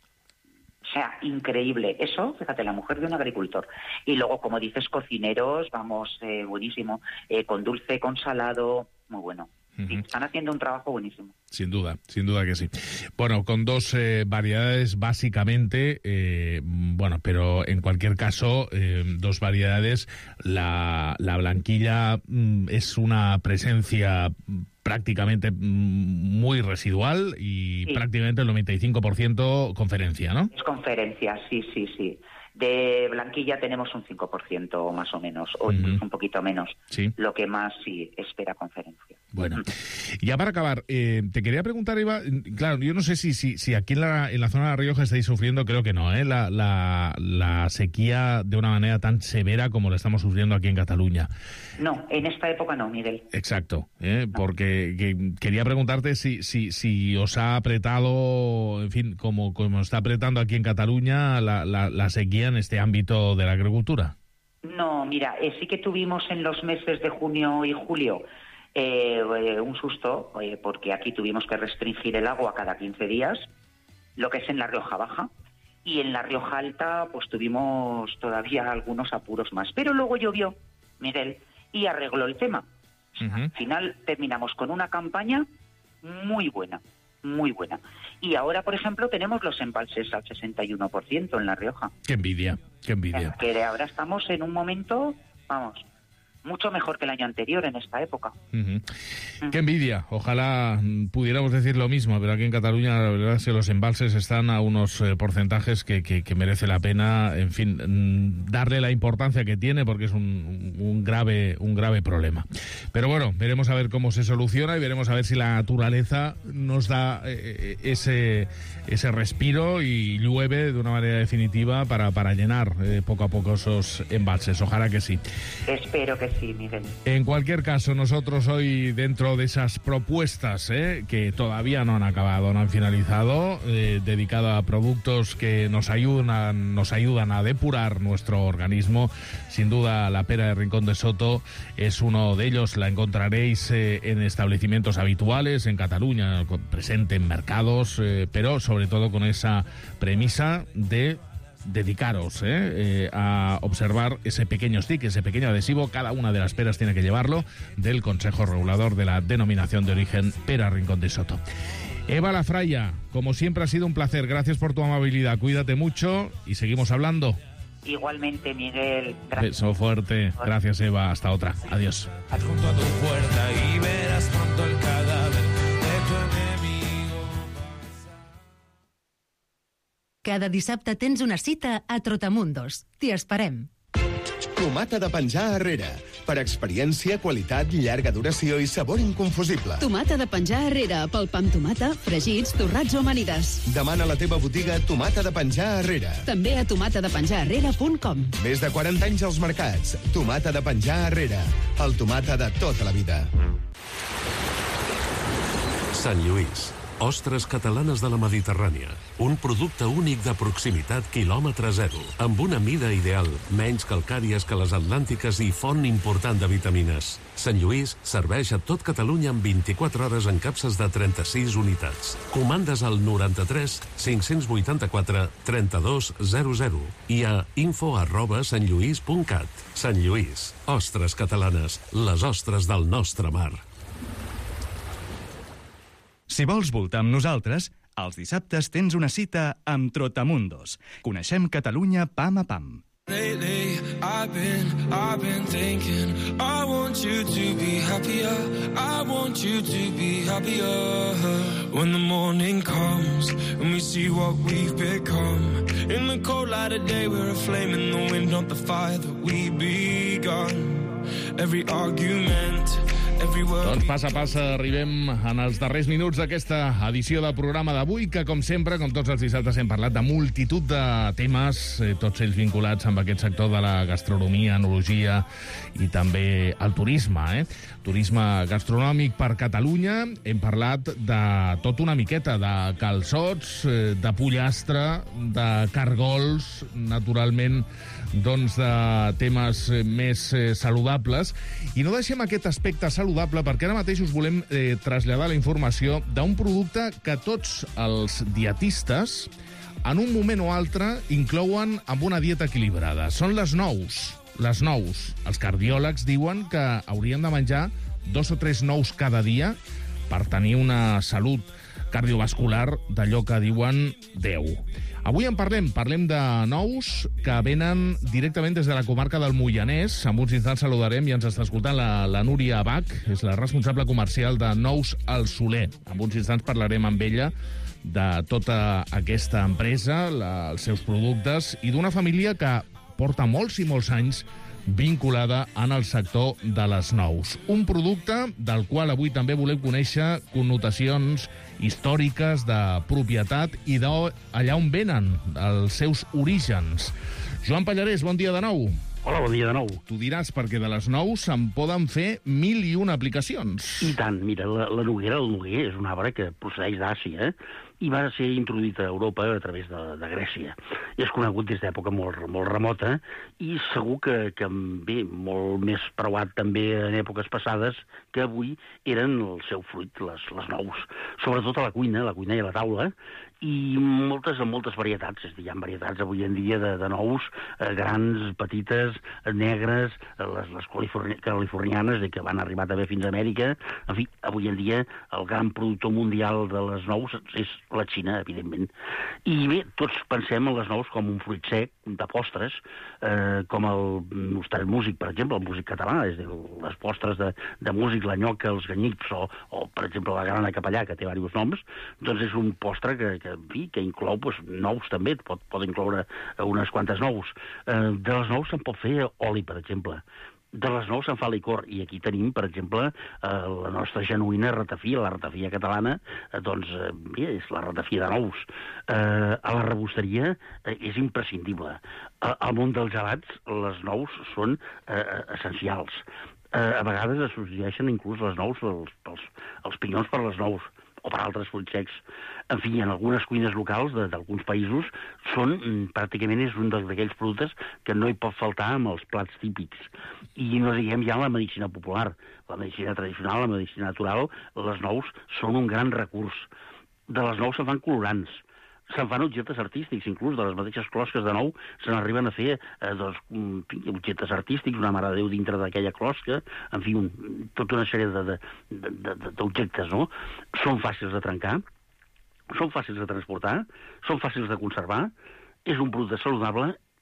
O sea, increíble. Eso, fíjate, la mujer de un agricultor. Y luego, como dices, cocineros, vamos, eh, buenísimo. Eh, con dulce, con salado, muy bueno. Uh-huh. Sí, están haciendo un trabajo buenísimo. Sin duda, sin duda que sí. Bueno, con dos eh, variedades básicamente, eh, bueno, pero en cualquier caso, eh, dos variedades. La, la blanquilla mm, es una presencia prácticamente mm, muy residual y sí. Prácticamente el noventa y cinco por ciento conferencia, ¿no? Es conferencia, sí, sí, sí. De blanquilla tenemos un cinco por ciento más o menos, o incluso uh-huh. un poquito menos. Sí. Lo que más sí espera conferencia. Bueno, y ya para acabar, eh, te quería preguntar, Eva, claro, yo no sé si, si, si aquí en la, en la zona de La Rioja estáis sufriendo, creo que no, ¿eh? la, la, la sequía de una manera tan severa como la estamos sufriendo aquí en Cataluña. No, en esta época no, Miguel. Exacto, ¿eh? No. Porque que, quería preguntarte si, si, si os ha apretado, en fin, como, como está apretando aquí en Cataluña la, la, la sequía en este ámbito de la agricultura. No, mira, eh, sí que tuvimos en los meses de junio y julio eh, eh, un susto, eh, porque aquí tuvimos que restringir el agua cada quince días, lo que es en la Rioja Baja, y en la Rioja Alta pues tuvimos todavía algunos apuros más. Pero luego llovió, Miguel, y arregló el tema. Uh-huh. Al final terminamos con una campaña muy buena. Muy buena. Y ahora, por ejemplo, tenemos los embalses al sesenta y uno por ciento en La Rioja. ¡Qué envidia! ¡Qué envidia! Que ahora estamos en un momento, vamos, mucho mejor que el año anterior en esta época. Uh-huh. Uh-huh. ¡Qué envidia! Ojalá pudiéramos decir lo mismo, pero aquí en Cataluña la verdad es que los embalses están a unos eh, porcentajes que, que, que merece la pena, en fin, darle la importancia que tiene porque es un, un grave un grave problema. Pero bueno, veremos a ver cómo se soluciona y veremos a ver si la naturaleza nos da eh, ese ese respiro y llueve de una manera definitiva para, para llenar eh, poco a poco esos embalses. Ojalá que sí. Espero que sí, Miguel. En cualquier caso, nosotros hoy, dentro de esas propuestas eh, que todavía no han acabado, no han finalizado, eh, dedicado a productos que nos ayudan, nos ayudan a depurar nuestro organismo, sin duda la pera de Rincón de Soto es uno de ellos. La encontraréis eh, en establecimientos habituales, en Cataluña, presente en mercados, eh, pero sobre todo con esa premisa de dedicaros eh, eh, a observar ese pequeño stick, ese pequeño adhesivo. Cada una de las peras tiene que llevarlo, del Consejo Regulador de la Denominación de Origen Pera Rincón de Soto. Eva Lafraya, como siempre ha sido un placer. Gracias por tu amabilidad. Cuídate mucho y seguimos hablando. Igualmente, Miguel. Gracias. Beso fuerte. Gracias, Eva. Hasta otra. Adiós. Junto a tu puerta y verás pronto el cadáver de tu enemigo. Cada dissabte tens una cita a Trotamundos. T'hi esperem. Tomata de penjar arrere. Per experiència, qualitat, llarga duració i sabor inconfusible. Tomata de penjar arrere, pel pa amb tomata, fregits, torrats o amanides. Demana a la teva botiga Tomata de penjar arrere. També a tomata de penjar arrere punt com. Més de quaranta anys als mercats. Tomata de penjar arrere. El tomata de tota la vida. Sant Lluís. Ostres catalanes de la Mediterrània. Un producte únic de proximitat quilòmetre zero, amb una mida ideal, menys calcàries que les atlàntiques i font important de vitamines. Sant Lluís serveix a tot Catalunya en vint-i-quatre hores en capses de trenta-sis unitats. Comandes al noranta-tres cinc-cents vuitanta-quatre trenta-dos zero zero i a info arroba santlluís punt cat. Sant Lluís. Ostres catalanes. Les ostres del nostre mar. Si vols voltar amb nosaltres, els dissabtes tens una cita amb Trotamundos. Coneixem Catalunya pam a pam. Lately, I've been, I've been thinking, I want you to be happier, I want you to be happier. When the morning comes and we see what we've become, in the cold light of day we're a flame in the wind, not the fire that we begun. Every argument, every word. Doncs passa, passa, arribem en els darrers minuts d'aquesta edició del programa d'avui, que com sempre, com tots els dissabtes, hem parlat de multitud de temes, eh, tots ells vinculats amb aquest sector de la gastronomia, enologia i també el turisme, eh? Turisme gastronòmic per Catalunya. Hem parlat de tot una miqueta, de calçots, eh, de pollastre, de cargols, naturalment, doncs de temes més eh, saludables. I no deixem aquest aspecte saludable perquè ara mateix us volem eh, traslladar la informació d'un producte que tots els dietistes en un moment o altre inclouen amb una dieta equilibrada. Són les nous. Les nous. Els cardiòlegs diuen que haurien de menjar dos o tres nous cada dia per tenir una salut cardiovascular d'allò que diuen deu. Avui en parlem, parlem de nous que venen directament des de la comarca del Moianès. En uns instants saludarem i ens està escoltant la, la Núria Bach, és la responsable comercial de Nous al Soler. En uns instants parlarem amb ella de tota aquesta empresa, la, els seus productes, i d'una família que porta molts i molts anys vinculada en el sector de les nous. Un producte del qual avui també volem conèixer connotacions històriques de propietat i d'allà on venen, els seus orígens. Joan Pallarès, bon dia de nou. Hola, bon dia de nou. Tu diràs, perquè de les nous se'n poden fer mil i una aplicacions. I tant, mira, la, la noguera, el noguer, és un arbre que procedeix d'Àsia, eh? I va ser introduït a Europa a través de, de Grècia. I és conegut des d'època molt, molt remota i segur que, que bé, molt més preuat també en èpoques passades que avui eren el seu fruit, les, les nous. Sobretot a la cuina, a la cuina i a la taula, i moltes, moltes varietats. És a dir, hi ha varietats avui en dia de, de nous, eh, grans, petites, negres, les, les californi, californianes, que van arribar també fins a Amèrica. En fi, avui en dia el gran productor mundial de les nous és la Xina, evidentment. I bé, tots pensem en les nous com un fruit sec, de postres, eh, com el nostre músic, per exemple, el músic català, és a dir, les postres de, de músic, la nyoca, els ganyips, o, o per exemple, la grana capellà, que té diversos noms, doncs és un postre que, que, que inclou doncs, nous també, pot, pot incloure unes quantes nous. Eh, de les nous se'n pot fer oli, per exemple. De les nous se'n fa licor, i aquí tenim, per exemple, eh, la nostra genuïna ratafia, la ratafia catalana, eh, doncs, eh, bé, és la ratafia de nous. Eh, a la rebosteria eh, és imprescindible. Eh, al món dels gelats, les nous són eh, essencials. Eh, a vegades es substitueixen inclús les nous, els, els, els pinyons per les nous, o per altres fruits secs. En fi, en algunes cuines locals d'alguns països són, pràcticament és un d'aquells productes que no hi pot faltar amb els plats típics. I no diguem ja la medicina popular, la medicina tradicional, la medicina natural, les nous són un gran recurs. De les nous se'n fan colorants, se'n fan objectes artístics, inclús de les mateixes closques de nou se n'arriben a fer eh, doncs, objectes artístics, una mare de Déu dintre d'aquella closca, en fi, un, tota una sèrie d'objectes, no? Són fàcils de trencar, són fàcils de transportar, són fàcils de conservar, és un producte saludable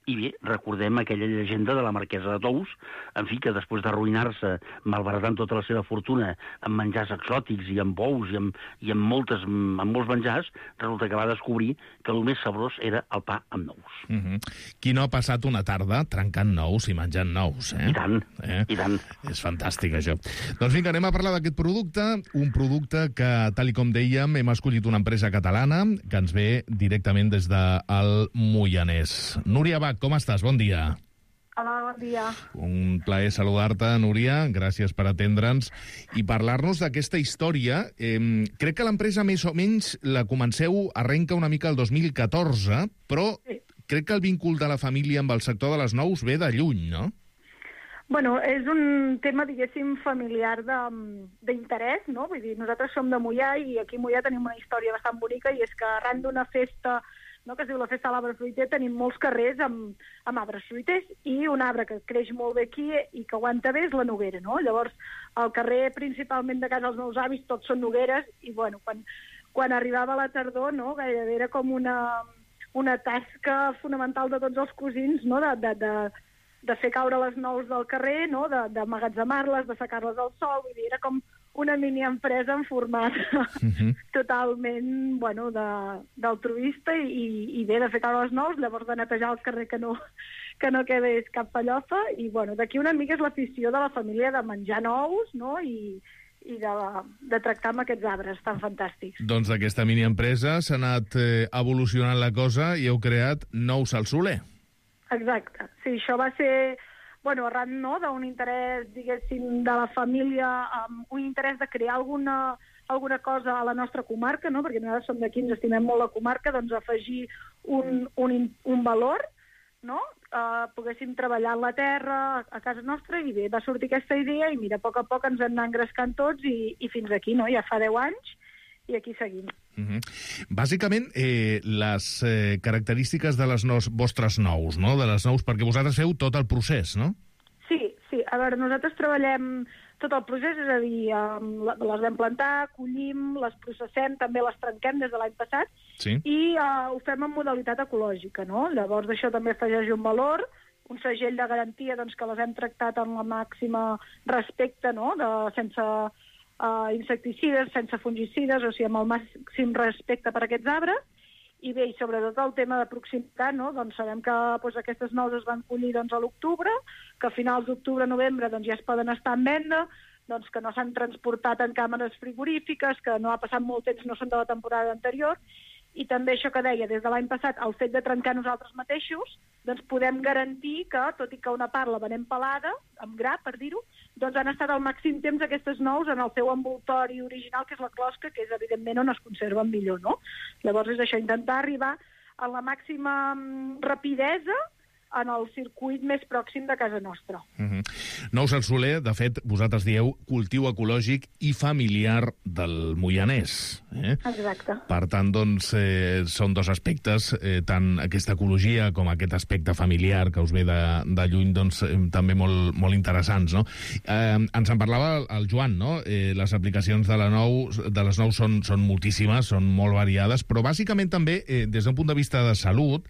I bé, recordem aquella llegenda de la marquesa de Tous, en fi, que després d'arruïnar-se, malbaratant tota la seva fortuna amb menjars exòtics i amb bous i amb, i amb, moltes, amb molts menjars, resulta que va descobrir que el més sabrós era el pa amb nous. Uh -huh. Qui no ha passat una tarda trencant nous i menjant nous, eh? I tant, eh? i tant. És fantàstic, això. Doncs vinga, anem a parlar d'aquest producte, un producte que, tal i com dèiem, hem escollit una empresa catalana que ens ve directament des del Moianès. Núria Bach, com estàs? Bon dia. Hola, bon dia. Un plaer saludar-te, Núria. Gràcies per atendre'ns i parlar-nos d'aquesta història. Eh, crec que l'empresa, més o menys, la comenceu, arrenca una mica el dos mil catorze, però sí. Crec que el vincul de la família amb el sector de les nous ve de lluny, no? Bueno, és un tema, diguéssim, familiar d'interès, no? Vull dir, nosaltres som de Moià i aquí a Moià tenim una història bastant bonica i és que arran d'una festa, no, que es diu la Festa de l'Arbre Fruiter, tenim molts carrers amb, amb arbres fruiters i un arbre que creix molt bé aquí i que aguanta bé és la noguera, no? Llavors, al carrer principalment de casa dels meus avis tots són nogueres i, bueno, quan, quan arribava la tardor, no, gairebé era com una, una tasca fonamental de tots els cosins, no?, de, de, de, de fer caure les nous del carrer, no?, d'emmagatzemar-les, de, de secar-les al sol, vull dir, era com una mini-empresa en format uh-huh. totalment, bueno, d'altruista i, i bé, de fer caure les nous, llavors de netejar el carrer que no, que no quedés cap pallofa, i bueno, d'aquí una mica és l'afició de la família de menjar nous, no?, i, i de, de tractar amb aquests arbres tan fantàstics. Doncs d'aquesta mini-empresa s'ha anat eh, evolucionant la cosa i heu creat Nous al Soler. Exacte, sí, això va ser, bueno, arran, no?, d'un interès, diguéssim, de la família, um, un interès de crear alguna, alguna cosa a la nostra comarca, no?, perquè nosaltres som d'aquí, ens estimem molt la comarca, doncs afegir un, un, un valor, no?, uh, poguéssim treballar en la terra, a, a casa nostra, i bé, va sortir aquesta idea, i mira, a poc a poc ens hem anat engrescant tots, i, i fins aquí, no?, ja fa deu anys, i aquí seguim. Uh-huh. Bàsicament, eh, les eh, característiques de les nos, vostres nous, no?, de les nous, perquè vosaltres feu tot el procés, no? Sí, sí. A veure, nosaltres treballem tot el procés, és a dir, um, les vam plantar, collim, les processem, també les trenquem des de l'any passat, sí. I uh, ho fem en modalitat ecològica, no? Llavors això també afegeix un valor, un segell de garantia, doncs, que les hem tractat amb la màxima respecte, no?, de, sense uh, insecticides, sense fungicides, o sigui, amb el màxim respecte per a aquests arbres. I bé, i sobretot el tema de proximitat, no? Doncs sabem que doncs, aquestes nous es van collir doncs, a l'octubre, que a finals d'octubre-novembre doncs, ja es poden estar en venda, doncs, que no s'han transportat en càmeres frigorífiques, que no ha passat molt temps, no són de la temporada anterior, i també això que deia, des de l'any passat, el fet de trencar nosaltres mateixos, doncs podem garantir que, tot i que una part la venem pelada, amb gra, per dir-ho, doncs han estat al màxim temps aquestes nous en el seu envoltori original, que és la closca, que és evidentment on es conserven millor, no? Llavors és això, intentar arribar a la màxima rapidesa en el circuit més pròxim de casa nostra. Uh-huh. Nous al Soler, de fet, vosaltres dieu cultiu ecològic i familiar del Moianès. Eh? Exacte. Per tant, doncs, eh, són dos aspectes, eh, tant aquesta ecologia com aquest aspecte familiar que us ve de, de lluny, doncs, eh, també molt, molt interessants, no? Eh, ens en parlava el Joan, no? Eh, les aplicacions de, la nou, de les nous són, són moltíssimes, són molt variades, però bàsicament també, eh, des d'un punt de vista de salut,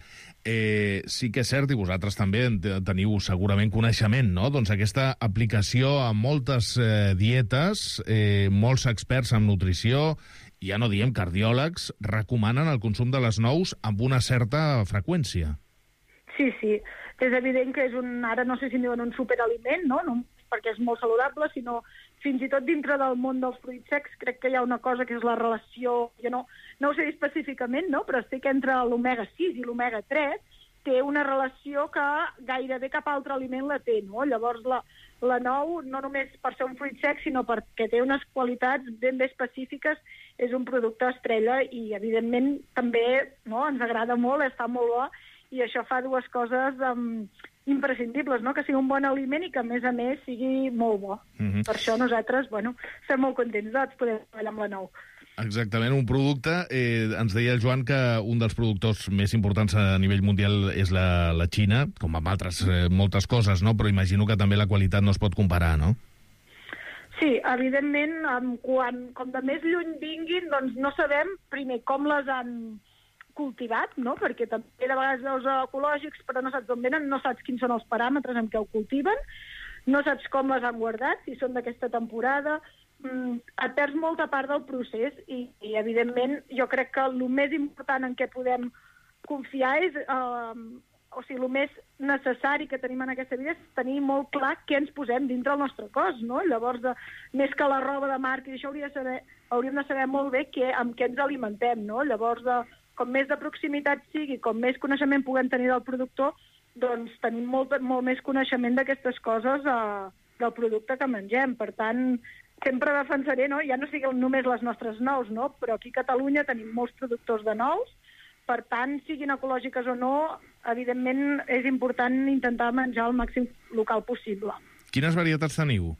Eh, sí que és cert, i vosaltres també teniu segurament coneixement, no? Doncs aquesta aplicació a moltes eh, dietes, eh, molts experts en nutrició, ja no diem cardiòlegs, recomanen el consum de les nous amb una certa freqüència. Sí, sí. És evident que és un, ara no sé si en diuen un superaliment, no? No perquè és molt saludable, sinó fins i tot dintre del món dels fruits secs crec que hi ha una cosa que és la relació, jo no, no ho sé específicament, no? Però sé que entre l'omega sis i l'omega tres té una relació que gairebé cap altre aliment la té, no? Llavors la, la nou, no només per ser un fruit sec, sinó perquè té unes qualitats ben bé específiques, és un producte estrella i evidentment també, no?, ens agrada molt, està molt bo, i això fa dues coses um, imprescindibles, no?, que sigui un bon aliment i que, a més a més, sigui molt bo. Mm-hmm. Per això nosaltres, bueno, estem molt contents de poder treballar amb la nou. Exactament, un producte, eh, ens deia el Joan que un dels productors més importants a nivell mundial és la, la Xina, com amb altres eh, moltes coses, no?, però imagino que també la qualitat no es pot comparar, no? Sí, evidentment, um, quan, com de més lluny vinguin, doncs no sabem, primer, com les han cultivat, no? Perquè també de vegades veus ecològics, però no saps d'on venen, no saps quins són els paràmetres amb què ho cultiven, no saps com les han guardat, si són d'aquesta temporada, mm, et perds molta part del procés i, i, evidentment, jo crec que el més important en què podem confiar és... Eh, o sigui, el més necessari que tenim en aquesta vida és tenir molt clar què ens posem dintre el nostre cos, no? Llavors, de, més que la roba de marca, i això hauria de saber, hauríem de saber molt bé què, amb què ens alimentem, no? Llavors, de, com més de proximitat sigui, com més coneixement puguem tenir del productor, doncs tenim molt, molt més coneixement d'aquestes coses eh, del producte que mengem. Per tant, sempre defensaré, no? Ja no siguin només les nostres nous, no? Però aquí a Catalunya tenim molts productors de nous, per tant, siguin ecològiques o no, evidentment és important intentar menjar el màxim local possible. Quines varietats teniu?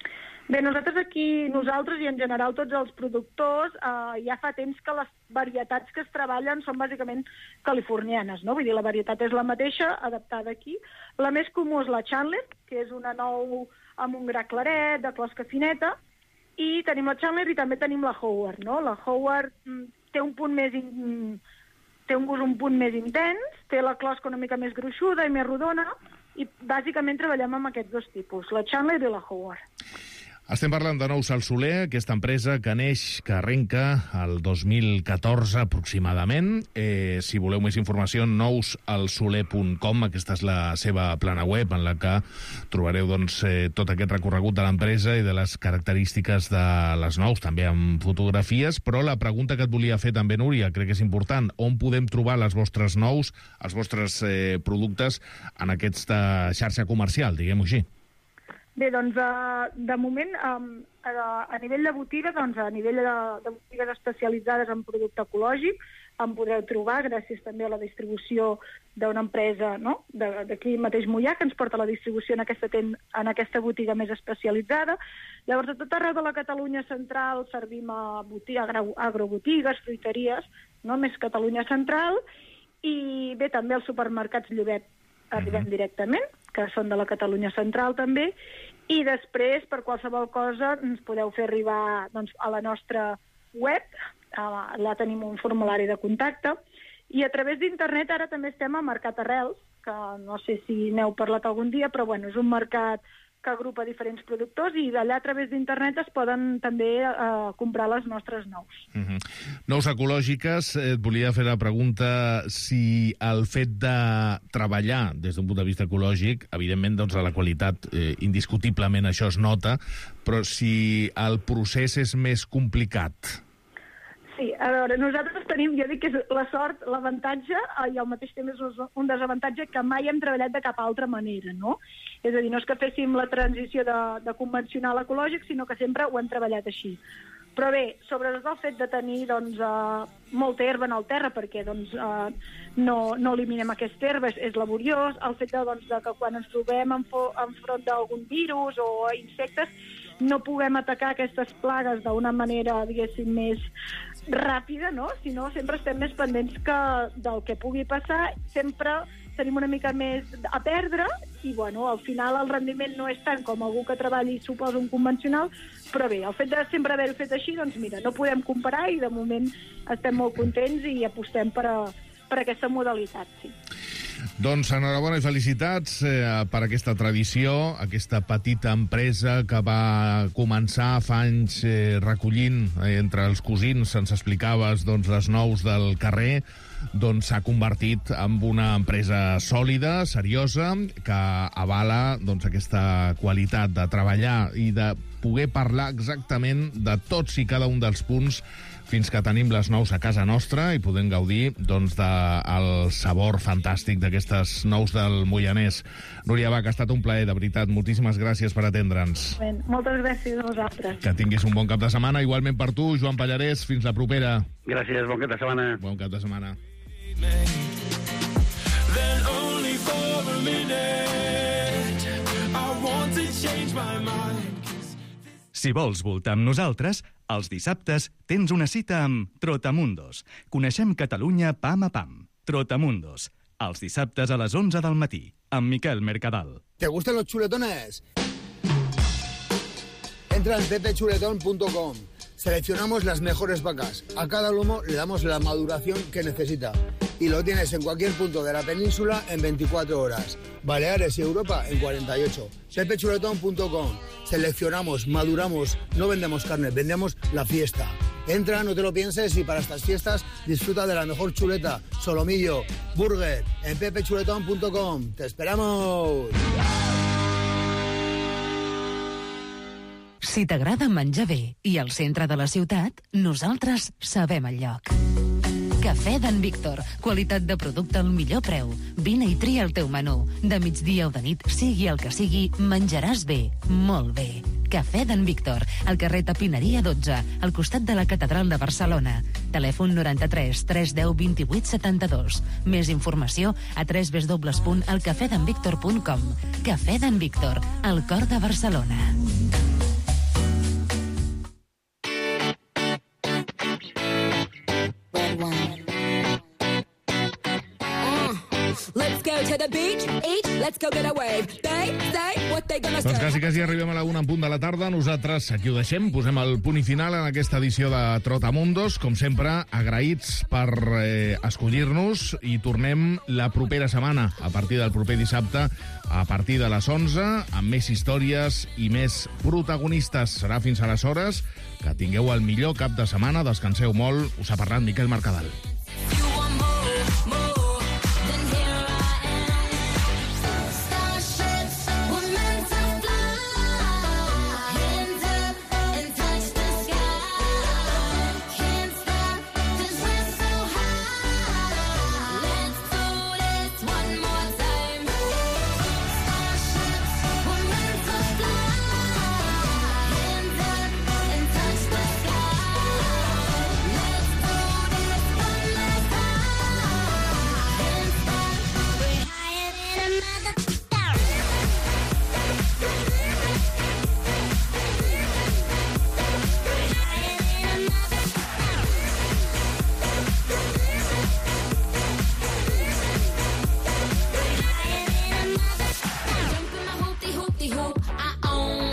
Bé, nosaltres aquí, nosaltres i en general tots els productors, eh, ja fa temps que les varietats que es treballen són bàsicament californianes, no? Vull dir, la varietat és la mateixa, adaptada aquí. La més comú és la Chandler, que és una nou amb un gra claret, de closca fineta, i tenim la Chandler i també tenim la Howard, no? La Howard mm, té un punt més... In, té un gust un punt més intens, té la closca una mica més gruixuda i més rodona, i bàsicament treballem amb aquests dos tipus, la Chandler i la Howard. Estem parlant de Nous al Soler, aquesta empresa que neix, que arrenca el dos mil catorze aproximadament. Eh, si voleu més informació, nous al soler punt com, aquesta és la seva plana web, en la que trobareu doncs, eh, tot aquest recorregut de l'empresa i de les característiques de les nous, també amb fotografies, però la pregunta que et volia fer també, Núria, crec que és important, on podem trobar les vostres nous, els vostres eh, productes en aquesta xarxa comercial, diguem-ho així? Bé, doncs, uh, de moment, um, a, a nivell de botiga, doncs, a nivell de, de botigues especialitzades en producte ecològic, en podreu trobar, gràcies també a la distribució d'una empresa, no?, d'aquí mateix Moià, que ens porta la distribució en aquesta, ten, en aquesta botiga més especialitzada. Llavors, a tot arreu de la Catalunya central servim a botiga, agrobotigues, fruiteries, no?, més Catalunya central, i bé, també als supermercats Llobet arribem uh-huh. directament, que són de la Catalunya central també, i després, per qualsevol cosa, ens podeu fer arribar doncs, a la nostra web, allà tenim un formulari de contacte, i a través d'internet ara també estem a Mercat Arrels, que no sé si n'heu parlat algun dia, però bueno, és un mercat que agrupa diferents productors i d'allà a través d'internet es poden també eh, comprar les nostres nous. Uh-huh. Nous ecològiques, et volia fer la pregunta si el fet de treballar des d'un punt de vista ecològic, evidentment doncs, a la qualitat eh, indiscutiblement això es nota, però si el procés és més complicat. Sí, a veure, nosaltres tenim, jo dic que és la sort, l'avantatge, i al mateix temps és un desavantatge que mai hem treballat de cap altra manera, no? És a dir, no és que féssim la transició de, de convencional a ecològic, sinó que sempre ho hem treballat així. Però bé, sobretot el fet de tenir doncs, uh, molta herba en el terra, perquè doncs, uh, no, no eliminem aquesta herba, és, és laboriós, el fet de, doncs, de que quan ens trobem enfront d'algun virus o insectes, no puguem atacar aquestes plagues d'una manera, diguéssim, més ràpida, no? Sinó sempre estem més pendents que del que pugui passar, sempre tenim una mica més a perdre i, bueno, al final el rendiment no és tant com algú que treballi, suposa, un convencional, però bé, el fet de sempre haver-ho fet així, doncs mira, no podem comparar i de moment estem molt contents i apostem per, a, per aquesta modalitat, sí. Doncs enhorabona i felicitats eh, per aquesta tradició, aquesta petita empresa que va començar fa anys eh, recollint eh, entre els cosins, ens explicaves doncs, les nous del carrer, doncs s'ha convertit en una empresa sòlida, seriosa, que avala doncs, aquesta qualitat de treballar i de poder parlar exactament de tots i cada un dels punts fins que tenim les nous a casa nostra i podem gaudir doncs, del sabor fantàstic d'aquestes nous del Moianès. Núria Bach, ha estat un plaer, de veritat. Moltíssimes gràcies per atendre'ns. Ben, moltes gràcies a vosaltres. Que tinguis un bon cap de setmana. Igualment per tu, Joan Pallarès. Fins la propera. Gràcies, bon cap de setmana. Bon cap de setmana. Then only for a minute I want to change my mind. Si vols voltar amb nosaltres, els dissabtes tens una cita amb Trotamundos. Coneixem Catalunya pam a pam. Trotamundos. Els dissabtes a les onze del matí, amb Miquel Mercadal. ¿Te gustan los chuletones? Entra en pepe chuletón punto com. Seleccionamos las mejores vacas. A cada lomo le damos la maduración que necesita. Y lo tienes en cualquier punto de la península en veinticuatro horas. Baleares y Europa en cuarenta y ocho. pepe chuletón punto com. Seleccionamos, maduramos, no vendemos carne, vendemos la fiesta. Entra, no te lo pienses, y para estas fiestas disfruta de la mejor chuleta, solomillo, burger, en pepe chuletón punto com. ¡Te esperamos! Si t'agrada menjar bé i al centre de la ciutat, nosaltres sabem el lloc. Cafè d'en Víctor. Qualitat de producte al millor preu. Vine i tria el teu menú. De migdia o de nit, sigui el que sigui, menjaràs bé, molt bé. Cafè d'en Víctor, al carrer Tapineria dotze, al costat de la Catedral de Barcelona. Telèfon noranta-tres tres deu vint-i-vuit setanta-dos. Més informació a w w w punt el cafè d'en víctor punt com. Cafè d'en Víctor, al cor de Barcelona. Let's go to the beach, eat, let's go get a wave. They say what they gonna say. Doncs quasi, quasi arribem a la una en punt de la tarda. Nosaltres aquí ho deixem, posem el punt i final en aquesta edició de Trotamundos. Com sempre, agraïts per eh, escollir-nos, i tornem la propera setmana, a partir del proper dissabte, a partir de les onze, amb més històries i més protagonistes. Serà fins aleshores. Que tingueu el millor cap de setmana, descanseu molt. Us ha parlat Miquel Mercadal. I own